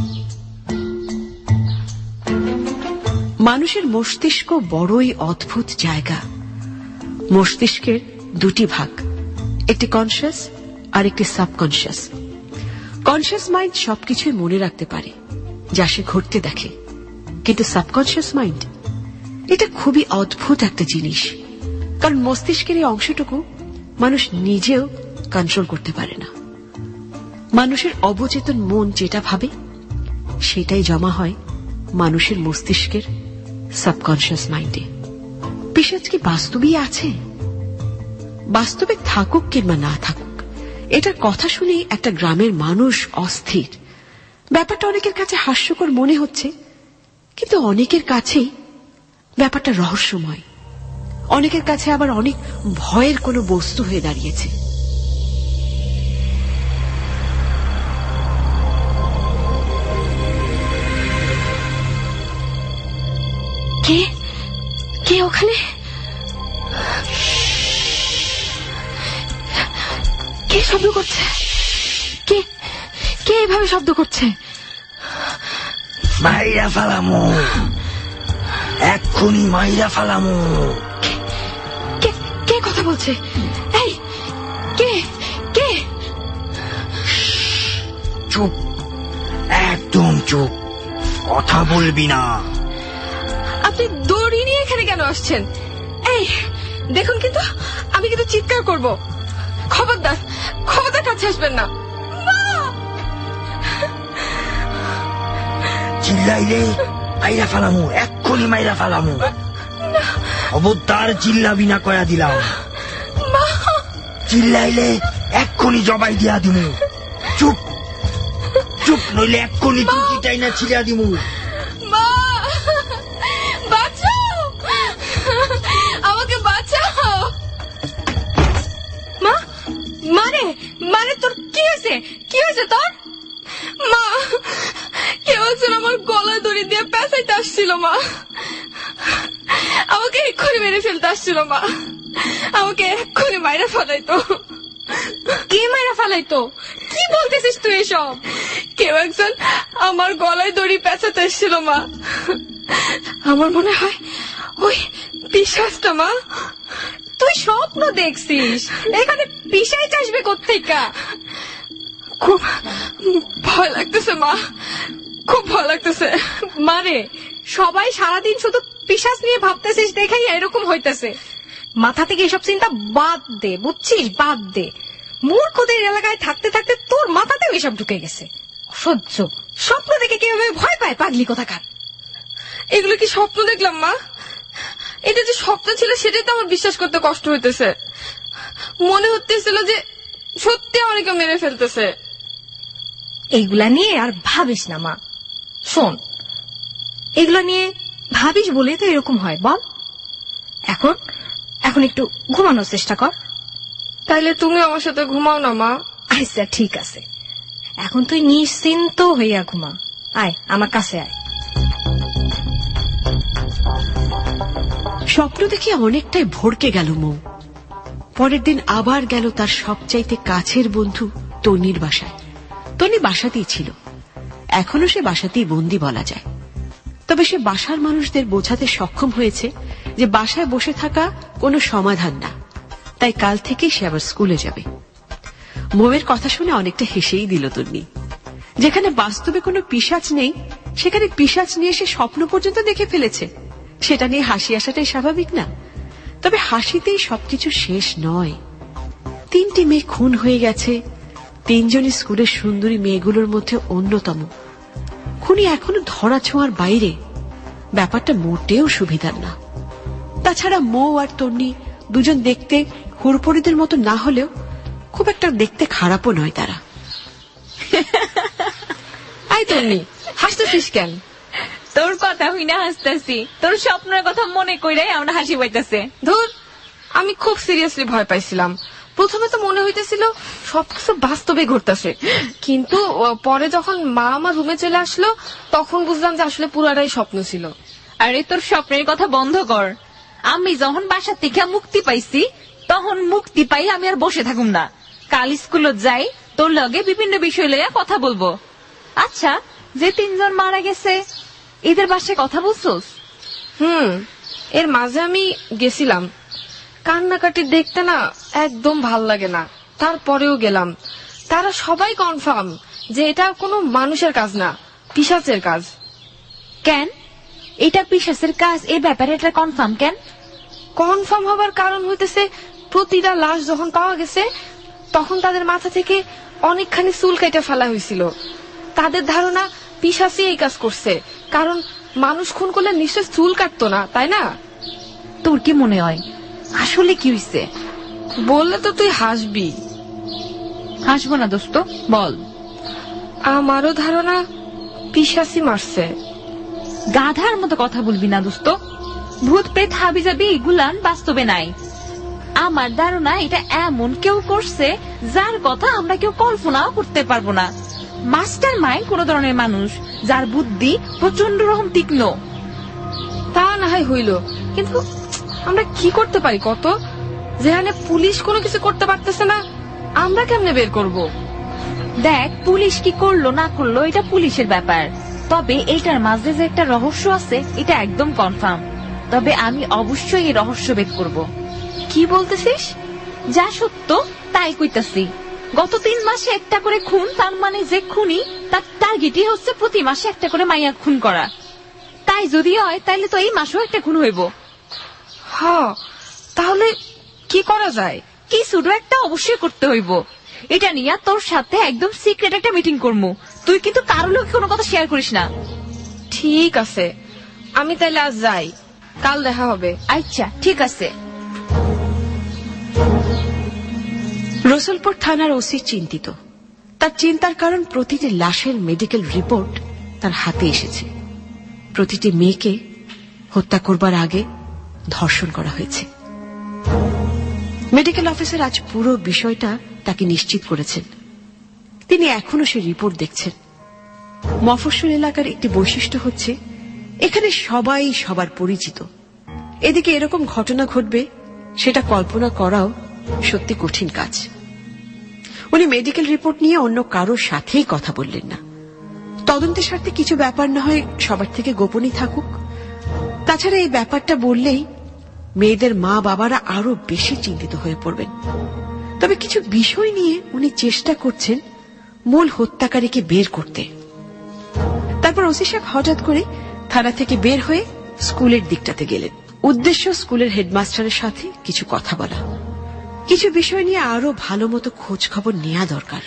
মানুষের মস্তিষ্ক বড়ই অদ্ভুত জায়গা। মস্তিষ্কের 2টি ভাগ, একটি কনসিয়াস আর একটি সাবকনসিয়াস। কনসিয়াস মাইন্ড সবকিছুই মনে রাখতে পারে যা সে ঘটতে দেখে, কিন্তু সাবকনসিয়াস মাইন্ড এটা খুবই অদ্ভুত একটা জিনিস। কারণ মস্তিষ্কের এই অংশটুকু মানুষ নিজেও কন্ট্রোল করতে পারে না। মানুষের অবচেতন মন যেটা ভাবে সেটাই জমা হয় মানুষের মস্তিষ্কের সাবকনসিয়াস মাইন্ডে। পিশাচ কি বাস্তবেই আছে? বাস্তবে থাকুক কিংবা না থাকুক, এটার কথা শুনে একটা গ্রামের মানুষ অস্থির। ব্যাপারটা অনেকের কাছে হাস্যকর মনে হচ্ছে, কিন্তু অনেকের কাছেই ব্যাপারটা রহস্যময়। অনেকের কাছে আবার অনেক ভয়ের কোনো বস্তু হয়ে দাঁড়িয়েছে। কে কে ওখানে? কে শব্দ করছে? কে কে এভাবে শব্দ করছে? মাইরা ফালামু, এক্ষুনি মাইরা ফালামু। কে কে কথা বলছে? এই কে কে? চুপ, একদম চুপ, কথা বলবি না। আপনি দড়ি নিয়ে এখানে কেন আসছেন? এই দেখুন, কিন্তু আমি কিন্তু চিৎকার করব। খবরদার খবরদার কাছে আসবেন না। চিল্লাইলে মাইরা ফালামু, এক্ষুনি মাইরা ফালামু। খবরদার চিল্লাবি না, কয়া দিলাম। চিল্লাইলে এক্ষুনি জবাই দিয়া দিমু। চুপ চুপ, নইলে এক্ষুনি চুটি চাই না ছিড়া দিমু। হয়েছে তোর? মা, কেউ একজন আমার গলায় দড়ি দিয়ে পেঁচাইতে আসছিল মা। আমাকে এক্ষুনি মেরে ফেলতে আসছিল মা। আমাকে এক্ষুনি মাইরা ফেলাইতো। কে মাইরা ফেলাইতো? কি বলতেছিস তুই এসব? কেউ একজন আমার গলায় দড়ি পেঁচাতে এসছিল মা। আমার মনে হয় ওই পিশাচটা মা। তুই স্বপ্ন দেখছিস? এখানে পিশাচ আসবে কোত্থেকে? খুব ভয় লাগতেছে মা, খুব ভয় লাগতেছে। মারে, সবাই সারাদিন শুধু পিশাচ নিয়ে ভাবতেছিস দেখাই এরকম হইতেছে। মাথা থেকে এসব চিন্তা বাদ দে, বুঝছিস? বাদ দে। মূর্খদের এলাকায় থাকতে থাকতে তোর মাথাতেও এসব ঢুকে গেছে। অসহ্য। স্বপ্ন দেখে কিভাবে ভয় পায় পাগলি কোথাকার। এগুলো কি স্বপ্ন দেখলাম মা? এটা যে স্বপ্ন ছিল সেটাই তো আমার বিশ্বাস করতে কষ্ট হইতেছে। মনে হতেছিল যে সত্যি অনেকে মেরে ফেলতেছে। এইগুলা নিয়ে আর ভাবিস না মা। শোন, এগুলা নিয়ে ভাবিস বলে তো এরকম হয় বল। এখন একটু ঘুমানোর চেষ্টা কর। তাইলে তুমি আমার সাথে ঘুমাও না মা। আচ্ছা ঠিক আছে, এখন তুই নিশ্চিন্ত হইয়া ঘুমা। আয় আমার কাছে আয়। স্বপ্ন দেখে অনেকটাই ভড়কে গেল মৌ। পরের দিন আবার গেল তার সবচাইতে কাছের বন্ধু তনির বাসায়। তনি বাসাতেই ছিল, এখনো সে বাসাতেই বন্দি বলা যায়। তবে সে বাসার মানুষদের বোঝাতে সক্ষম হয়েছে যে বাসায় বসে থাকা কোনো সমাধান না, তাই কাল থেকে সে আবার স্কুলে যাবে। মৌয়ের কথা শুনে অনেকটা হেসেই দিল তন্নি। যেখানে বাস্তবে কোনো পিশাচ নেই সেখানে পিশাচ নিয়ে সে স্বপ্ন পর্যন্ত দেখে ফেলেছে, সেটা নিয়ে হাসি আসাটাই স্বাভাবিক না? তবে হাসিতেই সবকিছু শেষ নয়। 3টি মেয়ে খুন হয়ে গেছে, 3জনই স্কুলের সুন্দরী মেয়েগুলোর মধ্যে অন্যতম। খুনি এখনো ধরা ছোঁয়ার বাইরে। ব্যাপারটা মোটেও সুবিধার না। তাছাড়া মৌ আর তন্নি দুজন দেখতে হুড়পড়িদের মতো না হলেও খুব একটা দেখতে খারাপও নয় তারা। আই তন্নি, হাসতেছিস কেন? তোর কথা হই না হাসতেছি, তোর স্বপ্নের কথা মনে কইরাই আমরা হাসি পাইতেছে। ধুর, আমি খুব সিরিয়াসলি ভয় পাইছিলাম। প্রথমে তো মনে হইতেছিল সবকিছু বাস্তবে ঘটতেছে, কিন্তু পরে যখন মা আমার রুমে চলে আসলো তখন বুঝলাম যে আসলে পুরাটাই স্বপ্ন ছিল। আরে তোর স্বপ্নের কথা বন্ধ কর। আমি যখন বাসা থেকে মুক্তি পাইছি তখন মুক্তি পাই আমি আর বসে থাকুম না। কাল স্কুলে যাই, তোর লগে বিভিন্ন বিষয় লইয়া কথা বলবো। আচ্ছা, যে 3জন মারা গেছে এদের বাসায় কথা বলছোস? এর মাঝে আমি গেছিলাম। কান্নাকাটি দেখতে না একদম ভাল লাগে না, তারপরেও গেলাম। তারা সবাই কনফার্ম যে এটা কোনো মানুষের কাজ না, পিশাচের কাজ। কেন এটা পিশাচের কাজ? এ ব্যাপারে এটা কনফার্ম কেন? কনফার্ম হবার কারণ হইতেছে প্রতিটা লাশ যখন পাওয়া গেছে তখন তাদের মাথা থেকে অনেকখানি চুল কেটে ফেলা হয়েছিল। তাদের ধারণা পিশাচই এই কাজ করছে, কারণ মানুষ খুন করলে নিশ্চয় চুল কাটতো না, তাই না? তোর কি মনে হয় আসলে কি হইছে? বললে তো তুই হাসবি। হাসবো না দোস্ত, বল। আমারও ধারণা পিশাচই মারছে। গাধার মতো কথা বলবি না দোস্ত। ভূত প্রেত হাবি যাবি এগুলান বাস্তবে নাই। আমার ধারণা এটা এমন কেউ করছে যার কথা আমরা কেউ কল্পনাও করতে পারবো না। মাস্টার মাইন্ড কোন ধরনের মানুষ যার বুদ্ধি প্রচন্ড রকম তীক্ষ্ণ। তা না হয় হইল, কিন্তু আমরা কি করতে পারি কত? যেখানে পুলিশ কোনো কিছু করতে পারতেছে না, আমরা কেমনে বের করব? দেখ, পুলিশ কি করলো না করলো এটা পুলিশের ব্যাপার, তবে এটার মাঝে যে একটা রহস্য আছে এটা একদম কনফার্ম। তবে আমি অবশ্যই এই রহস্য বের করব। কি বলতেছিস? যা সত্য তাই কইতাছি। গত 3 মাসে একটা করে খুন, তার মানে যে খুনি তার টার্গেটই হচ্ছে প্রতি মাসে একটা করে মাইয়া খুন করা। তাই যদি হয় তাহলে তো এই মাসেও একটা খুন হইব। হ্যাঁ, তাহলে কি করা যায়? কিছু একটা অবশ্যই করতে হইব। এটা নিয়ে তোর সাথে একদম সিক্রেট একটা মিটিং করবো। তুই কিন্তু কারোর লোক কোনো কথা শেয়ার করিস না। ঠিক আছে, আমি তাহলে আজ যাই, কাল দেখা হবে। আচ্ছা ঠিক আছে। রসুলপুর থানার ওসি চিন্তিত। তার চিন্তার কারণ প্রতিটি লাশের মেডিকেল রিপোর্ট তার হাতে এসেছে। প্রতিটি মেয়েকে হত্যা করবার আগে ধর্ষণ করা হয়েছে। মেডিকেল অফিসার আজ পুরো বিষয়টা তাকে নিশ্চিত করেছেন। তিনি এখনো সেই রিপোর্ট দেখছেন। মফস্বল এলাকার একটি বৈশিষ্ট্য হচ্ছে এখানে সবাই সবার পরিচিত। এদিকে এরকম ঘটনা ঘটবে সেটা কল্পনা করাও সত্যি কঠিন কাজ। উনি মেডিকেল রিপোর্ট নিয়ে অন্য কারোর সাথেই কথা বললেন না। তদন্তের স্বার্থে কিছু ব্যাপার না হয় সবার থেকে গোপনই থাকুক। তাছাড়া এই ব্যাপারটা বললেই মেয়েদের মা বাবারা আরো বেশি চিন্তিত হয়ে পড়বেন। তবে কিছু বিষয় নিয়ে উনি চেষ্টা করছেন মূল হত্যাকারীকে বের করতে। তারপর ওসি সাহেব হঠাৎ করে থানা থেকে বের হয়ে স্কুলের দিকটাতে গেলেন। উদ্দেশ্য স্কুলের হেডমাস্টারের সাথে কিছু কথা বলা, কিছু বিষয় নিয়ে আরো ভালো মতো খোঁজ খবর নেওয়া দরকার।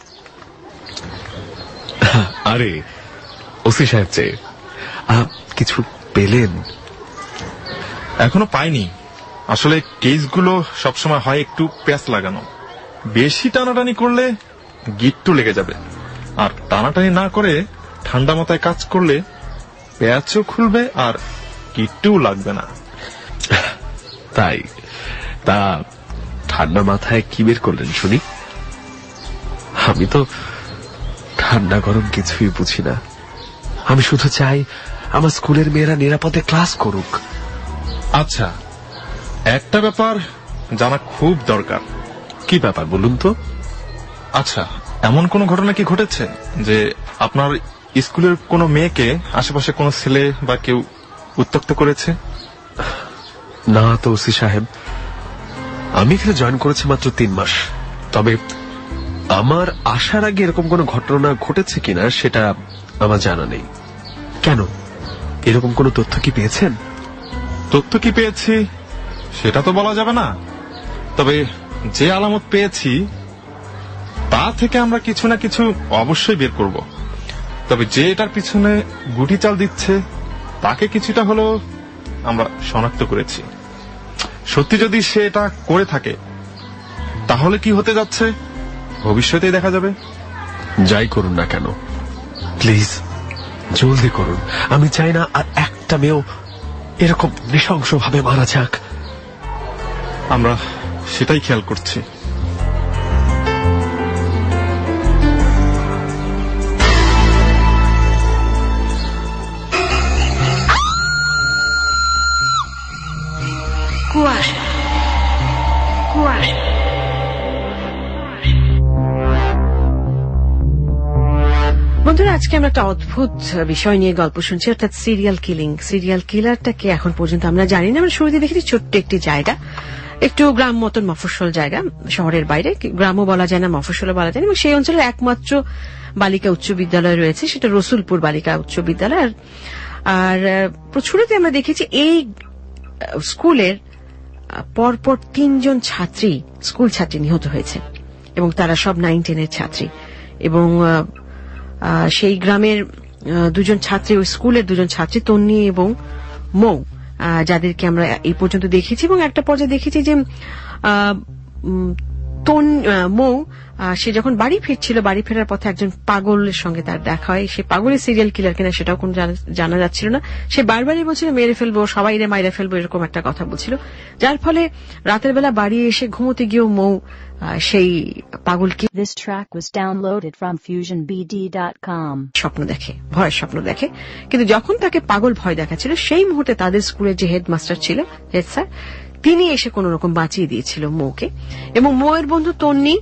আরে ওসি সাহেব যে কিছু পেলেন? এখনো পাইনি। আসলে কেসগুলো সবসময় হয় একটু প্যাঁচ লাগানো। বেশি টানাটানি করলে গিট্টু লেগে যাবে, আর টানাটানি না করে ঠান্ডা মাথায় কাজ করলে প্যাঁচও খুলবে আর গিট্টুও লাগবে না। তাই? তা ঠান্ডা মাথায় কি বের করলেন শুনি? আমি তো ঠান্ডা গরম কিছুই বুঝি না। আমি শুধু চাই আমার স্কুলের মেয়েরা নিরাপদে ক্লাস করুক। আচ্ছা, একটা ব্যাপার জানা খুব দরকার। কি ব্যাপার বলুন তো? আচ্ছা, এমন কোন ঘটনা কি ঘটেছে যে আপনার স্কুলের কোনো মেয়েকে আশেপাশে কোনো ছেলে বা কেউ উত্ত্যক্ত করেছে? না তো ওসি সাহেব, আমি এখানে জয়েন করেছি মাত্র 3 মাস। তবে আমার আসার আগে এরকম কোন ঘটনা ঘটেছে কিনা সেটা আমার জানা নেই। কেন, এরকম কোন তথ্য কি পেয়েছেন? তথ্য কি পেয়েছি সেটা তো বলা যাবে না, তবে যে আলামত পেয়েছি তা থেকে আমরা কিছু না কিছু অবশ্যই বের করব। তবে যে এটার পিছনে গুটি চাল দিচ্ছে তাকে কিছুটা হলেও আমরা শনাক্ত করেছি। সত্যি যদি সে এটা করে থাকে তাহলে কি হতে যাচ্ছে ভবিষ্যতেই দেখা যাবে। যাই করুন না কেন, প্লিজ জলদি করুন। আমি চাই না আর একটা মেয়েও এরকম নৃশংসভাবে মারা যাক। আমরা সেটাই খেয়াল করছি। বন্ধুরা, আজকে আমরা একটা অদ্ভুত বিষয় নিয়ে গল্প শুনছি, অর্থাৎ সিরিয়াল কিলিং। সিরিয়াল কিলারটাকে এখন পর্যন্ত আমরা জানি না। আমরা শুরুতে দেখেছি ছোট্ট একটি জায়গা, একটু গ্রাম মতন মফস্বল জায়গা, শহরের বাইরে, গ্রামও বলা যায় না মফস্বলও বলা যায় না। এবং সেই অঞ্চলের একমাত্র বালিকা উচ্চ বিদ্যালয় রয়েছে, সেটা রসুলপুর বালিকা উচ্চ বিদ্যালয়। আর শুরুতে আমরা দেখেছি এই স্কুলের পরপর 3 জন ছাত্রী, স্কুল ছাত্রী নিহত হয়েছে এবং তারা সব 9-10 ছাত্রী। এবং সেই গ্রামের 2 জন ছাত্রী, ওই স্কুলের 2 জন ছাত্রী তন্নি এবং মৌ, যাদেরকে আমরা এই পর্যন্ত দেখেছি। এবং একটা পর্যায়ে দেখেছি যে মৌ সে যখন বাড়ি ফিরছিল, বাড়ি ফেরার পথে একজন পাগলের সঙ্গে তার দেখা হয়। সে পাগলের সিরিয়াল কিলার কিনা সেটাও কোন জানা যাচ্ছিল না। সে বারবারই বলছিল মেরে ফেলবো, সবাই রে মাইরে ফেলবো, এরকম একটা কথা বলছিল। যার ফলে রাতের বেলা বাড়ি এসে ঘুমোতে গিয়েও মৌ সেই পাগলকে This track was downloaded from FusionBD.com. স্বপ্ন দেখে, ভয়ের স্বপ্ন দেখে। কিন্তু যখন তাকে পাগল ভয় দেখাচ্ছিল সেই মুহূর্তে তাদের স্কুলের যে হেডমাস্টার ছিল, হেড স্যার, তিনি এসে কোন রকম বাঁচিয়ে দিয়েছিল মৌকে। এবং মৌয়ের বন্ধু তন্নি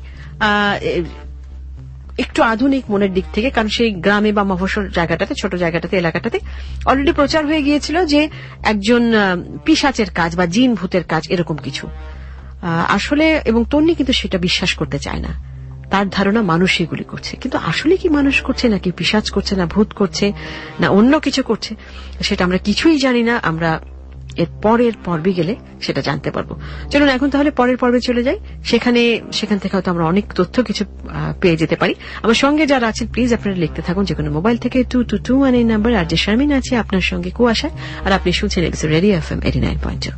একটু আধুনিক মনের দিক থেকে, কারণ সেই গ্রামে বা মফস্বল জায়গাটাতে, ছোট জায়গাটাতে, এলাকাটাতে অলরেডি প্রচার হয়ে গিয়েছিল যে একজন পিশাচের কাজ বা জিন ভূতের কাজ, এরকম কিছু আসলে। এবং তন্নি কিন্তু সেটা বিশ্বাস করতে চায় না। তার ধারণা মানুষ এগুলি করছে, কিন্তু আসলে কি মানুষ করছে, নাকি পিশাচ করছে, না ভূত করছে, না অন্য কিছু করছে, সেটা আমরা কিছুই জানি না। আমরা এর পরের পর্বে গেলে সেটা জানতে পারবো। চলুন এখন তাহলে পরের পর্বে চলে যাই। সেখান থেকে হয়তো আমরা অনেক তথ্য কিছু পেয়ে যেতে পারি। আমার সঙ্গে যারা আছেন প্লিজ আপনারা লিখতে থাকুন যে কোনো মোবাইল থেকে 2221 এই নাম্বার। আর যে শারমিন আছে আপনার সঙ্গে কুয়াশায়, আর আপনি শুনছেন রেডিও FM 89.2।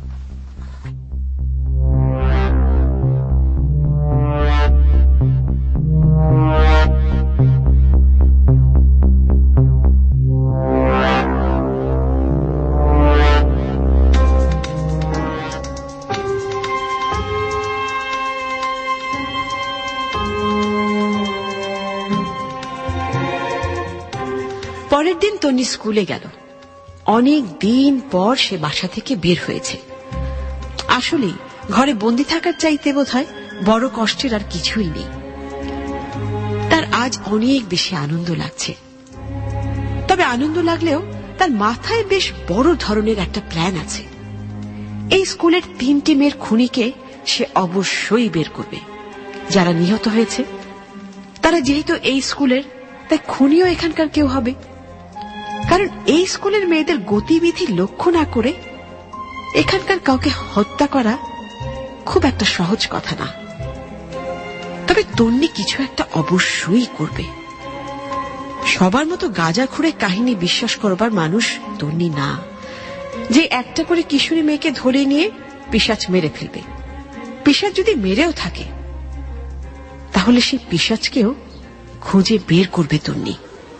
পরের দিন তন্নি স্কুলে গেল। অনেক দিন পর সে বাসা থেকে বের হয়েছে। আসলে ঘরে বন্দি থাকার চাইতে বোধহয় বড় কষ্টের আর কিছুই নেই। তার আজ অনেক বেশি আনন্দ লাগছে। তবে আনন্দ লাগলেও তার মাথায় বেশ বড় ধরনের একটা প্ল্যান আছে। এই স্কুলের 3টি মেয়ের খুনিকে সে অবশ্যই বের করবে। যারা নিহত হয়েছে তারা যেহেতু এই স্কুলের, তাই খুনিও এখানকার কেউ হবে। কারণ এই স্কুলের মেয়েদের গতিবিধি লক্ষ্য না করে এখানকার কাউকে হত্যা করা খুব একটা সহজ কথা না। তবে তন্নি কিছু একটা অবশ্যই করবে। সবার মতো গাঁজা খুঁড়ে কাহিনী বিশ্বাস করবার মানুষ তন্নি না, যে একটা করে কিশোরী মেয়েকে ধরে নিয়ে পিশাচ মেরে ফেলবে। পিশাচ যদি মেরেও থাকে তাহলে সেই পিশাচকেও খুঁজে বের করবে তন্নি।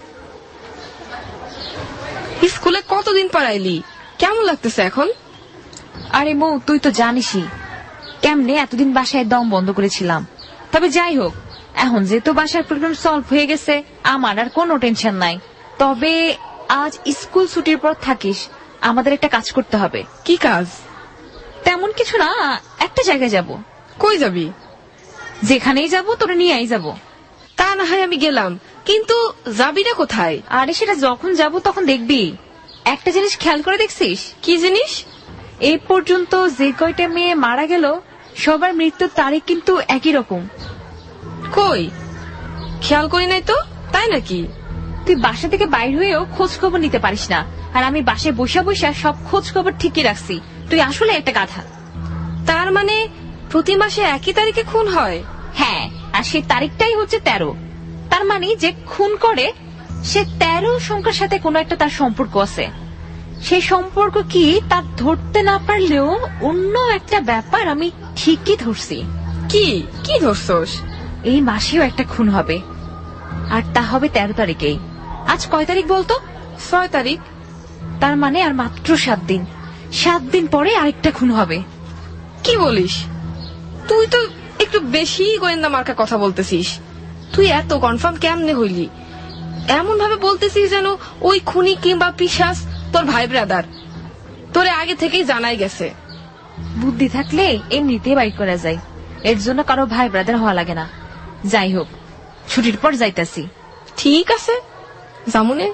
স্কুলে কতদিন পড়াইলি, কেমন লাগতেছে এখন? আরে মৌ, তুই তো জানিসই কেমনে এতদিন বাসায় দম বন্ধ করেছিলাম। তবে যাই হোক, এখন যেহেতু বাসার প্রবলেম সলভ হয়ে গেছে, আমার আর কোনো টেনশন নাই। তবে আজ স্কুল ছুটির পর থাকিস, আমাদের একটা কাজ করতে হবে। কি কাজ? তেমন কিছু না, একটা জায়গায় যাব। কই যাবি? যেখানেই যাব তোরে নিয়েই যাব। তা না হয় আমি গেলাম, কিন্তু যাবিটা কোথায়? আরে সেটা যখন যাব তখন দেখবি। একটা জিনিস খেয়াল করে দেখছিস? কি জিনিস? এই পর্যন্ত যে কয়টা মেয়ে মারা গেল সবার মৃত্যুর তারিখ কিন্তু একই রকম। কই, খেয়াল করি নাই তো। তাই নাকি? তুই বাসা থেকে বাইর হয়েও খোঁজ খবর নিতে পারিস না, আর আমি বাসায় বসা বসা সব খোঁজ খবর ঠিকই রাখছি। তুই আসলে একটা গাধা। তার মানে প্রতি মাসে একই তারিখে খুন হয়? হ্যাঁ, আর সেই তারিখটাই হচ্ছে 13। তার মানে যে খুন করে সে 13 সংখ্যার সাথে কোনো একটা তার সম্পর্ক আছে। সেই সম্পর্ক কি তার ধরতে না পারলেও অন্য একটা ব্যাপার আমি ঠিকই ধরছি। কি কি ধরছস? এই মাসেও একটা খুন হবে, আর তা হবে 13 তারিখেই। আজ কয় তারিখ বলতো? 6 তারিখ। তার মানে আর মাত্র 7 দিন। 7 দিন পরে আরেকটা খুন হবে। কি বলিস? তুই তো একটু বেশি গোয়েন্দা মার্কা কথা বলতেছিস। তুই এত কনফার্ম কেমনে হইলি? এমন ভাবে বলতেছিস যেন ওই খুনি কিংবা পিশাচ তোর ভাই ব্রাদার। তোরে আগে থেকেই জানাই গেছে। বুদ্ধি থাকলে এমনিতেই বাইর করা যায়, এর জন্য কারো ভাই ব্রাদার হওয়া লাগে না। যাই হোক, ছুটির পর যাইতাছি। ঠিক আছে, জামুনে।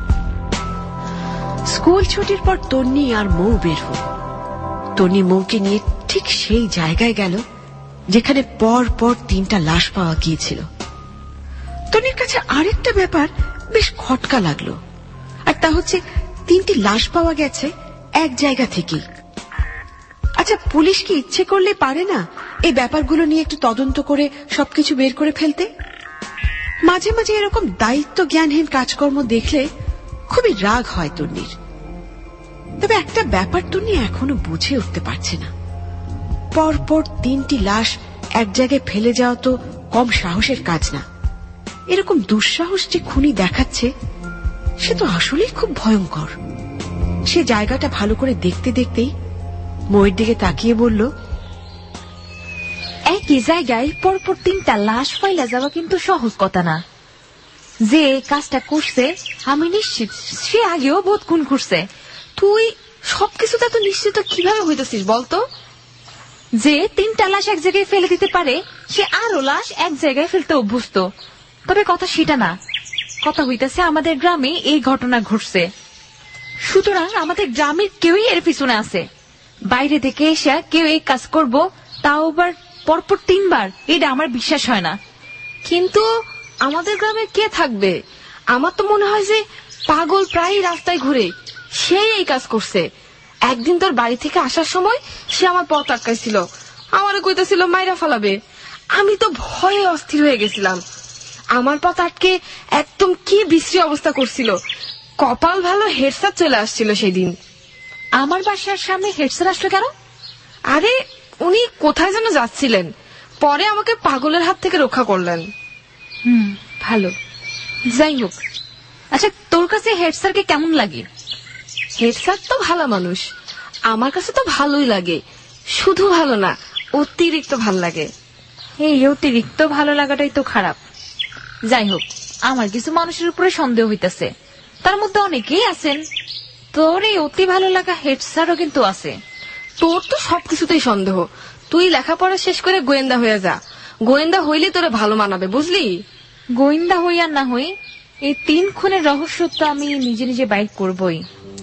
স্কুল ছুটির পর তন্নি আর মৌ বের হল। তন্নি মৌকে নিয়ে ঠিক সেই জায়গায় গেল যেখানে পর পর 3টা লাশ পাওয়া গিয়েছিল। তন্নির কাছে আরেকটা ব্যাপার বেশ খটকা লাগলো, আর তা হচ্ছে 3টি লাশ পাওয়া গেছে এক জায়গা থেকেই। আচ্ছা, পুলিশ কি ইচ্ছে করলে পারে না এই ব্যাপারগুলো নিয়ে একটু তদন্ত করে সবকিছু বের করে ফেলতে? মাঝে মাঝে এরকম দায়িত্ব জ্ঞানহীন কাজকর্ম দেখলে খুবই রাগ হয় তন্নির। তবে একটা ব্যাপার তন্নি এখনো বুঝে উঠতে পারছে না। পরপর 3টি লাশ এক জায়গায় ফেলে যাওয়া তো কম সাহসের কাজ না। এরকম দুঃসাহস যে খুনি দেখাচ্ছে সে তো আসলেই খুব ভয়ঙ্কর। সে জায়গাটা ভালো করে দেখতে দেখতেই ময়ের দিকে তাকিয়ে বলল, একই জায়গায় পরপর 3টা লাশ ফাইলা যাওয়া কিন্তু সহজ কথা না। যে কাজটা করছে আমি নিশ্চিত সে আগেও বহুত খুন করছে। তুই সবকিছুতে এত নিশ্চিত কিভাবে হইতেছিস বলতো? যে 3টা লাশ এক জায়গায় ফেলে দিতে পারে সে আরো লাশ এক জায়গায় ফেলতে অভ্যস্ত। তবে কথা সেটা না, কথা হইতেছে আমাদের গ্রামে এই ঘটনা ঘটছে, সুতরাং আমাদের গ্রামের কেউই এর পিছনে আছে। বাইরে থেকে এসে কেউ এই কাজ করব, তাও আবার পরপর 3 বার, এটা আমার বিশ্বাস হয় না। কিন্তু আমাদের গ্রামে কে থাকবে? আমার তো মনে হয় যে পাগল প্রায় রাস্তায় ঘুরে সেই এই কাজ করছে। একদিন তোর বাড়ি থেকে আসার সময় সে আমার পথ আটকাইছিল, আমারও কইতেছিল মাইরা ফেলাবে। আমি তো ভয়ে অস্থির হয়ে গেছিলাম। আমার পথ আটকে একদম কি বিশ্রী অবস্থা করছিল। কপাল ভালো হেড স্যার চলে আসছিল সেদিন। আমার বাসার সামনে হেড স্যার আসলো কেন? আরে উনি কোথায় যেন যাচ্ছিলেন, পরে আমাকে পাগলের হাত থেকে রক্ষা করলেন। ভালো। যাই হোক, আচ্ছা তোর কাছে হেড স্যারকে কেমন লাগে? হেড স্যার তো ভালো মানুষ, আমার কাছে তো ভালোই লাগে। শুধু ভালো না, অতিরিক্ত ভাল লাগে। এই অতিরিক্ত ভালো লাগাটাই তো খারাপ। যাই হোক, আমার কিছু মানুষের উপরে সন্দেহ হইতেছে। তার মধ্যে অনেকেই আছেন। তোর এই অতি ভালো লাগা হেড স্যারও কিন্তু আছে। তোর তো সবকিছুতেই সন্দেহ। তুই লেখাপড়া শেষ করে গোয়েন্দা হয়ে যা। গোয়েন্দা হইলে তোরে ভালো মানাবে, বুঝলি? গোয়েন্দা হই আর না হই, এই 3 খুনের রহস্য তো আমি নিজে নিজে বাইর করবই।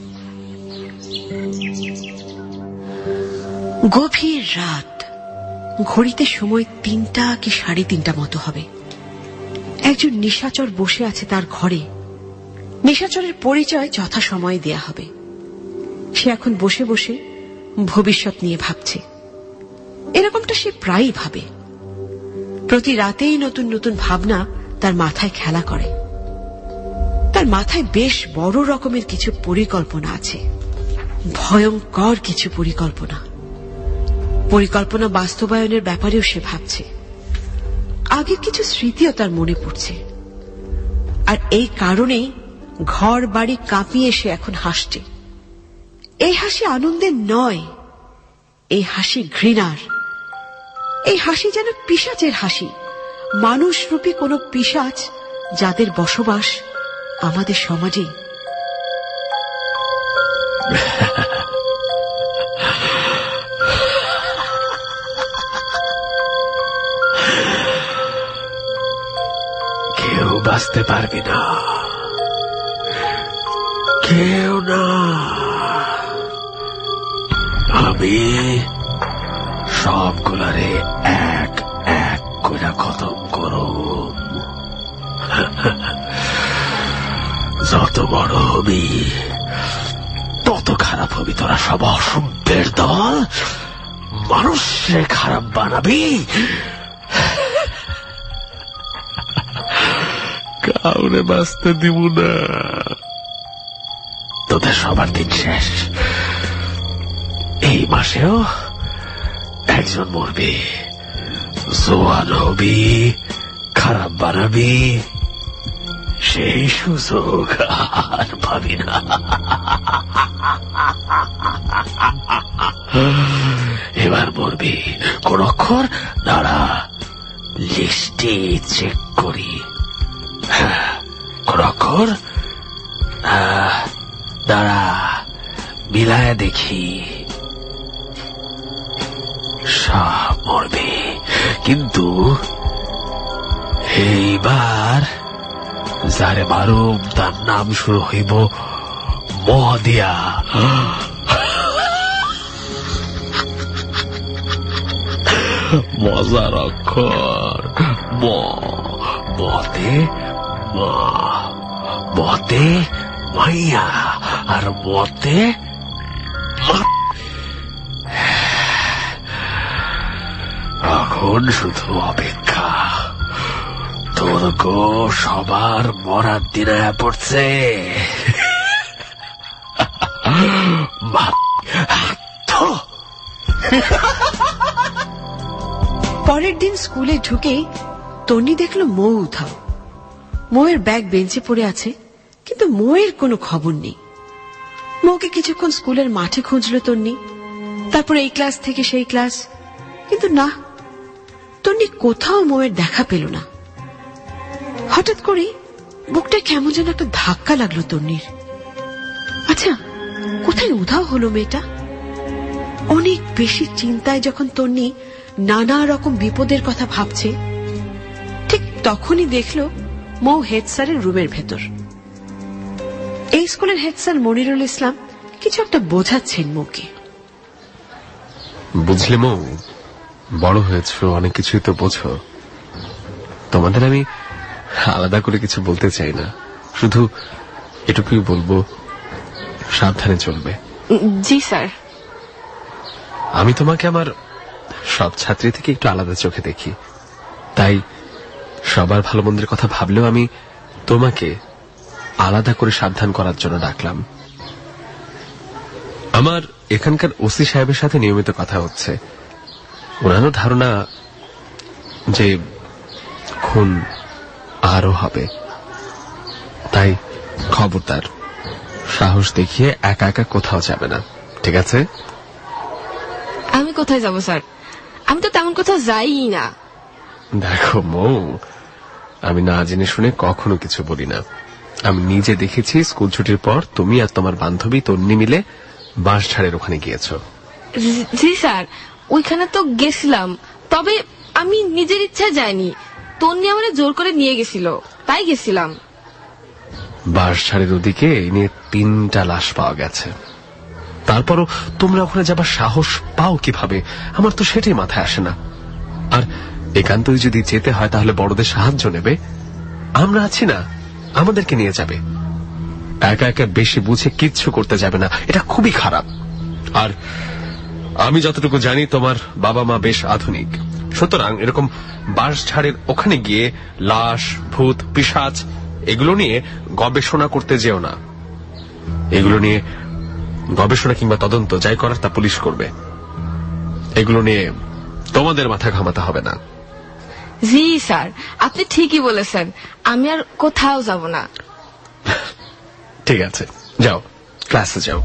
গভীর রাত, ঘড়িতে সময় 3টা কি 3:30 মতো হবে। একজন নিশাচর বসে আছে তার ঘরে। নিশাচরের পরিচয় যথাসময়ে দেয়া হবে। সে এখন বসে বসে ভবিষ্যৎ নিয়ে ভাবছে। এরকমটা সে প্রায়ই ভাবে। প্রতি রাতেই নতুন নতুন ভাবনা তার মাথায় খেলা করে। তার মাথায় বেশ বড় রকমের কিছু পরিকল্পনা আছে, ভয়ঙ্কর কিছু পরিকল্পনা বাস্তবায়নের ব্যাপারেও সে ভাবছে। আগের কিছু স্মৃতিও তার মনে পড়ছে। আর এই কারণেই ঘর বাড়ি কাঁপিয়ে সে এখন হাসছে। এই হাসি আনন্দের নয়, এই হাসি ঘৃণার। এই হাসি যেন পিশাচের হাসি, মানুষরূপী কোন পিশাচ যাদের বসবাস আমাদের সমাজে। কেউ বাঁচতে পারবি না, কেউ না। আমি সবগুলারে এক এক করে খতম করো। যত বড় হবি তত খারাপ হবি। তোরা সব অসভ্যের দল, মানুষে খারাপ বানাবি। কাউরে বাঁচতে দিব না। তোদের সবার দিন শেষ। এই মাসেও একজন মরবে। জোয়ান হবি, খারাপ বানাবি, সেই সুযোগ আর পাবি না। এবার মরবি। কোন অক্ষর? দাঁড়া, লিস্টে চেক করি। কোন অক্ষর? দাঁড়া, মিলায় দেখি। সব মরবে, কিন্তু এইবার যারে মারুম তার নাম শুরু হইব ম দিয়া। মজার অক্ষর ম। মতে মা, মতে মাইয়া, আর মতে এখন শুধু অপেক্ষা। তোর গো সবার মরার দিন পড়ছে। পরের দিন স্কুলে ঢুকে তন্নি দেখল মৌ উধাও। মৌয়ের ব্যাগ বেঞ্চে পড়ে আছে, কিন্তু মৌয়ের কোনো খবর নেই। মৌকে কিছুক্ষণ স্কুলের মাঠে খুঁজল তন্নি, তারপর এই ক্লাস থেকে সেই ক্লাস, কিন্তু না, তন্নি কোথাও মৌয়ের দেখা পেল না। হঠাৎ করে বুকটা কেমন যেন একটা ধাক্কা লাগলো তন্নির। আচ্ছা, কোথায় উধাও হলো মেয়েটা? অনেক বেশি চিন্তায় যখন তন্নি নানা রকম বিপদের কথা ভাবছে, ঠিক তখনই দেখল মৌ হেড স্যারের রুমের ভেতর। এই স্কুলের হেড স্যার মনিরুল ইসলাম কিছু একটা বোঝাচ্ছেন মৌকে। বুঝলে মৌ, বড় হয়েছ, অনেক কিছুই তো বোঝো। তোমাদের আমি আলাদা করে কিছু বলতে চাই না, শুধু এটুকুই বলবো, সাবধানে চলবে। জি স্যার। আমি তোমাকে আমার সব ছাত্রী থেকে একটু আলাদা চোখে দেখি, তাই সবার ভালো মন্দের কথা ভাবলেও আমি তোমাকে আলাদা করে সাবধান করার জন্য ডাকলাম। আমার এখানকার ওসি সাহেবের সাথে নিয়মিত কথা হচ্ছে। ওনারও ধারণা যে খুন আরো হবে, তাই খবরদার, সাহস দেখিয়ে একা একা কোথাও যাবে না, ঠিক আছে? আমি কোথায় যাব স্যার? আমি তো তেমন কোথাও যাই না। দেখো মৌ, আমি না জেনে শুনে কখনো কিছু বলি না। আমি নিজে দেখেছি স্কুল ছুটির পর তুমি আর তোমার বান্ধবী তন্নি মিলে বাঁশঝাড়ের ওখানে গিয়েছো। জি স্যার, ওইখানে তো গেছিলাম, তবে আমি নিজের ইচ্ছায় যাইনি। তন্নি আমাকে জোর করে নিয়ে গেছিল, তাই গেছিলাম। বাঁশঝাড়ের ওদিকে এই নিয়ে 3টা লাশ পাওয়া গেছে। তারপরও তোমরা ওখানে যাবার সাহস পাও কিভাবে? আমার তো সেটাই মাথায় আসে না। আর একান্তই যদি যেতে হয় তাহলে বড়দের সাহায্য নেবে। আমরা আছি না, আমাদেরকে নিয়ে যাবে। একা একা বেশি বুঝে কিচ্ছু করতে যাবে না, এটা খুবই খারাপ। আর আমি যতটুকু জানি তোমার বাবা মা বেশ আধুনিক, সুতরাং এরকম বাঁশঝাড়ের ওখানে গিয়ে লাশ, ভূত, পিশাচ এগুলো নিয়ে গবেষণা করতে যেও না। এগুলো নিয়ে গবেষণা কিংবা তদন্ত যাই করার তা পুলিশ করবে। এগুলো নিয়ে তোমাদের মাথা ঘামাতে হবে না। জি স্যার, আপনি ঠিকই বলেছেন, আমি আর কোথাও যাব না। ঠিক আছে, যাও, ক্লাসে যাও।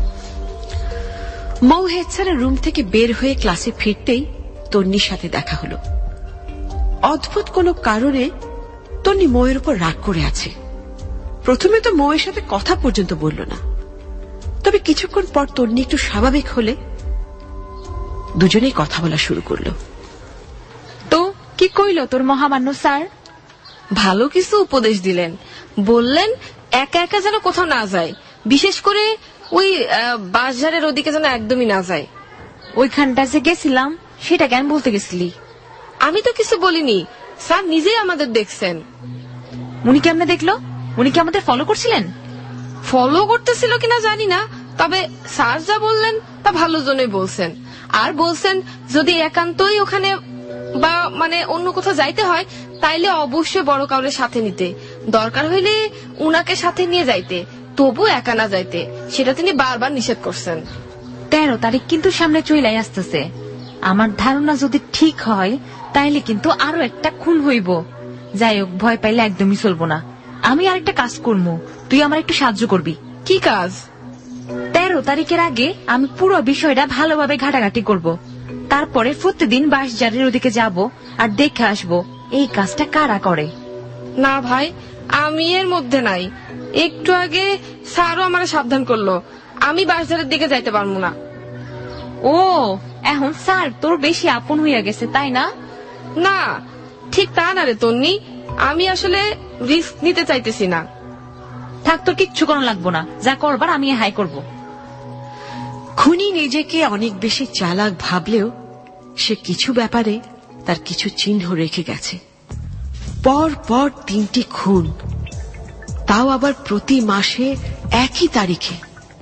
মৌ হেড স্যারের রুম থেকে বের হয়ে ক্লাসে ফিরতেই তন্নির সাথে দেখা হলো। অদ্ভুত কোনো কারণে তন্নি মৌয়ের উপর রাগ করে আছে। প্রথমে তো মৌয়ের সাথে কথা পর্যন্ত বলল না, তবে কিছুক্ষণ পর তন্নি একটু স্বাভাবিক হলে দুজনেই কথা বলা শুরু করলো। তো কি কইল তোর মহামান্য স্যার? ভালো কিছু উপদেশ দিলেন, বললেন একা একা যেন কোথাও না যায়, বিশেষ করে ওই বাঁশঝাড়ের ওদিকে যেন একদমই না যায়। ওইখানটা যে গেছিলাম সেটা কেন বলতে গেছিলি? আমি তো কিছু বলিনি, স্যার নিজেই আমাদের দেখছেন। উনি কেমনে দেখলো? উনি কি আমাদের ফলো করছিলেন? ফলো করতেছিল কিনা জানি না, তবে স্যার যা বললেন তা ভালো জন্যই বলছেন। আর বলছেন যদি একান্তই ওখানে বা মানে অন্য কোথাও যাইতে হয় তাইলে অবশ্যই বড় কাউরের সাথে নিতে, দরকার হইলে উনাকে সাথে নিয়ে যাইতে, তবু একা না যাইতে, সেটা তিনি বারবার নিষেধ করছেন। 13 তারিখ কিন্তু সামনে চইলাই আসতেছে। আমার ধারণা যদি ঠিক হয় তাইলে কিন্তু আরো একটা খুন হইব। যাই হোক, ভয় পাইলে একদমই চলবো না। আমি আরেকটা কাজ করবো, তুই আমার একটু সাহায্য করবি। কি কাজ? 13 তারিখের আগে আমি পুরো বিষয়টা ভালোভাবে ঘাটাঘাটি করব, তারপরে প্রতিদিন বাঁশঝাড়ের ওদিকে যাব আর দেখে আসবো এই কাজটা কারা করে। না ভাই, আমি এর মধ্যে নাই। একটু আগে স্যারও আমাকে সাবধান করলো, আমি বাঁশঝাড়ের দিকে যাইতে পারবো না। ও, এখন স্যার তোর বেশি আপন হইয়া গেছে, তাই না? না, ঠিক তা না রে তন্নি, আমি আসলে রিস্ক নিতে চাইতেছি না। থাক, তোর কিচ্ছু করা লাগবো না, যা করবার আমি হাই করব। খুনি নিজেকে অনেক বেশি চালাক ভাবলেও সে কিছু ব্যাপারে তার কিছু চিহ্ন রেখে গেছে। পর পর 3টি খুন, তাও আবার প্রতি মাসে একই তারিখে।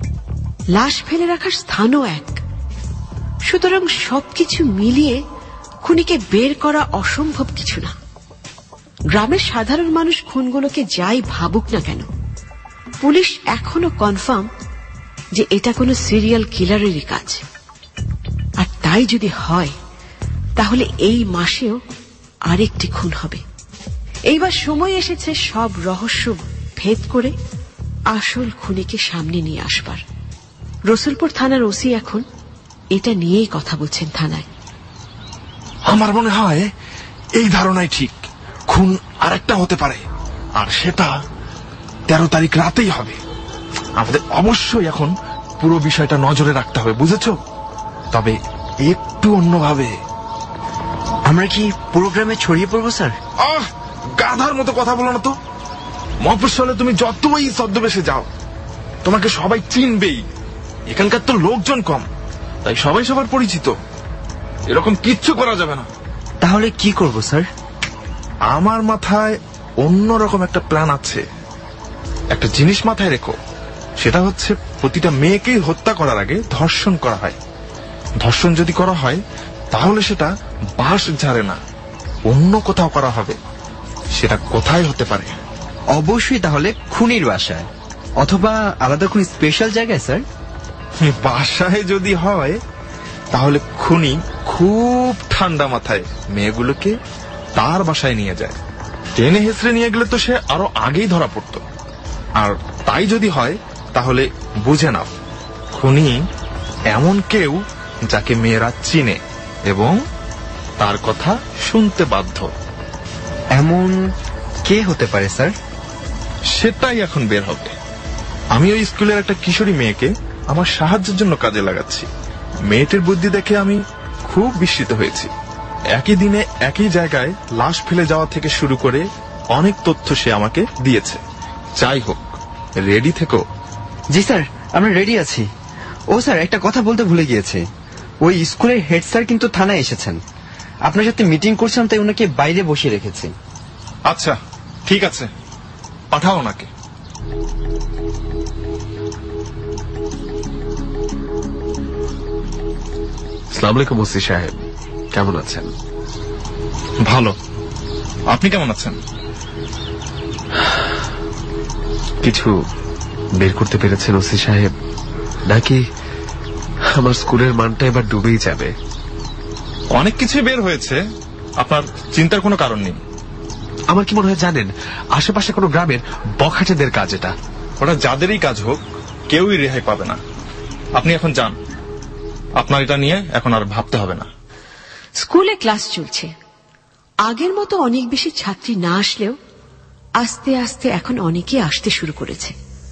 লাশ ফেলে রাখার স্থানও এক। সুতরাং সবকিছু মিলিয়ে খুনিকে বের করা অসম্ভব কিছু না। গ্রামের সাধারণ মানুষ খুনগুলোকে যাই ভাবুক না কেন, পুলিশ এখনো কনফার্ম যে এটা কোনো সিরিয়াল কিলারেরই কাজ। আর তাই যদি হয় তাহলে এই মাসেও আরেকটি খুন হবে। এইবার সময় এসেছে সব রহস্য ভেদ করে আসল খুনিকে সামনে নিয়ে আসবার। রসুলপুর থানার ওসি এখন এটা নিয়েই কথা বলছেন থানায়। আমার মনে হয় এই ধারণাই ঠিক, খুন আরেকটা হতে পারে, আর সেটা 13 তারিখ রাতেই হবে। আমাদের অবশ্যই এখন পুরো বিষয়টা নজরে রাখতে হবে, বুঝেছ? তবে একটু অন্যভাবে। আমরা কি পুরো গ্রামে ছড়িয়ে পড়বো স্যার? গাধার মতো কথা বলো না তো। মফস্বলে তুমি যতই ছদ্মবেশে যাও তোমাকে সবাই চিনবেই। এখানকার তো লোকজন কম, তাই সবাই সবার পরিচিত। এরকম কিচ্ছু করা যাবে না। তাহলে কি করব স্যার? আমার মাথায় অন্যরকম একটা প্ল্যান আছে। একটা জিনিস মাথায় রেখো, সেটা হচ্ছে প্রতিটা মেয়েকেই হত্যা করার আগে ধর্ষণ করা হয়। ধর্ষণ যদি করা হয় তাহলে সেটা বাঁশঝাড়ে না, অন্য কোথাও করা হবে। সেটা কোথায় হতে পারে? অবশ্যই তাহলে খুনির বাসায়, অথবা আলাদা কোনো স্পেশাল জায়গায় স্যার। বাসায় যদি হয় তাহলে খুনি খুব ঠান্ডা মাথায় মেয়েগুলোকে তার বাসায় নিয়ে যায়। টেনে হেসড়ে নিয়ে গেলে তো সে আরো আগেই ধরা পড়তো। আর তাই যদি হয় তাহলে বুঝে নাও খুনি এমন কেউ যাকে মেয়েরা চিনে এবং তার কথা শুনতে বাধ্য। এমন কে হতে পারে স্যার? সেটাই এখন বের হবে। আমি ওই স্কুলের একটা কিশোরী মেয়েকে আমার সাহায্যের জন্য কাজে লাগাচ্ছি। মেয়েটির বুদ্ধি দেখে আমি খুব বিস্মিত হয়েছি। একই দিনে একই জায়গায় লাশ ফেলে যাওয়া থেকে শুরু করে অনেক তথ্য সে আমাকে দিয়েছে। যাই হোক, রেডি থেকো। জি স্যার, আমরা রেডি আছি। ও স্যার, একটা কথা বলতে ভুলে গিয়েছে। ওই স্কুলের হেড স্যার কিন্তু থানায় এসেছেন। আপনার সাথে মিটিং করছিলাম, তাই ওনাকে বাইরে বসিয়ে রেখেছি। আচ্ছা, ঠিক আছে, পাঠাও ওনাকে। আসসালামু আলাইকুম ওসি সাহেব, কেমন আছেন? ভালো, আপনি কেমন আছেন? কিছু বের করতে পেরেছেন ওসি সাহেব, নাকি আমার স্কুলের মানটা এবার ডুবেই যাবে? অনেক কিছু বের হয়েছে, আপনার চিন্তার কোনো কারণ নেই। আমার কি মনে হয় জানেন, আশেপাশে কোনো গ্রামের বখাটেদের কাজ এটা। ওটা যাদেরই কাজ হোক, কেউই রেহাই পাবে না। আপনি এখন যান, আপনার এটা নিয়ে এখন আর ভাবতে হবে না। স্কুলে ক্লাস চলছে। আগের মতো অনেক বেশি ছাত্রী না আসলেও আস্তে আস্তে এখন অনেকে আসতে শুরু করেছে।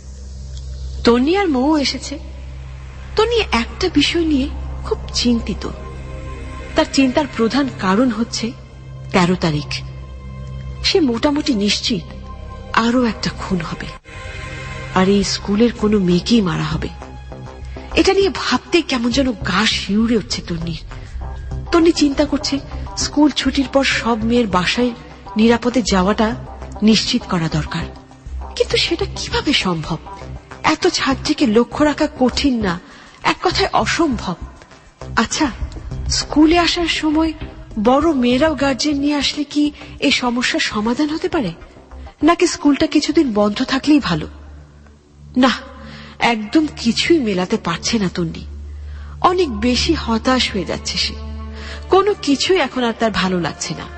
তন্নি আর মৌ এসেছে। তন্নি একটা বিষয় নিয়ে খুব চিন্তিত। তার চিন্তার প্রধান কারণ হচ্ছে 13 তারিখ। সে মোটামুটি নিশ্চিত আরো একটা খুন হবে, আর এই স্কুলের কোনো মেয়েকেই মারা হবে। এটা নিয়ে ভাবতে কেমন যেন গা শিউরে উঠছে তন্নির। তন্নি চিন্তা করছে স্কুল ছুটির পর সব মেয়ের বাসায় নিরাপদে যাওয়াটা নিশ্চিত করা দরকার। কিন্তু সেটা কিভাবে সম্ভব? এত ছাত্রীকে লক্ষ্য রাখা কঠিন না, এক কথায় অসম্ভব। আচ্ছা, স্কুলে আসার সময় বড় মেয়েরাও গার্জেন নিয়ে আসলে কি এই সমস্যার সমাধান হতে পারে, নাকি স্কুলটা কিছুদিন বন্ধ থাকলেই ভালো? না, একদম কিছুই মেলাতে পারছে না তন্নি। অনেক বেশি হতাশ হয়ে যাচ্ছে সে। কোনো কিছুই এখন আর তার ভালো লাগছে না।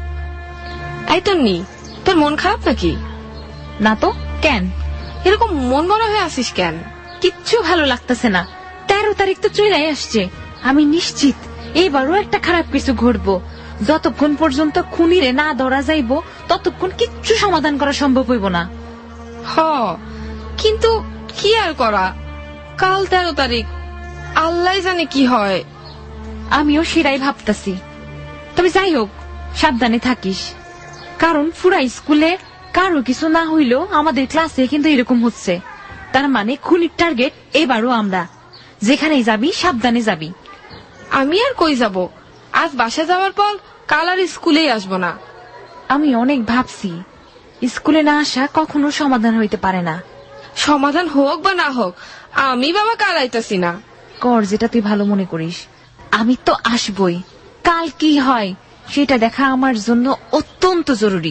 এই তন্নি, তোর মন খারাপ নাকি? না তো, কেন? এরকম মন মরা হয়ে আসিস কেন? কিচ্ছু ভালো লাগতেছে না। 13 তারিখ তো চলে আসছে। আমি নিশ্চিত এবারও একটা খারাপ কিছু ঘটবো। যতক্ষণ পর্যন্ত খুনিরে না ধরা যাইব, ততক্ষণ কিচ্ছু সমাধান করা সম্ভব হইব না। কিন্তু কি আর করা, কাল 13 তারিখ, আল্লাহ জানে কি হয়। আমিও সেটাই ভাবতাছি। তবে যাই হোক, সাবধানে থাকিস, কারণ পুরা স্কুলে কারো কিছু না হইলেও আমাদের ক্লাসে কিন্তু এরকম হচ্ছে। তার মানে খুনির টার্গেট এবারও আমরা। যেখানেই যাবি সাবধানে যাবি। আমি আর কই যাব? আজ বাসা যাওয়ার পর কাল আর স্কুলেই আসবো না। আমি অনেক ভাবছি, স্কুলে না আসা কখনো সমাধান হইতে পারে না। সমাধান হোক বা না হোক, আমি বাবা কাল আইতাছি না। কর যেটা তুই ভালো মনে করিস। আমি তো আসবই। কাল কি হয় সেটা দেখা আমার জন্য অত্যন্ত জরুরি।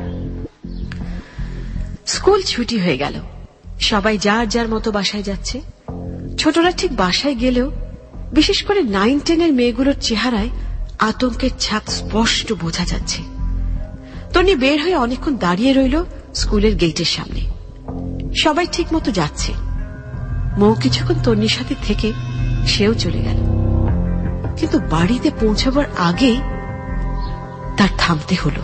স্কুল ছুটি হয়ে গেল। সবাই যার যার মতো বাসায় যাচ্ছে। ছোটরা ঠিক বাসায় গেলেও বিশেষ করে 9-10 মেয়েগুলোর চেহারায় আতঙ্কের ছাপ স্পষ্ট বোঝা যাচ্ছে। তন্নি বের হয়ে অনেকক্ষণ দাঁড়িয়ে রইল স্কুলের গেটের সামনে। সবাই ঠিক মতো যাচ্ছে। মৌ কিছুক্ষণ তন্নির সাথে থেকে সেও চলে গেল। কিন্তু বাড়িতে পৌঁছাবার আগেই তার থামতে হলো।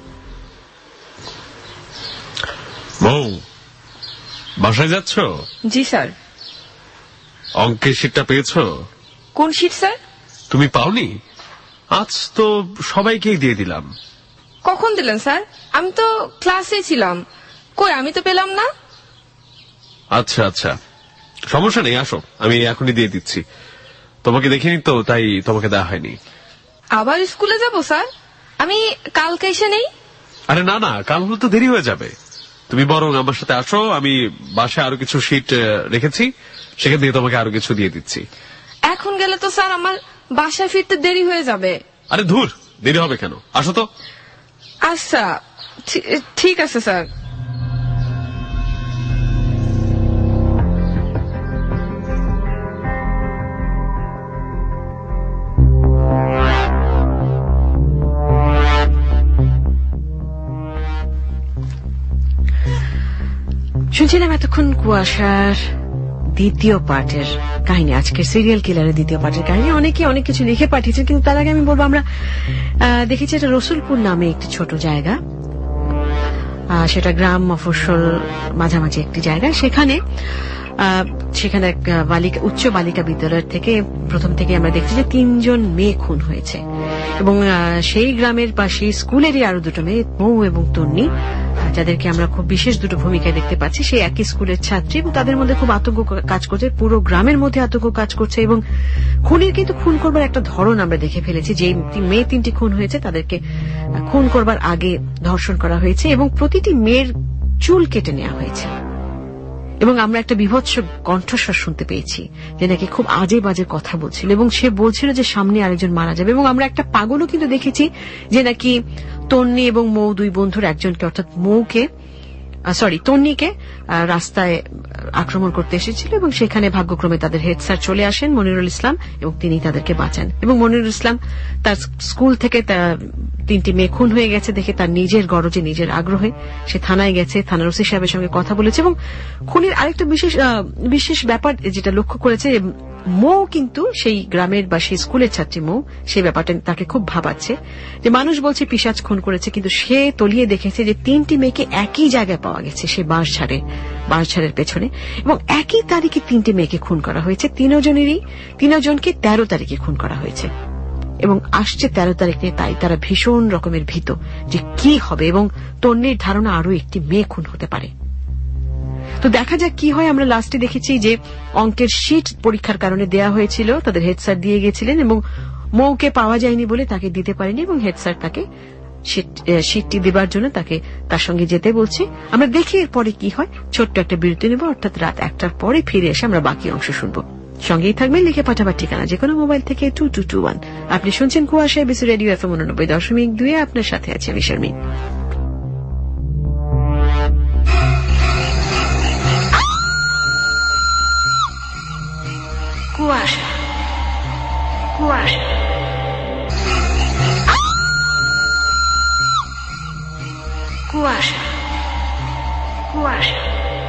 মৌ, বাসায় যাচ্ছ? জি স্যার। অঙ্কের শীটটা পেয়েছো? কোন শীট স্যার? তুমি পাওনি? আজ তো সবাইকেই দিয়ে দিলাম। কখন দিলেন স্যার? আমি তো ক্লাসে ছিলাম। কই, আমি তো পেলাম না। আচ্ছা আচ্ছা, সমস্যা নেই, আসো, আমি এখনই দিয়ে দিচ্ছি। তোমাকে দেখিনি তো, তাই তোমাকে দেওয়া হয়নি। আবার স্কুলে যাব স্যার? আমি কালকে এসে নেই? আরে না না, কাল হলে তো দেরি হয়ে যাবে। তুমি বরং আমার সাথে আসো, আমি বাসায় আরো কিছু শীট রেখেছি, সেখান থেকে তোমাকে আরো কিছু দিয়ে দিচ্ছি। এখন গেলে তো স্যার আমার বাসায় ফিরতে দেরি হয়ে যাবে। আরে ধুর, দেরি হবে কেন, আসো তো। আচ্ছা ঠিক আছে স্যার। শুনছিলাম এতক্ষণ কুয়াশার দ্বিতীয় পার্টের কাহিনী, আজকের সিরিয়াল কিলারের দ্বিতীয় পার্টের কাহিনী। অনেকে অনেক কিছু লিখে পাঠিয়েছেন, কিন্তু তার আগে আমি বলবো আমরা দেখেছি এটা রসুলপুর নামে একটি ছোট জায়গা। সেটা গ্রাম মফস্বল মাঝামাঝি একটি জায়গা। সেখানে এক উচ্চ বালিকা বিদ্যালয়ের থেকে প্রথম থেকে আমরা দেখছি যে 3 জন মেয়ে খুন হয়েছে, এবং সেই গ্রামের পাশে স্কুলেরই আরো 2টো মেয়ে, মৌ এবং তন্নি, যাদেরকে আমরা খুব বিশেষ 2টো ভূমিকায় দেখতে পাচ্ছি। সেই একই স্কুলের ছাত্রী, এবং তাদের মধ্যে খুব আতঙ্ক কাজ করছে, পুরো গ্রামের মধ্যে আতঙ্ক কাজ করছে। এবং খুনের কিন্তু খুন করবার একটা ধরন আমরা দেখে ফেলেছি। যে মেয়ে 3টি খুন হয়েছে তাদেরকে খুন করবার আগে ধর্ষণ করা হয়েছে, এবং প্রতিটি মেয়ের চুল কেটে নেওয়া হয়েছে। এবং আমরা একটা বিভৎস কণ্ঠস্বর শুনতে পেয়েছি যে নাকি খুব আজে বাজে কথা বলছিল, এবং সে বলছিল যে সামনে আরেকজন মারা যাবে। এবং আমরা একটা পাগলও কিন্তু দেখেছি যে নাকি তন্নি এবং মৌ 2 বন্ধুর একজনকে, অর্থাৎ তন্নিকে রাস্তায় আক্রমণ করতে এসেছিল, এবং সেখানে ভাগ্যক্রমে তাদের হেড স্যার চলে আসেন মনিরুল ইসলাম, এবং তিনি তাদেরকে বাঁচান। এবং মনিরুল ইসলাম তার স্কুল থেকে 3টি মেয়ে খুন হয়ে গেছে দেখে তার নিজের গরজে, নিজের আগ্রহে সে থানায় গেছে, থানার ওসি সাহেবের সঙ্গে কথা বলেছে। এবং খুনির আরেকটা বিশেষ ব্যাপার যেটা লক্ষ্য করেছে, মৌ কিন্তু সেই গ্রামের বা সেই স্কুলের ছাত্রী মৌ, সেই ব্যাপারটা তাকে খুব ভাবাচ্ছে যে মানুষ বলছে পিশাচ খুন করেছে, কিন্তু সে তলিয়ে দেখেছে যে 3টি মেয়েকে একই জায়গায় পাওয়া গেছে, সে বাঁশঝাড়ের পেছনে, এবং একই তারিখে 3টি মেয়েকে খুন করা হয়েছে। 3 জনকে 13 তারিখে খুন করা হয়েছে, এবং আসছে 13 তারিখ নিয়ে। তাই তারা ভীষণ রকমের ভীত যে কি হবে, এবং তন্নির ধারণা আরো একটি মেয়ে খুন হতে পারে। তো দেখা যাক কি হয়। আমরা লাস্টে দেখেছি যে অঙ্কের শীট পরীক্ষার কারণে দেয়া হয়েছিল, তাদের হেড স্যার দিয়ে গেছিলেন, এবং মৌকে পাওয়া যায়নি বলে তাকে দিতে পারেনি, এবং হেড স্যার তাকে শীটটি দেবার জন্য তার সঙ্গে যেতে বলছে। আমরা দেখি এরপরে কি হয়। ছোট্ট একটা বিরতি নেব, অর্থাৎ রাত 1টার পরে ফিরে এসে আমরা বাকি অংশ শুনবো। সঙ্গেই থাকবেন, লিখে পাঠাবার ঠিকানা যেকোনো মোবাইল থেকে 2221। আপনি শুনছেন কুয়াশা এবিসি রেডিও FM 89.2। আপনার সাথে আছে আমি শারমিন। কুয়াশা কুয়াশা কুয়াশা কুয়াশা।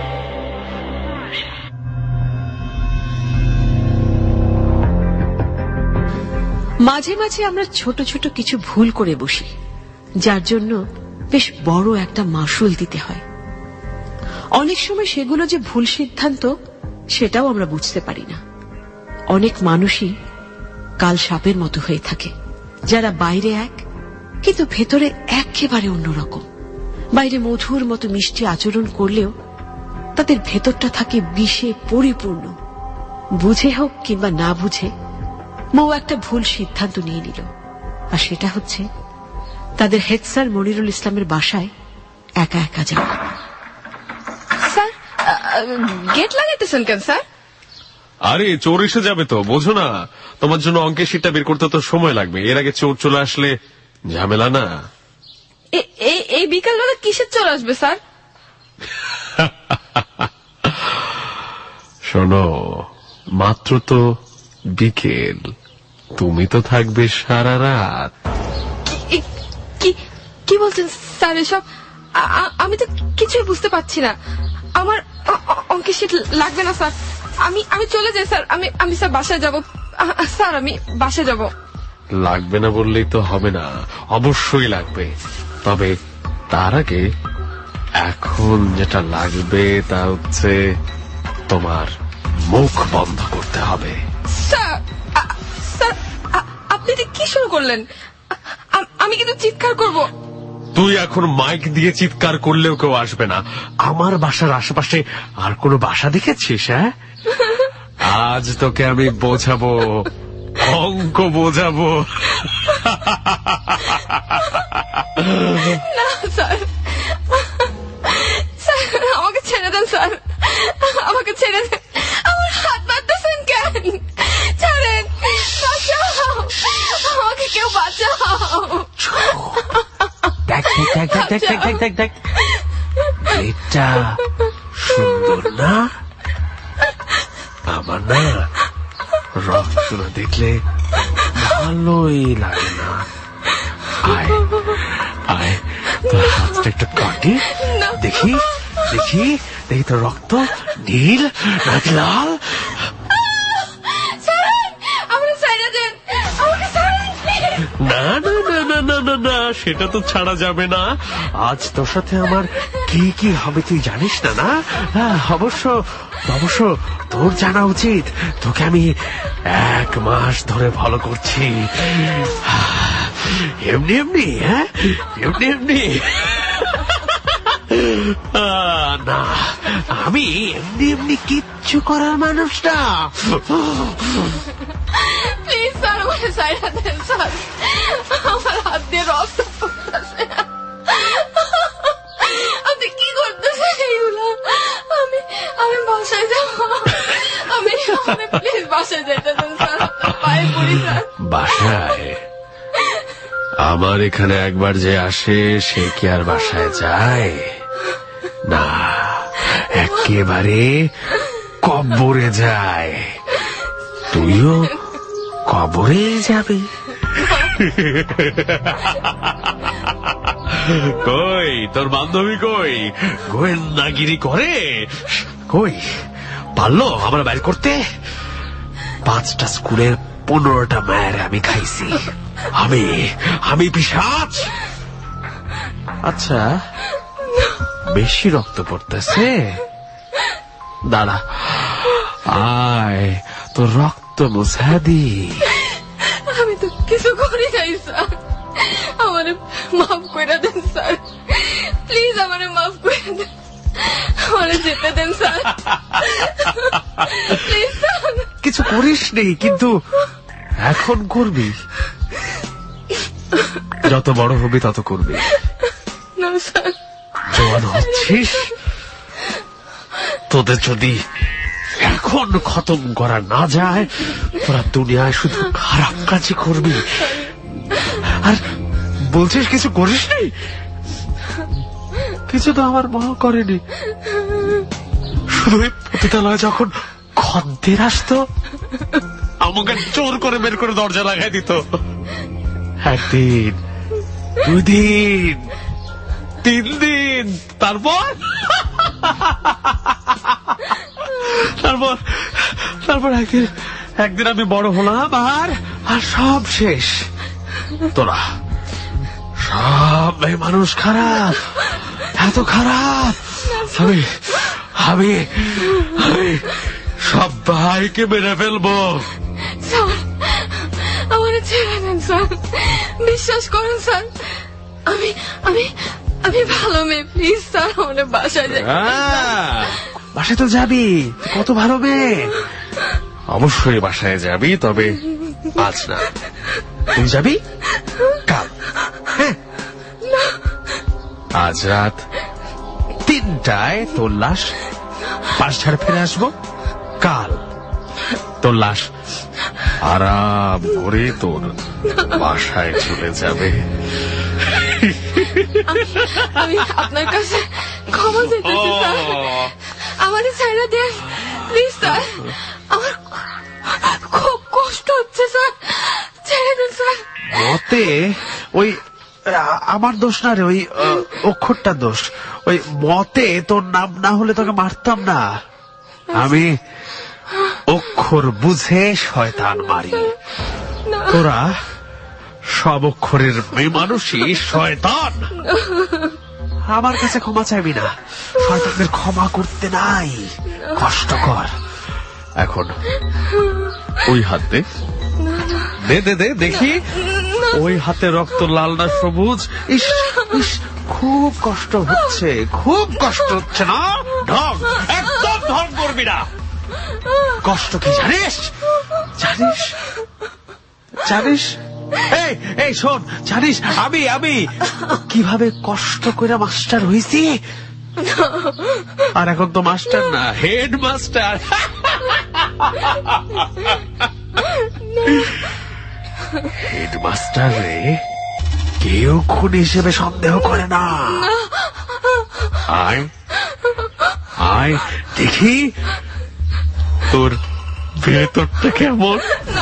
মাঝে মাঝে আমরা ছোট ছোট কিছু ভুল করে বসি, যার জন্য বেশ বড় একটা মাসুল দিতে হয়। অনেক সময় সেগুলো যে ভুল সিদ্ধান্ত, সেটাও আমরা বুঝতে পারি না। অনেক মানুষই কাল সাপের মতো হয়ে থাকে, যারা বাইরে এক কিন্তু ভেতরে একেবারে অন্যরকম। বাইরে মধুর মতো মিষ্টি আচরণ করলেও তাদের ভেতরটা থাকে বিষে পরিপূর্ণ। বুঝে হোক কিংবা না বুঝে মৌ একটা ভুল সিদ্ধান্ত নিয়ে নিল, আর সেটা হচ্ছে তাদের হেড স্যার মনিরুল ইসলামের বাসায় একা একা যাওয়া। স্যার, গেট লাগাইতেছেন কেন স্যার? আরে চোর এসে যাবে তো, বোঝো না? তোমার জন্য অঙ্কের শীটটা বের করতে তো সময় লাগবে, এর আগে চোর চলে আসলে ঝামেলা না। এই বিকালবেলা কিসের চোর আসবে স্যার? শোনো, মাত্র তো বিকেল, তুমি তো থাকবে সারা রাত। কি বলছেন স্যার এসব? আমি তো কিছুই বুঝতে পারছি না। আমার অঙ্কের শীট লাগবে না স্যার, আমি চলে যাই স্যার। আমি স্যার বাসায় যাব স্যার, আমি বাসায় যাব। লাগবে না বললেই তো হবে না, অবশ্যই লাগবে। তবে তার আগে এখন যেটা লাগবে তা হচ্ছে তোমার মুখ বন্ধ করতে হবে। স্যার, আপনি কি শুরু করলেন? আমি কিন্তু চিৎকার করব। তুই এখন মাইক দিয়ে চিৎকার করলেও কেউ আসবে না। আমার বাসার আশেপাশে আর কোনো বাসা দেখেছিস? হ্যাঁ, আজ তোকে আমি বোঝাবো, অঙ্ক বোঝাবো। না স্যার, আমাকে ছেড়ে দেন স্যার, আমাকে ছেড়ে দেন। আমার হাত বাঁধতেছেন কেন? ছাড়েন, বাঁচাও, আমাকে কেউ বাঁচাও। দেখ এটা সুন্দর না? আমার না রক্ত না দেখলে ভালোই লাগে না। আয় আয়, তোর হাতটা একটু কাটি, দেখি দেখি দেখি তোর রক্ত নীল নাকি লাল। না না না না না না না, সেটা তো ছাড়া যাবে না। আজ তোর সাথে আমার কি কি হবে তুই জানিস না? না অবশ্য অবশ্য তোর জানা উচিত। তোকে আমি 1 মাস ধরে ফলো করছি, এমনি এমনি। হ্যাঁ এমনি এমনি না, আমি এমনি এমনি কিচ্ছু করার মানুষ না। প্লিজ স্যার, আমার সাইডা দেন স্যার, আমার হাত দিয়ে রক্ত পড়তেছে। আপনি কি করতেছেন এইগুলো? আমি আমি বাসায় যাব, আমি প্লিজ বাসায় যাইতে দেন স্যার, পায়ে পড়ি স্যার। বাসায়? আমার এখানে একবার যে আসে সে কি আর বাসায় যায়? না, একেবারে কবরে যায়। তুইও কবরে যাবি। কই তোর বান্ধবী কই? গোয়েন্দাগিরি করে কই? পারলো আমরা বাইর করতে? 5টা স্কুলের 15টা মায়ের আমি খাইছি। আমি পিশাচ। আচ্ছা, বেশি রক্ত পড়তেছে? দাঁড়া, আয় তোর রক্ত মুছা দি। আমি তো কিছু করি নাই স্যার, আমারে মাফ করে দেন স্যার, প্লিজ আমারে মাফ করে দেন, আমারে যেতে দেন স্যার, প্লিজ স্যার। কিছু করিস নেই, কিন্তু এখন করবি। যত বড় হবি তত করবি। না স্যার, জোয়ান হচ্ছিস, তোদের যদি এখন খতম করা না যায়, তোরা দুনিয়ায় শুধু খারাপ কাজই করবি। আর বলছিস কিছু করিস নি? কিছু তো আমার মা করেনি। শুধু পতিতালয় যখন খদ্দের আসতো, আমাকে জোর করে বের করে দরজা লাগাই দিত। 1 দিন, 2 দিন, 3 দিন, তারপর একদিন আমি বড় হলাম, আর সব শেষ। তোরা সব মানুষ খারাপ, এত খারাপ। আমি সব ভাইকে মেরে ফেলবো। স্যার, আমার ছেড়ে দেন স্যার, বিশ্বাস করুন স্যার, আমি আমি আমি ভালো মেয়ে, প্লিজ স্যার, আমাদের বাসায় যাই। বাসায় তো যাবি, কত ভালো মেয়ে। অবশ্যই বাসায় যাবি, তবে আজ না। তুই যাবি কাল। হ্যাঁ, আজ রাত 3টায় তোর লাশ বাসায় ফিরে আসবো। কাল তোর লাশ আরাম করে তোর বাসায় চলে যাবে। আমি আপনার কাছে ক্ষমা চাইতেছি স্যার, আমাদের ছেড়ে দেন প্লিজ স্যার, আমার খুব কষ্ট হচ্ছে স্যার, ছেড়ে দেন স্যার। মতে ওই আমার দোষ না রে, ওই অক্ষরটা দোষ। ওই মতে তোর নাম না হলে তোকে মারতাম না। আমি অক্ষর বুঝে শয়তান মারি। তোরা সব অক্ষরের মেয়ে মানুষই শয়তান। আমার কাছে ক্ষমা চাইবি না, শয়তানদের ক্ষমা করতে নাই, কষ্টকর। এখন ওই হাত দে, দে দে দেখি ওই হাতে রক্ত লাল না সবুজ? ইস ইস, খুব কষ্ট হচ্ছে, খুব কষ্ট হচ্ছে না? ঢং, একদম ঢং করবি না। কষ্ট কি জানিস? জানিস জানিস এই এই শোন, জানিস আমি কিভাবে কষ্ট করে মাস্টার হইছি? আর এখন তো মাস্টার না, হেড মাস্টার। হেড মাস্টার রে কেউ খুন হিসেবে সন্দেহ করে না। আয় আয় দেখি তোর ভেতরটা কেমন।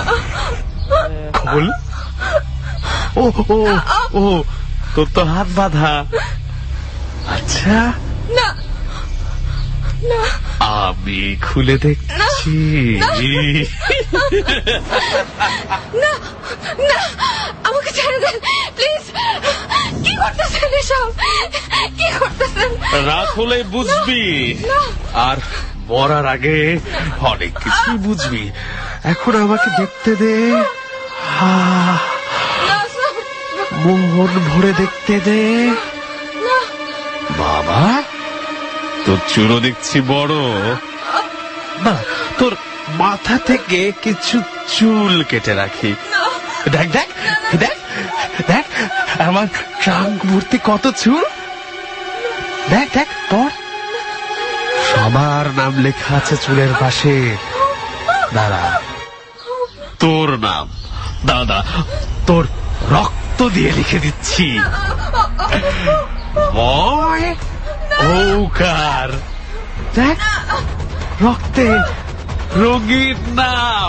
খোল। ও ও ও, তোর তো হাত বাঁধা। আচ্ছা না না আমি খুলে দেখছি। না না, আমাকে ছেড়ে দেন প্লিজ। কি করতেছেন এসব? কি করতেছেন? রাত হলে বুঝবি, আর মরার আগে অনেক কিছু বুঝবি। এখন আমাকে দেখতে দে, মন ভরে দেখতে দে। বাবা, তোর চুলও দেখছি বড়। না, তোর মাথা থেকে কিছু চুল কেটে রাখি। দেখ দেখ দেখ দেখ, আমার ট্রাঙ্ক ভর্তি কত চুল। দেখ দেখ, পর সবার নাম লেখা আছে চুলের পাশে। দাদা, তোর নাম দাদা, তোর রক্ত দিয়ে লিখে দিচ্ছি। বয় ওকার, দেখ রক্তে রঙিন নাম।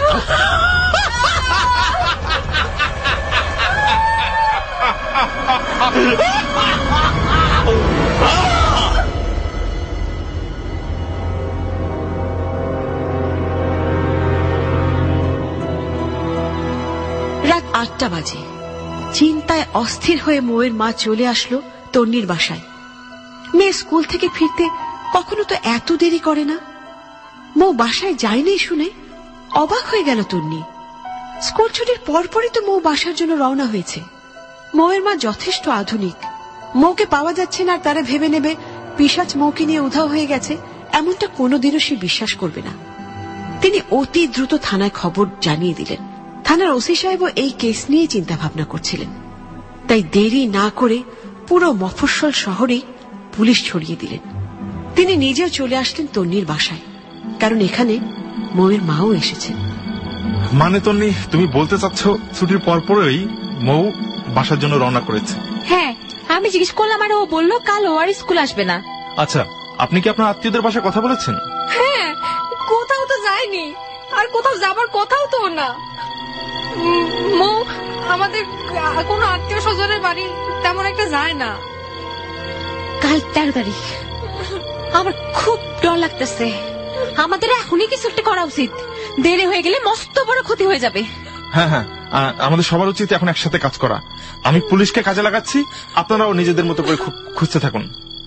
রাত 8টা বাজে। চিন্তায় অস্থির হয়ে মৌয়ের মা চলে আসলো তন্নির বাসায়। মেয়ে স্কুল থেকে ফিরতে কখনো তো এত দেরি করে না। মৌ বাসায় যায়নি শুনে অবাক হয়ে গেল তন্নি। স্কুল ছুটির পরপরই তো মৌ বাসার জন্য রওনা হয়েছে। মৌয়ের মা যথেষ্ট আধুনিক। মৌকে পাওয়া যাচ্ছে না আর তারা ভেবে নেবে পিশাচ মৌকে নিয়ে উধাও হয়ে গেছে, এমনটা কোনোদিনও সে বিশ্বাস করবে না। তিনি অতি দ্রুত থানায় খবর জানিয়ে দিলেন। থানার ওসি সাহেবও এই কেস নিয়ে চিন্তা ভাবনা করছিলেন। তাই দেরি না করে পুরো মফস্বল শহরেই পুলিশ ছড়িয়ে দিলেন। তিনি নিজেও চলে আসলেন তন্নির বাসায়, কারণ এখানে মৌয়ের মাও এসেছেন। মানে তন্নি, তুমি বলতে চাচ্ছ ছুটির পরপরই মৌ বাসার জন্য রওনা করেছে? হ্যাঁ, আমি জিজ্ঞেস করলাম আর ও বলল কাল ও আর স্কুল আসবে না। আচ্ছা, আপনি কি আপনার আত্মীয়দের বাসায় কথা বলেছেন? হ্যাঁ, কোথাও তো যায়নি, আর কোথাও যাবার কথাও তো না। মৌ আমাদের কোনো আত্মীয় স্বজনের বাড়ি তেমন একটা যায় না। কাল 13 তারিখ, আমার খুব ডর লাগতেছে। আমাদের এখনই কিছু একটা করা উচিত, দেরি হয়ে গেলে মস্ত বড় ক্ষতি হয়ে যাবে। হ্যাঁ হ্যাঁ, আমাদের সবার উচিত এখন একসাথে কাজ করা। আমি পুলিশকে কাজে লাগাচ্ছি, আপনারাও নিজেদের মতো করে খুঁজতে থাকুন।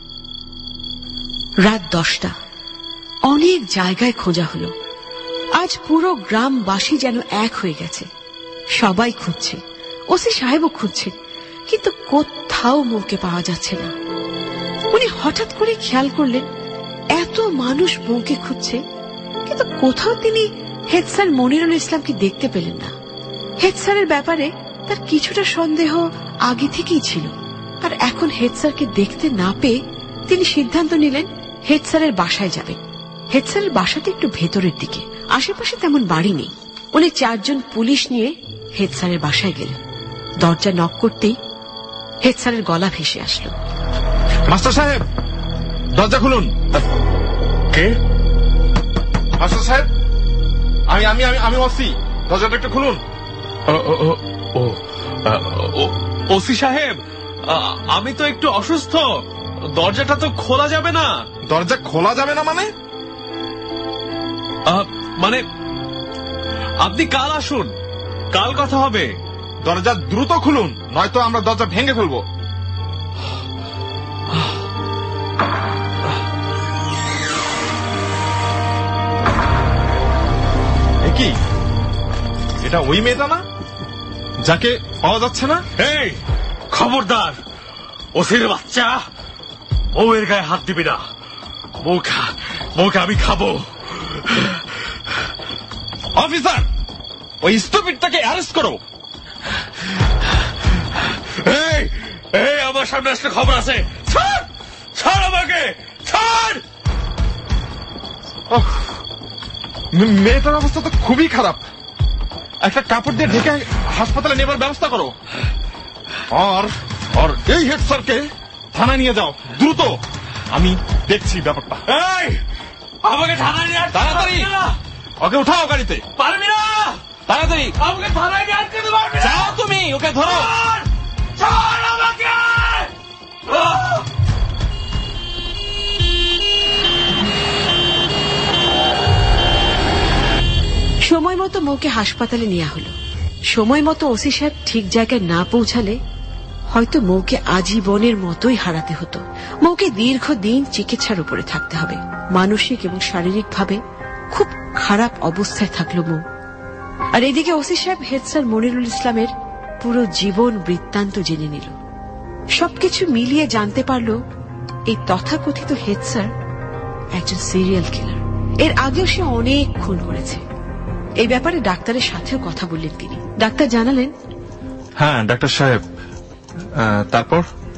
রাত 10টা। অনেক জায়গায় খোঁজা হলো। আজ পুরো গ্রামবাসী যেন এক হয়ে গেছে। সবাই খুঁজছে, ওসি সাহেবও খুঁজছে, কিন্তু কোথাও মৌকে পাওয়া যাচ্ছে না। উনি হঠাৎ করে খেয়াল করলেন এত মানুষ মৌকে খুঁজছে, কিন্তু কোথাও তিনি হেড স্যার মনিরুল ইসলামকে দেখতে পেলেন না। হেড স্যারের ব্যাপারে তার কিছুটা সন্দেহ আগে থেকেই ছিল, আর এখন হেড স্যারকে দেখতে না পেয়ে তিনি সিদ্ধান্ত নিলেন হেড স্যারের বাসায় যাবেন। হেড স্যারের বাসাটা একটু ভেতরের দিকে, আশেপাশে তেমন বাড়ি নেই। উনি 4 জন পুলিশ নিয়ে হেড স্যারের বাসায় গেলেন। দরজা নক করতেই হেড স্যারের গলা ভেসে আসলো। মাস্টার সাহেব, দরজা খুলুন। কে? মাস্টার সাহেব, আমি আমি আমি আমি ওসি, দরজাটা একটু খুলুন। ওসি সাহেব, আমি তো একটু অসুস্থ, দরজাটা তো খোলা যাবে না। দরজা খোলা যাবে না মানে? মানে আপনি কাল আসুন, কাল কথা হবে। দরজা দ্রুত খুলুন, নয়তো আমরা দরজা ভেঙে ফেলবো। কি এটা ওই মেয়েটা না যাকে পাওয়া যাচ্ছে না? এই খবরদার, ওসির বাচ্চা, বউয়ের গায়ে হাত দিবি না। বউকে আমি খাবো। অফিসার, ওই স্টুপিডটাকে অ্যারেস্ট করো। এই আমার সামনে আসলে খবর আছে। ছাড় আমাকে, ছাড়। মেয়েটার অবস্থা তো খুবই খারাপ। একটা কাপড় দিয়ে ঢেকে হাসপাতালে নেবার ব্যবস্থা করো। আর এই হেড স্যারকে থানায় নিয়ে যাও দ্রুত। আমি দেখছি ব্যাপারটা। এই আমাকে থানায় নিয়ে তাড়াতাড়ি ওকে উঠাও গাড়িতে। পারবি না, তাড়াতাড়ি আমাকে থানায় নিয়ে আটকে দেবো। যাও তুমি, ওকে ধরো। ছাড় আমাকে। মতো মৌকে হাসপাতালে নেওয়া হলো। সময় মতো ওসি সাহেব ঠিক জায়গায় না পৌঁছালে হয়তো মৌকে আজীবনের মতোই হারাতে হতো। মৌকে দীর্ঘদিন চিকিৎসার উপরে থাকতে হবে। মানসিক এবং শারীরিকভাবে খুব খারাপ অবস্থায় থাকলো মৌ। আর এদিকে ওসি সাহেব হেড স্যার মনিরুল ইসলামের পুরো জীবন বৃত্তান্ত জেনে নিল। সবকিছু মিলিয়ে জানতে পারল এই তথাকথিত হেড স্যার একজন সিরিয়াল কিলার। এর আগেও সে অনেক খুন করেছে। এই ব্যাপারে ডাক্তারের সাথেও কথা বললেন তিনি। ডাক্তার জানালেন, হ্যাঁ ডাক্তার সাহেব, তারপর?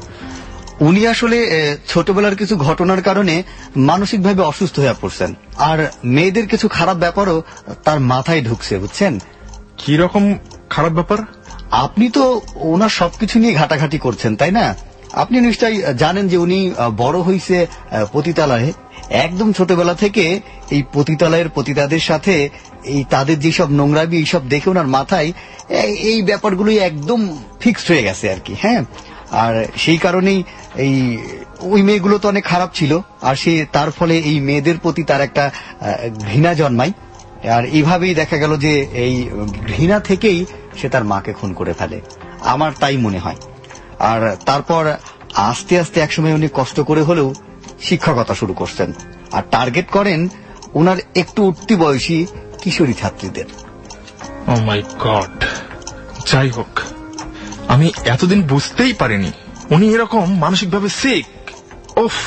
উনি আসলে ছোটবেলার কিছু ঘটনার কারণে মানসিকভাবে অসুস্থ হয়ে পড়ছেন, আর মেয়েদের কিছু খারাপ ব্যাপারও তার মাথায় ঢুকছে, বুঝছেন? কি রকম খারাপ ব্যাপার? আপনি তো ওনার সবকিছু নিয়ে ঘাটাঘাটি করছেন, তাই না? আপনি নিশ্চয়ই জানেন যে উনি বড় হইছে পতিতালয়ে। একদম ছোটবেলা থেকে এই পতিতালয়ের পতিতাদের সাথে এই তাদের যেসব নোংরামি এইসব দেখে ওনার মাথায় এই ব্যাপারগুলোই একদম ফিক্সড হয়ে গেছে আর কি। হ্যাঁ, আর সেই কারণেই ওই মেয়েগুলো তো অনেক খারাপ ছিল, আর সে তার ফলে এই মেয়েদের প্রতি তার একটা ঘৃণা জন্মায়। আর এইভাবেই দেখা গেল যে এই ঘৃণা থেকেই সে তার মাকে খুন করে ফেলে, আমার তাই মনে হয়। আর তারপর আস্তে আস্তে একসময় উনি কষ্ট করে হলেও শিক্ষকতা শুরু করছেন, আর টার্গেট করেন ওনার একটু উঠতি বয়সী কিশোরী ছাত্রীদের। Oh my god! যাই হোক, আমি এতদিন বুঝতেই পারিনি উনি এরকম মানসিকভাবে সিক। ওফ,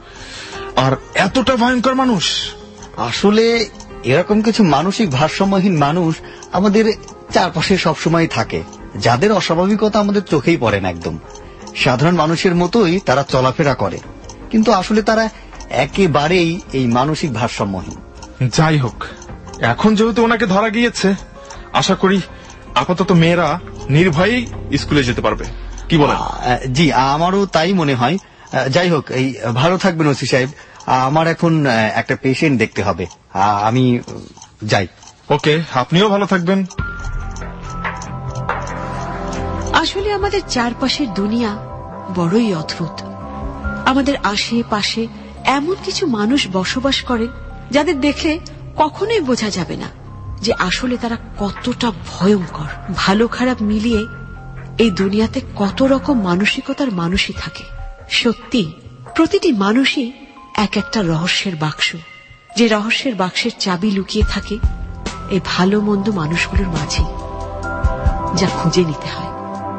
আর এতটা ভয়ঙ্কর মানুষ। আসলে এরকম কিছু মানসিক ভারসাম্যহীন মানুষ আমাদের চারপাশে সবসময় থাকে, যাদের অস্বাভাবিকতা আমাদের চোখেই পড়ে না। একদম সাধারণ মানুষের মতোই তারা চলাফেরা করে, কিন্তু আসলে তারা একেবারেই এই মানসিক ভারসাম্যহীন। যাই হোক, এখন যেহেতু ওনাকে ধরা গিয়েছে, আশা করি আপাতত মেয়েরা নির্ভয়েই স্কুলে যেতে পারবে। কি বলেন? জি, আমারও তাই মনে হয়। যাই হোক, এই ভালো থাকবেন ওসি সাহেব, আমার এখন একটা পেশেন্ট দেখতে হবে, আমি যাই। ওকে, আপনিও ভালো থাকবেন। আসলে আমাদের চারপাশের দুনিয়া বড়ই অদ্ভুত। আমাদের আশেপাশে এমন কিছু মানুষ বসবাস করেন যাদের দেখলে কখনোই বোঝা যাবে না যে আসলে তারা কতটা ভয়ঙ্কর। ভালো খারাপ মিলিয়ে এই দুনিয়াতে কত রকম মানসিকতার মানুষই থাকে। সত্যি প্রতিটি মানুষই এক একটা রহস্যের বাক্স, যে রহস্যের বাক্সের চাবি লুকিয়ে থাকে এই ভালো মন্দ মানুষগুলোর মাঝে, যা খুঁজে নিতে হয়।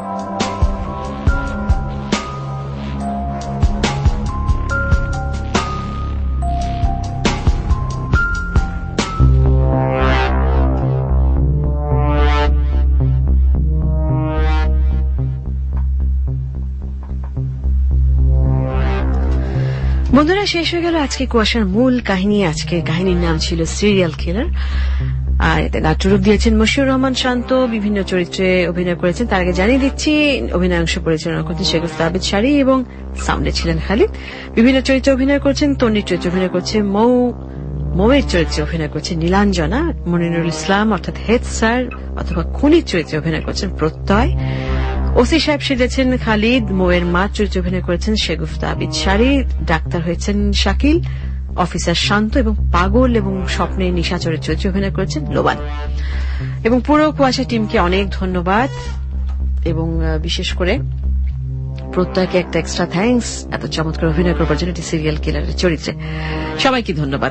বন্ধুরা, শেষ হয়ে গেল আজকে কুয়াশার মূল কাহিনী। আজকে কাহিনীর নাম ছিল সিরিয়াল কিলার, আর এতে নাট্যরূপ দিয়েছেন মশিউর রহমান শান্ত। বিভিন্ন চরিত্রে অভিনয় করেছেন। তার আগে জানিয়ে দিচ্ছি, অভিনয়াংশ পরিচালনা করছেন শেগুফতা আবিদ শাড়ি এবং সাউন্ডে ছিলেন খালিদ। বিভিন্ন চরিত্রে অভিনয় করছেন তন্নির চরিত্রে অভিনয় করছে মৌয়ের চরিত্রে অভিনয় করছে নীলাঞ্জনা। মনিরুল ইসলাম অর্থাৎ হেড স্যার অথবা খুনির চরিত্রে অভিনয় করছেন প্রত্যয়। ওসি সাহেব সেজেছেন খালিদ। মৌয়ের মা চরিত্রে অভিনয় করেছেন শেগুফতা আবিদ শাড়ি। ডাক্তার হয়েছেন শাকিল। অফিসার শান্ত এবং পাগল এবং স্বপ্নে নিশা চরিত্রে অভিনয় করেছেন লোবান। এবং পুরো কুয়াশা টিমকে অনেক ধন্যবাদ, এবং বিশেষ করে প্রত্যয়কে একটা এক্সট্রা থ্যাঙ্কস এত চমৎকার অভিনয় করবার জন্য একটি সিরিয়াল কিলারের চরিত্রে। সবাইকে ধন্যবাদ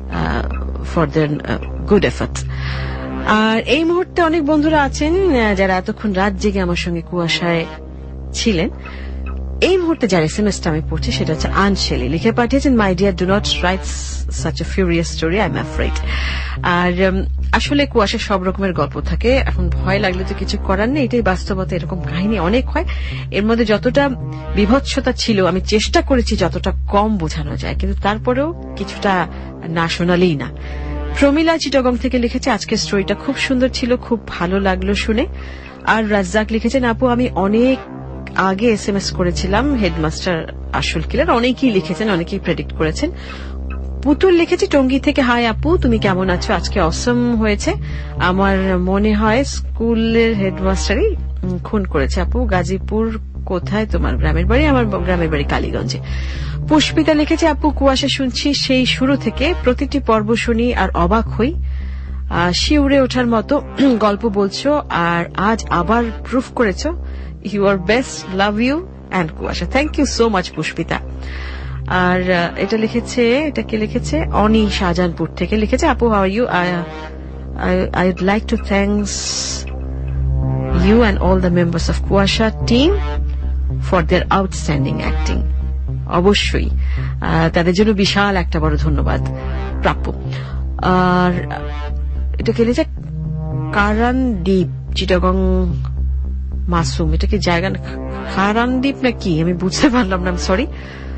ফর দেয়ার গুড এফর্টস। আর এই মুহূর্তে অনেক বন্ধুরা আছেন যারা এতক্ষণ রাত জেগে আমার সঙ্গে কুয়াশায় ছিলেন। এই মুহূর্তে যার এসএমএসটা আমি পড়ছি সেটা হচ্ছে আনশেলি। লিখে পাঠিয়েছেন, my dear, do not write such a furious story, I am afraid. আর আসলে কুয়াশায় সব রকমের গল্প থাকে, এখন ভয় লাগলে তো কিছু করার নেই, এটাই বাস্তবতা। এরকম কাহিনী অনেক হয়। এর মধ্যে যতটা বিভৎসতা ছিল আমি চেষ্টা করেছি যতটা কম বোঝানো যায়, কিন্তু তারপরেও কিছুটা না শোনালেই না। প্রমিলা চিটাগং থেকে লিখেছে, আজকের স্টোরিটা খুব সুন্দর ছিল, খুব ভালো লাগলো শুনে। আর রাজ্জাক লিখেছেন, আপু আমি অনেক আগে এসএমএস করেছিলাম, হেডমাস্টার আসল কিলার। অনেকেই লিখেছেন, অনেকেই প্রেডিক্ট করেছেন। পুতুল লিখেছে টঙ্গী থেকে, হাই আপু, তুমি কেমন আছো? আজকে অসম হয়েছে। আমার মনে হয় স্কুলের হেডমাস্টারই খুন করেছে। আপু, গাজীপুর কোথায় তোমার গ্রামের বাড়ি? আমার গ্রামের বাড়ি কালীগঞ্জে। পুষ্পিতা লিখেছে, আপু কুয়াশা শুনছি সেই শুরু থেকে, প্রতিটি পর্ব শুনি আর অবাক হই। শিউরে ওঠার মতো গল্প বলছো, আর আজ আবার প্রুফ করেছো you are best, love you and Kuasha. Thank you so much Pushpita. আর এটাকে লিখেছে অনি শাহজাহানপুর থেকে, লিখেছে আপু how are you, I would like to thanks you and all the members of Kuasha team for their outstanding acting. অবশ্যই তাদের জন্য বিশাল একটা বড় ধন্যবাদ প্রাপ্য। আর এটাকে লিখেছে কারানদ্বীপ চিটাগং মাসুম, এটা কি জায়গা কারানদ্বীপ না কি আমি বুঝতে পারলাম না, সরি।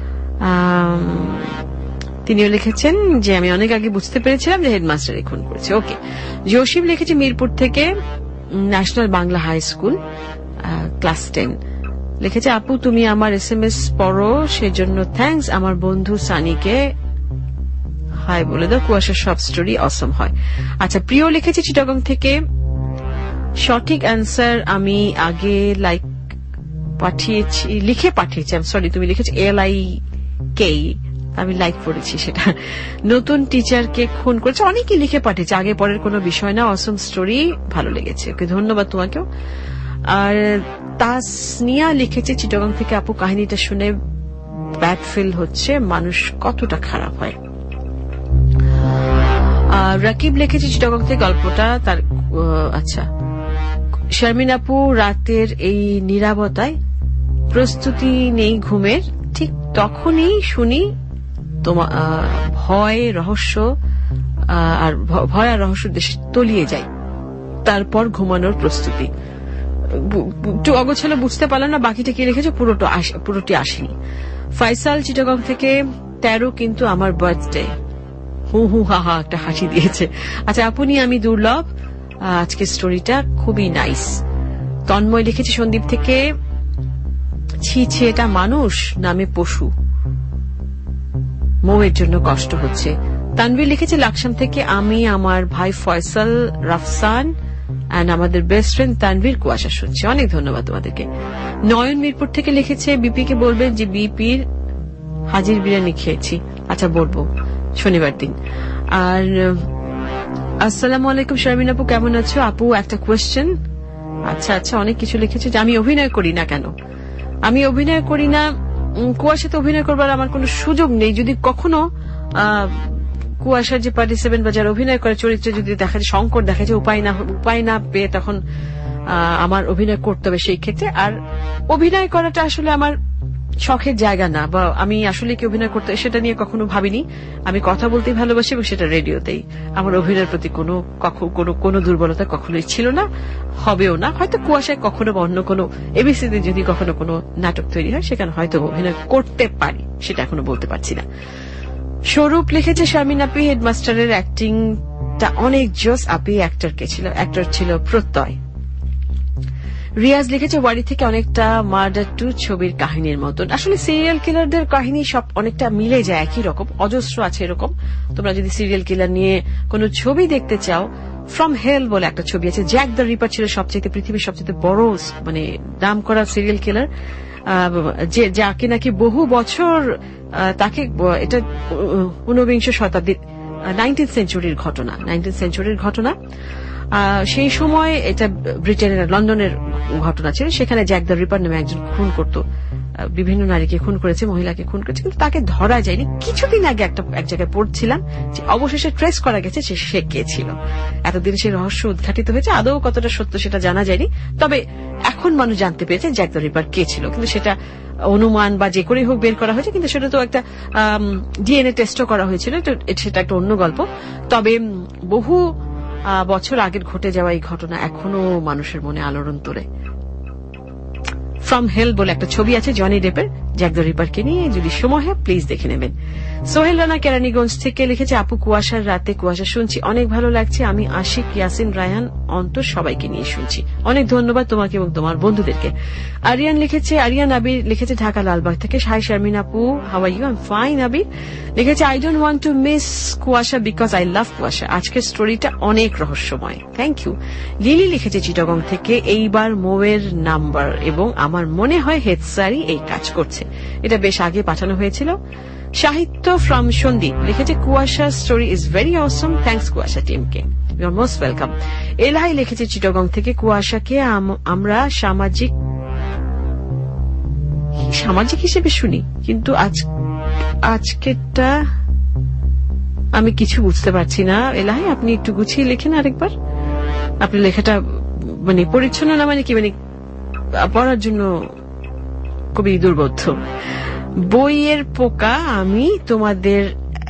তিনিও লিখেছেন যে আমি অনেক আগে বুঝতে পেরেছিলাম যে হেডমাস্টার খুন করেছে। ওকে। জসিম লিখেছে মিরপুর থেকে, national Bangla high school, class 10। লিখেছে আপু তুমি আমার SMS পড়ো সেজন্য থ্যাঙ্কস, আমার বন্ধু সানিকে হাই বলে দাও, কুয়াশার সব স্টোরি অসম হয়। আচ্ছা, প্রিয় লিখেছে চিটাগং থেকে, সঠিক অ্যান্সার আমি আগে লিখে পাঠিয়েছি, সরি তুমি লিখেছো LIK, আমি লাইক করেছি সেটা। নতুন টিচারকে খুন করেছে, অনেকে লিখে পাঠিয়েছে, আগে পরের কোনো বিষয় না, অসম স্টোরি, ভালো লেগেছে। ওকে, ধন্যবাদ তোমাকেও। আর তাসনিয়া লিখেছে চিটাগং থেকে, আপু কাহিনীটা শুনে ব্যাড ফিল হচ্ছে, মানুষ কতটা খারাপ হয়। রাকিব লিখেছে চিটাগং থেকে, গল্পটা তার আচ্ছা। শারমিন আপু রাতের এই নীরবতায় প্রস্তুতি নেই ঘুমের, ঠিক তখনই শুনি তোমার ভয় আর রহস্য দেশে তলিয়ে যায়, তারপর ঘুমানোর প্রস্তুতি। একটু অগোছালো বুঝতে পারলাম না বাকিটা কি লিখেছে, পুরোটি আসেনি। ফয়সাল চিটাগং থেকে 13 কিন্তু আমার বার্থডে, হু হু হা হা একটা হাসি দিয়েছে। আচ্ছা, আপনি আমি দুর্লভ, আজকের স্টোরিটা খুবই নাইস। তন্ময় লিখেছে সন্দীপ থেকে, ছি এটা মানুষ নামে পশু, মৌয়ের জন্য কষ্ট হচ্ছে। তানভীর লিখেছে লাকসাম থেকে, আমি আমার ভাই ফয়সাল, রাফসান এন্ড আমাদের বেস্ট ফ্রেন্ড তানভীর কুয়াশা শুনছি। অনেক ধন্যবাদ তোমাদেরকে। নয়ন মিরপুর থেকে লিখেছে বিপি কে বলবেন যে বিপির হাজির বিরিয়ানি খেয়েছি। আচ্ছা, বলবো শনিবার দিন। আর আসসালামু আলাইকুম শারমিন আপু, কেমন আছো? আপু একটা কোয়েশ্চেন। আচ্ছা, অনেক কিছু লিখেছে যে আমি অভিনয় করি না কেন। আমি অভিনয় করি না, কুয়াশাতে অভিনয় করবার আমার কোনো সুযোগ নেই। যদি কখনো কুয়াশার যে পার্টিসিপেন্ট বা যারা অভিনয় করে চরিত্রে যদি দেখা যায় সংকট, দেখা যায় উপায় না পেয়ে, তখন আমার অভিনয় করতে হবে সেই ক্ষেত্রে। আর অভিনয় করাটা আসলে আমার শখের জায়গা না, বা আমি আসলে কি অভিনয় করতে সেটা নিয়ে কখনো ভাবিনি। আমি কথা বলতেই ভালোবাসি এবং সেটা রেডিওতেই। আমার অভিনয়ের প্রতি কোনো দুর্বলতা কখনোই ছিল না, হবেও না। হয়তো কুয়াশায় কখনো বা অন্য কোনো এবিসিতে যদি কখনো কোনো নাটক তৈরি হয় সেখানে হয়তো অভিনয় করতে পারি, সেটা এখনো বলতে পারছি না। স্বরূপ লিখেছে শারমিন আপি হেডমাস্টারের অ্যাক্টিংটা অনেক জোস, আপি অ্যাক্টর ছিল প্রত্যয়। রিয়াজ লিখেছে ওয়ারি থেকে, অনেকটা মার্ডার 2 ছবির কাহিনীর মতন। আসলে সিরিয়াল কিলারদের কাহিনী সব অনেকটা মিলে যায়, একই রকম, অজস্র আছে এরকম। তোমরা যদি সিরিয়াল কিলার নিয়ে কোন ছবি দেখতে চাও, ফ্রম হেল বলে একটা ছবি আছে। জ্যাক দ্য রিপার ছিল পৃথিবীর সবচেয়ে বড় নাম করা সিরিয়াল কিলার, যাকে নাকি বহু বছর তাকে, এটা 19 শতাব্দীর 19th সেঞ্চুরির ঘটনা। সেই সময় এটা ব্রিটেনের লন্ডনের ঘটনা ছিল। সেখানে জ্যাক দ্য রিপার নামে একজন খুন করত, বিভিন্ন নারীকে খুন করেছে, মহিলাকে খুন করেছে, কিন্তু তাকে ধরা যায়নি। কিছুদিন আগে এক জায়গায় পড়ছিলাম যে অবশেষে ট্রেস করা গেছে সে কে ছিল। এতদিন সেই রহস্য উদ্ঘাটিত হয়েছে, আদৌ কতটা সত্য সেটা জানা যায়নি। তবে এখন মানুষ জানতে পেরেছে জ্যাক দ্য রিপার কে ছিল, কিন্তু সেটা অনুমান বা যে করেই হোক বের করা হয়েছে। কিন্তু সেটা তো একটা DNA টেস্টও করা হয়েছিল, সেটা একটা অন্য গল্প। তবে বহু বছর আগের ঘটে যাওয়া এই ঘটনা এখনো মানুষের মনে আলোড়ন তোলে। ফ্রম হেল বলে একটা ছবি আছে জনি ডেপের, জ্যাক দ্য রিপারকে নিয়ে, যদি সময় হয় প্লিজ দেখে নেবেন। সোহেল রানা কেরানীগঞ্জ থেকে লিখেছে আপু কুয়াশার রাতে কুয়াশা শুনছি, অনেক ভালো লাগছে। আমি আশিক, ইয়াসিন, রায়হান, অন্তর সবাইকে নিয়ে শুনছি। অনেক ধন্যবাদ তোমাকে এবং তোমার বন্ধুদেরকে। আরিয়ান আবির লিখেছে ঢাকা লালবাগ থেকে, হাই শারমিন আপু, how are you? I am fine. Abir লিখেছে I don't want to miss Kuasha because I love Kuasha, আজকের স্টোরিটা অনেক রহস্যময়। Thank you. লিলি লিখেছে চিটাগং থেকে, এইবার মোয়ের নাম্বার এবং আমার মনে হয় হেডসারি এই কাজ করছে, এটা বেশ আগে পাঠানো হয়েছিল। সাহিত্য ফ্রম সন্দীপ লিখেছে Kuasha story is very awesome, thanks Kuasha টিমকে। You are most welcome. এলহাই লিখেছে চিটাগং থেকে, কুয়াশাকে আমরা সামাজিক হিসেবে শুনি, কিন্তু আজকেরটা আমি কিছু বুঝতে পারছি না। এলাহি, আপনি একটু গুছিয়ে লেখেন আরেকবার। আপনি লেখাটা মানে পরিচ্ছন্ন না, মানে কি, মানে পড়ার জন্য খুবই দুর্বোধ্য। বইয়ের পোকা, আমি তোমাদের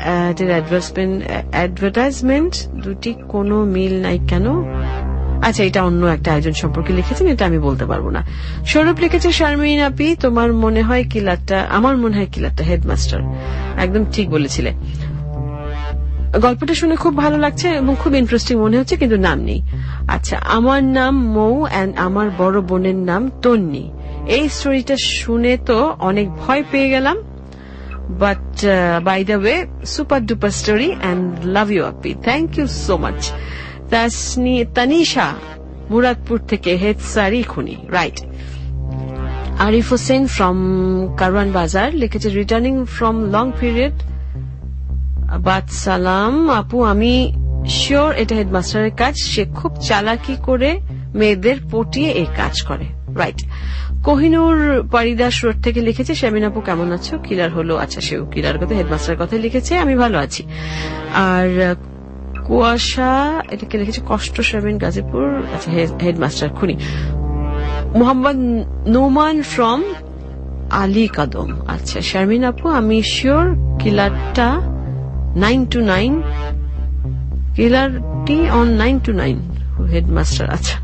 অ্যাডভার্টাইজমেন্ট দুটি কোনো মিল নাই কেন? আচ্ছা, এটা অন্য একটা আয়োজন সম্পর্কে লিখেছেন, এটা আমি বলতে পারবো না। স্বরূপ লিখেছে, শারমিন আপি, তোমার মনে হয় কিলারটা, আমার মনে হয় কিলারটা হেডমাস্টার। একদম ঠিক বলেছিলে। গল্পটা শুনে খুব ভালো লাগছে এবং খুব ইন্টারেস্টিং মনে হচ্ছে, কিন্তু নাম নেই। আচ্ছা, আমার নাম মৌ এন্ড আমার বড় বোনের নাম তন্নি। এই স্টোরিটা শুনে তো অনেক ভয় পেয়ে গেলাম, but by the way super duper story and love you আপি, thank you so much. Tanisha Muradpur থেকে, হেড সারি খুনি, রাইট। আরিফ হোসেন ফ্রম কারওয়ান বাজার লিখেছে, রিটার্নিং ফ্রম লং পিরিয়ড বাদ সালাম আপু, আমি শিওর এটা হেডমাস্টারের কাজ, সে খুব চালাকি করে মেয়েদের পটিয়ে এই কাজ করে, রাইট। কোহিনুর পারিদাস রোড থেকে লিখেছে, শামিন আপু কেমন আছো? কিলার হলো, আচ্ছা সেও কিলার কথা, হেডমাস্টারের কথা লিখেছে, আমি ভালো আছি। আর কুয়াশা এটাকে লিখেছে কষ্ট শামিন গাজীপুর, আচ্ছা হেডমাস্টার খুনি। মোহাম্মদ নোমান ফ্রম আলী কাদম, আচ্ছা শারমিন আপু আমি শিওর কিলারটা 9 to 9, কিলারটি অন 9 to 9 হেডমাস্টার, আচ্ছা।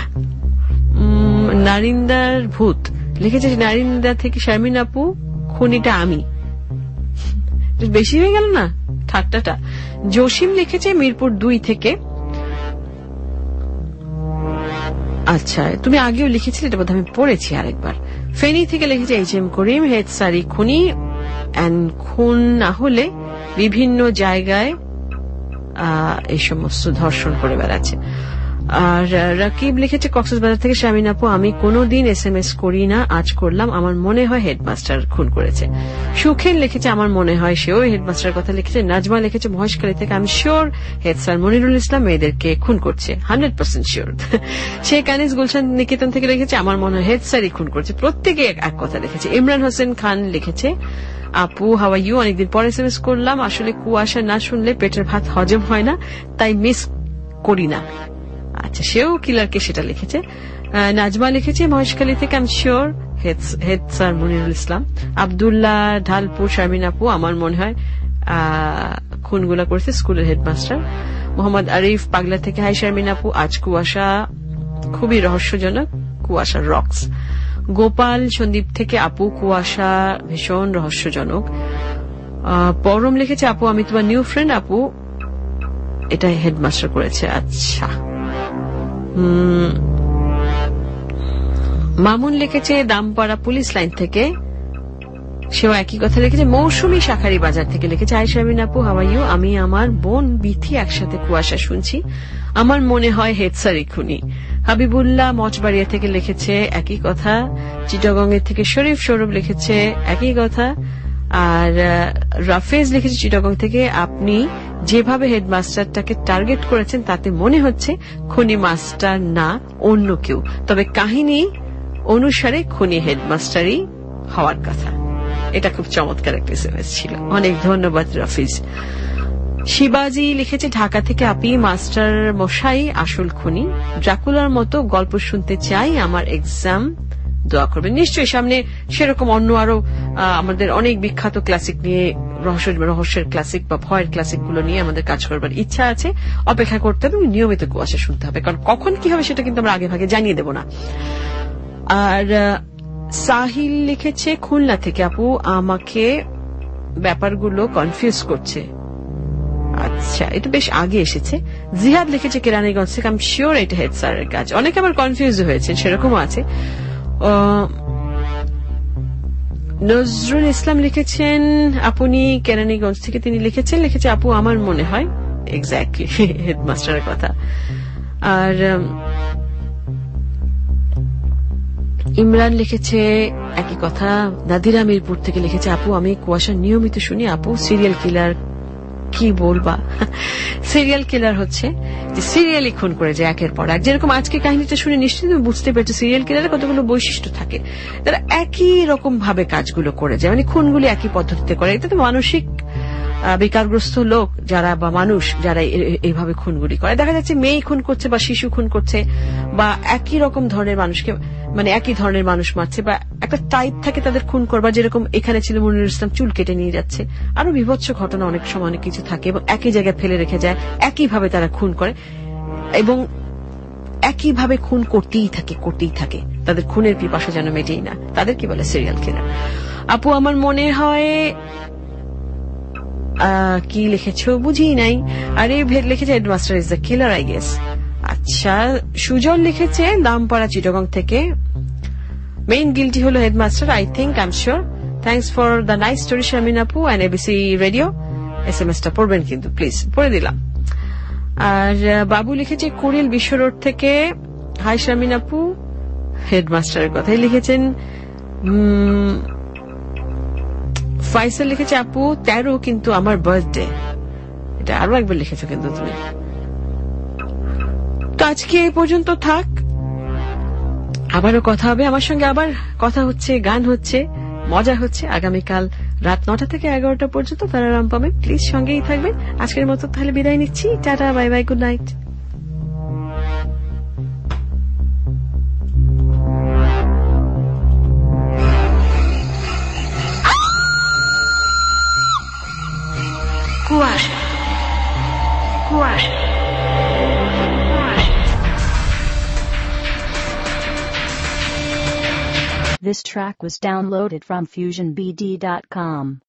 নারিন্দার ভূত লিখেছে, নারিন্দা থেকে শারমিন আপু খুনিটা আমি, বেশি হয়ে গেল না ঠাট্টাটা। জসিম লিখেছে মিরপুর 2 থেকে, আচ্ছা তুমি আগেও লিখেছিলে, এটা বোধহয় আমি পড়েছি আরেকবার। ফেনী থেকে লিখেছে HM করিম, হেড সারি খুনি এন্ড খুন না হলে বিভিন্ন জায়গায় এই সমস্ত ধর্ষণ করে বেড়াচ্ছে। আর রাকিব লিখেছে কক্সবাজার থেকে, শামিন আপু আমি কোনোদিন SMS করি না, আজ করলাম, আমার মনে হয় হেডমাস্টার খুন করেছে। সুখেন লিখেছে আমার মনে হয় সেও হেডমাস্টারের কথা লিখেছে। নাজমা লিখেছে মহেশখালী থেকে, আমি sure head sir Monirul Islam মেয়েদেরকে খুন করছে, 100% শিওর। শেখ আনিস গুলশান নিকেতন থেকে লিখেছে আমার মনে হয় হেড স্যারই খুন করছে। প্রত্যেকে এক কথা লিখেছে। ইমরান হোসেন খান লিখেছে, আপু হাউ আর ইউ, অনেকদিন পর SMS করলাম, আসলে কুয়াশা না শুনলে পেটের ভাত হজম হয় না, তাই মিস করি না। আচ্ছা সেও কিলারকে সেটা লিখেছে। নাজমা লিখেছে মহেশখালী থেকে, I am sure head sir Monirul Islam. Abdullah Dhalpur, Sharmin আপু আমার মনে হয় খুনগুলা করেছে স্কুলের হেডমাস্টার। মোহাম্মদ আরিফ পাগলা থেকে, হাই শারমিন আপু, আজ কুয়াশা খুবই রহস্যজনক, কুয়াশা রক্স। গোপাল সন্দীপ থেকে, আপু কুয়াশা ভীষণ রহস্যজনক। পরম লিখেছে, আপু আমি তোমার নিউ ফ্রেন্ড, আপু এটা হেডমাস্টার করেছে, আচ্ছা। মামুন লিখেছে দামপাড়া পুলিশ লাইন থেকে, সেও একই কথা লিখেছে। মৌসুমী শাখারি বাজার থেকে লিখেছে, আই শারমিন আপু হাউ আর ইউ, আমি আমার বোন বিথি একসাথে কুয়াশা শুনছি, আমার মনে হয় হেড স্যারই খুনি। হাবিবুল্লাহ মঠবাড়িয়া থেকে লিখেছে একই কথা। চিটাগং এর থেকে শরীফ সৌরভ লিখেছে একই কথা। আর রাফেজ লিখেছে চিটাগং থেকে, আপনি যেভাবে হেডমাস্টারটাকে টার্গেট করেছেন তাতে মনে হচ্ছে খুনি মাস্টার না অন্য কেউ, তবে কাহিনী অনুসারে খুনি হেডমাস্টারই হওয়ার কথা। এটা খুব চমৎকার একটা SMS ছিল, অনেক ধন্যবাদ রাফিজ। শিবাজি লিখেছে ঢাকা থেকে, আপি মাস্টার মশাই আসল খুনি, ড্রাকুলার মতো গল্প শুনতে চাই, আমার এক্সাম দোয়া করবেন। নিশ্চয়ই সামনে সেরকম অন্য আরো আমাদের অনেক বিখ্যাত ক্লাসিক নিয়ে, রহস্যের ক্লাসিক বা ভয়ের ক্লাসিক গুলো নিয়ে আমাদের কাজ করবার ইচ্ছা আছে, অপেক্ষা করতে হবে, নিয়মিত কুয়াশা শুনতে হবে, কারণ কখন কি হবে সেটা কিন্তু আমরা আগে ভাগে জানিয়ে দেব না। আর সাহিল লিখেছে খুলনা থেকে, আপু আমাকে ব্যাপারগুলো কনফিউজ করছে, আচ্ছা এটা বেশ আগে এসেছে। জিহাদ লিখেছে কেরানীগঞ্জ থেকে, আমি শিওর এটা হেড স্যারের কাজ, অনেকে আবার কনফিউজ হয়েছে, সেরকমও আছে। নজরুল ইসলাম লিখেছেন আপনি কেরানীগঞ্জ থেকে, তিনি লিখেছে আপু আমার মনে হয় এক্স্যাক্টলি হেডমাস্টারের কথা। আর ইমরান লিখেছে একই কথা। নাদিরা মিরপুর থেকে লিখেছে, আপু আমি কুয়াশা নিয়মিত শুনি, আপু সিরিয়াল কিলার কি বলবা, সিরিয়াল কিলার হচ্ছে যে সিরিয়ালি খুন করে যায় একের পর এক। যেরকম আজকে কাহিনীটা শুনে নিশ্চয়ই তুমি বুঝতে পেরেছো সিরিয়াল কিলারের কতগুলো বৈশিষ্ট্য থাকে। তারা একই রকম ভাবে কাজগুলো করে যায়, মানে খুনগুলি একই পদ্ধতিতে করে। এটা তো মানসিক বিকারগ্রস্ত লোক যারা বা মানুষ যারা এইভাবে খুনগুলি করে। দেখা যাচ্ছে মেয়ে খুন করছে বা শিশু খুন করছে বা একই রকম ধরনের মানুষকে, মানে একই ধরনের মানুষ মারছে বা একটা টাইপ থাকে তাদের খুন করবার। যেরকম এখানে ছিল মনিরুল ইসলাম চুল কেটে নিয়ে যাচ্ছে, আরো বিভৎস ঘটনা অনেক সময় অনেক কিছু থাকে এবং একই জায়গায় ফেলে রেখে যায়, একইভাবে তারা খুন করে এবং একইভাবে খুন করতেই থাকে। তাদের খুনের পিপাসা যেন মেটেই না। তাদের কি বলে সিরিয়াল কিলার। আপু আমার মনে হয় কি লিখেছো বুঝি নাই। আরে ভেদ লিখেছে headmaster is the killer I guess. আচ্ছা, সুজন লিখেছে দামপাড়া চিটাগং থেকে, মেইন গিলটি হলো headmaster I think, I am sure. Thanks for the nice story Sharmin আপু অ্যান্ড এবিসি রেডিও। SMS টা পড়বেন কিন্তু প্লিজ, পড়ে দিলাম। আর বাবু লিখেছে কুড়িল বিশ্ব রোড থেকে, হাই শারমিন আপু, হেডমাস্টারের কথাই লিখেছেন। ফাইসাল লিখেছে আপু 13 কিন্তু আমার বার্থডে। এটা আরো একবার লিখেছো কিন্তু তুমি। তো আজকে এই পর্যন্ত থাক, আবারও কথা হবে। আমার সঙ্গে আবার কথা হচ্ছে, গান হচ্ছে, মজা হচ্ছে আগামীকাল রাত 9টা থেকে 11টা পর্যন্ত। তারা আরাম পাবেন, প্লিজ সঙ্গেই থাকবেন। আজকের মতো তাহলে বিদায় নিচ্ছি, tata, bye bye, good night. This track was downloaded from FusionBD.com.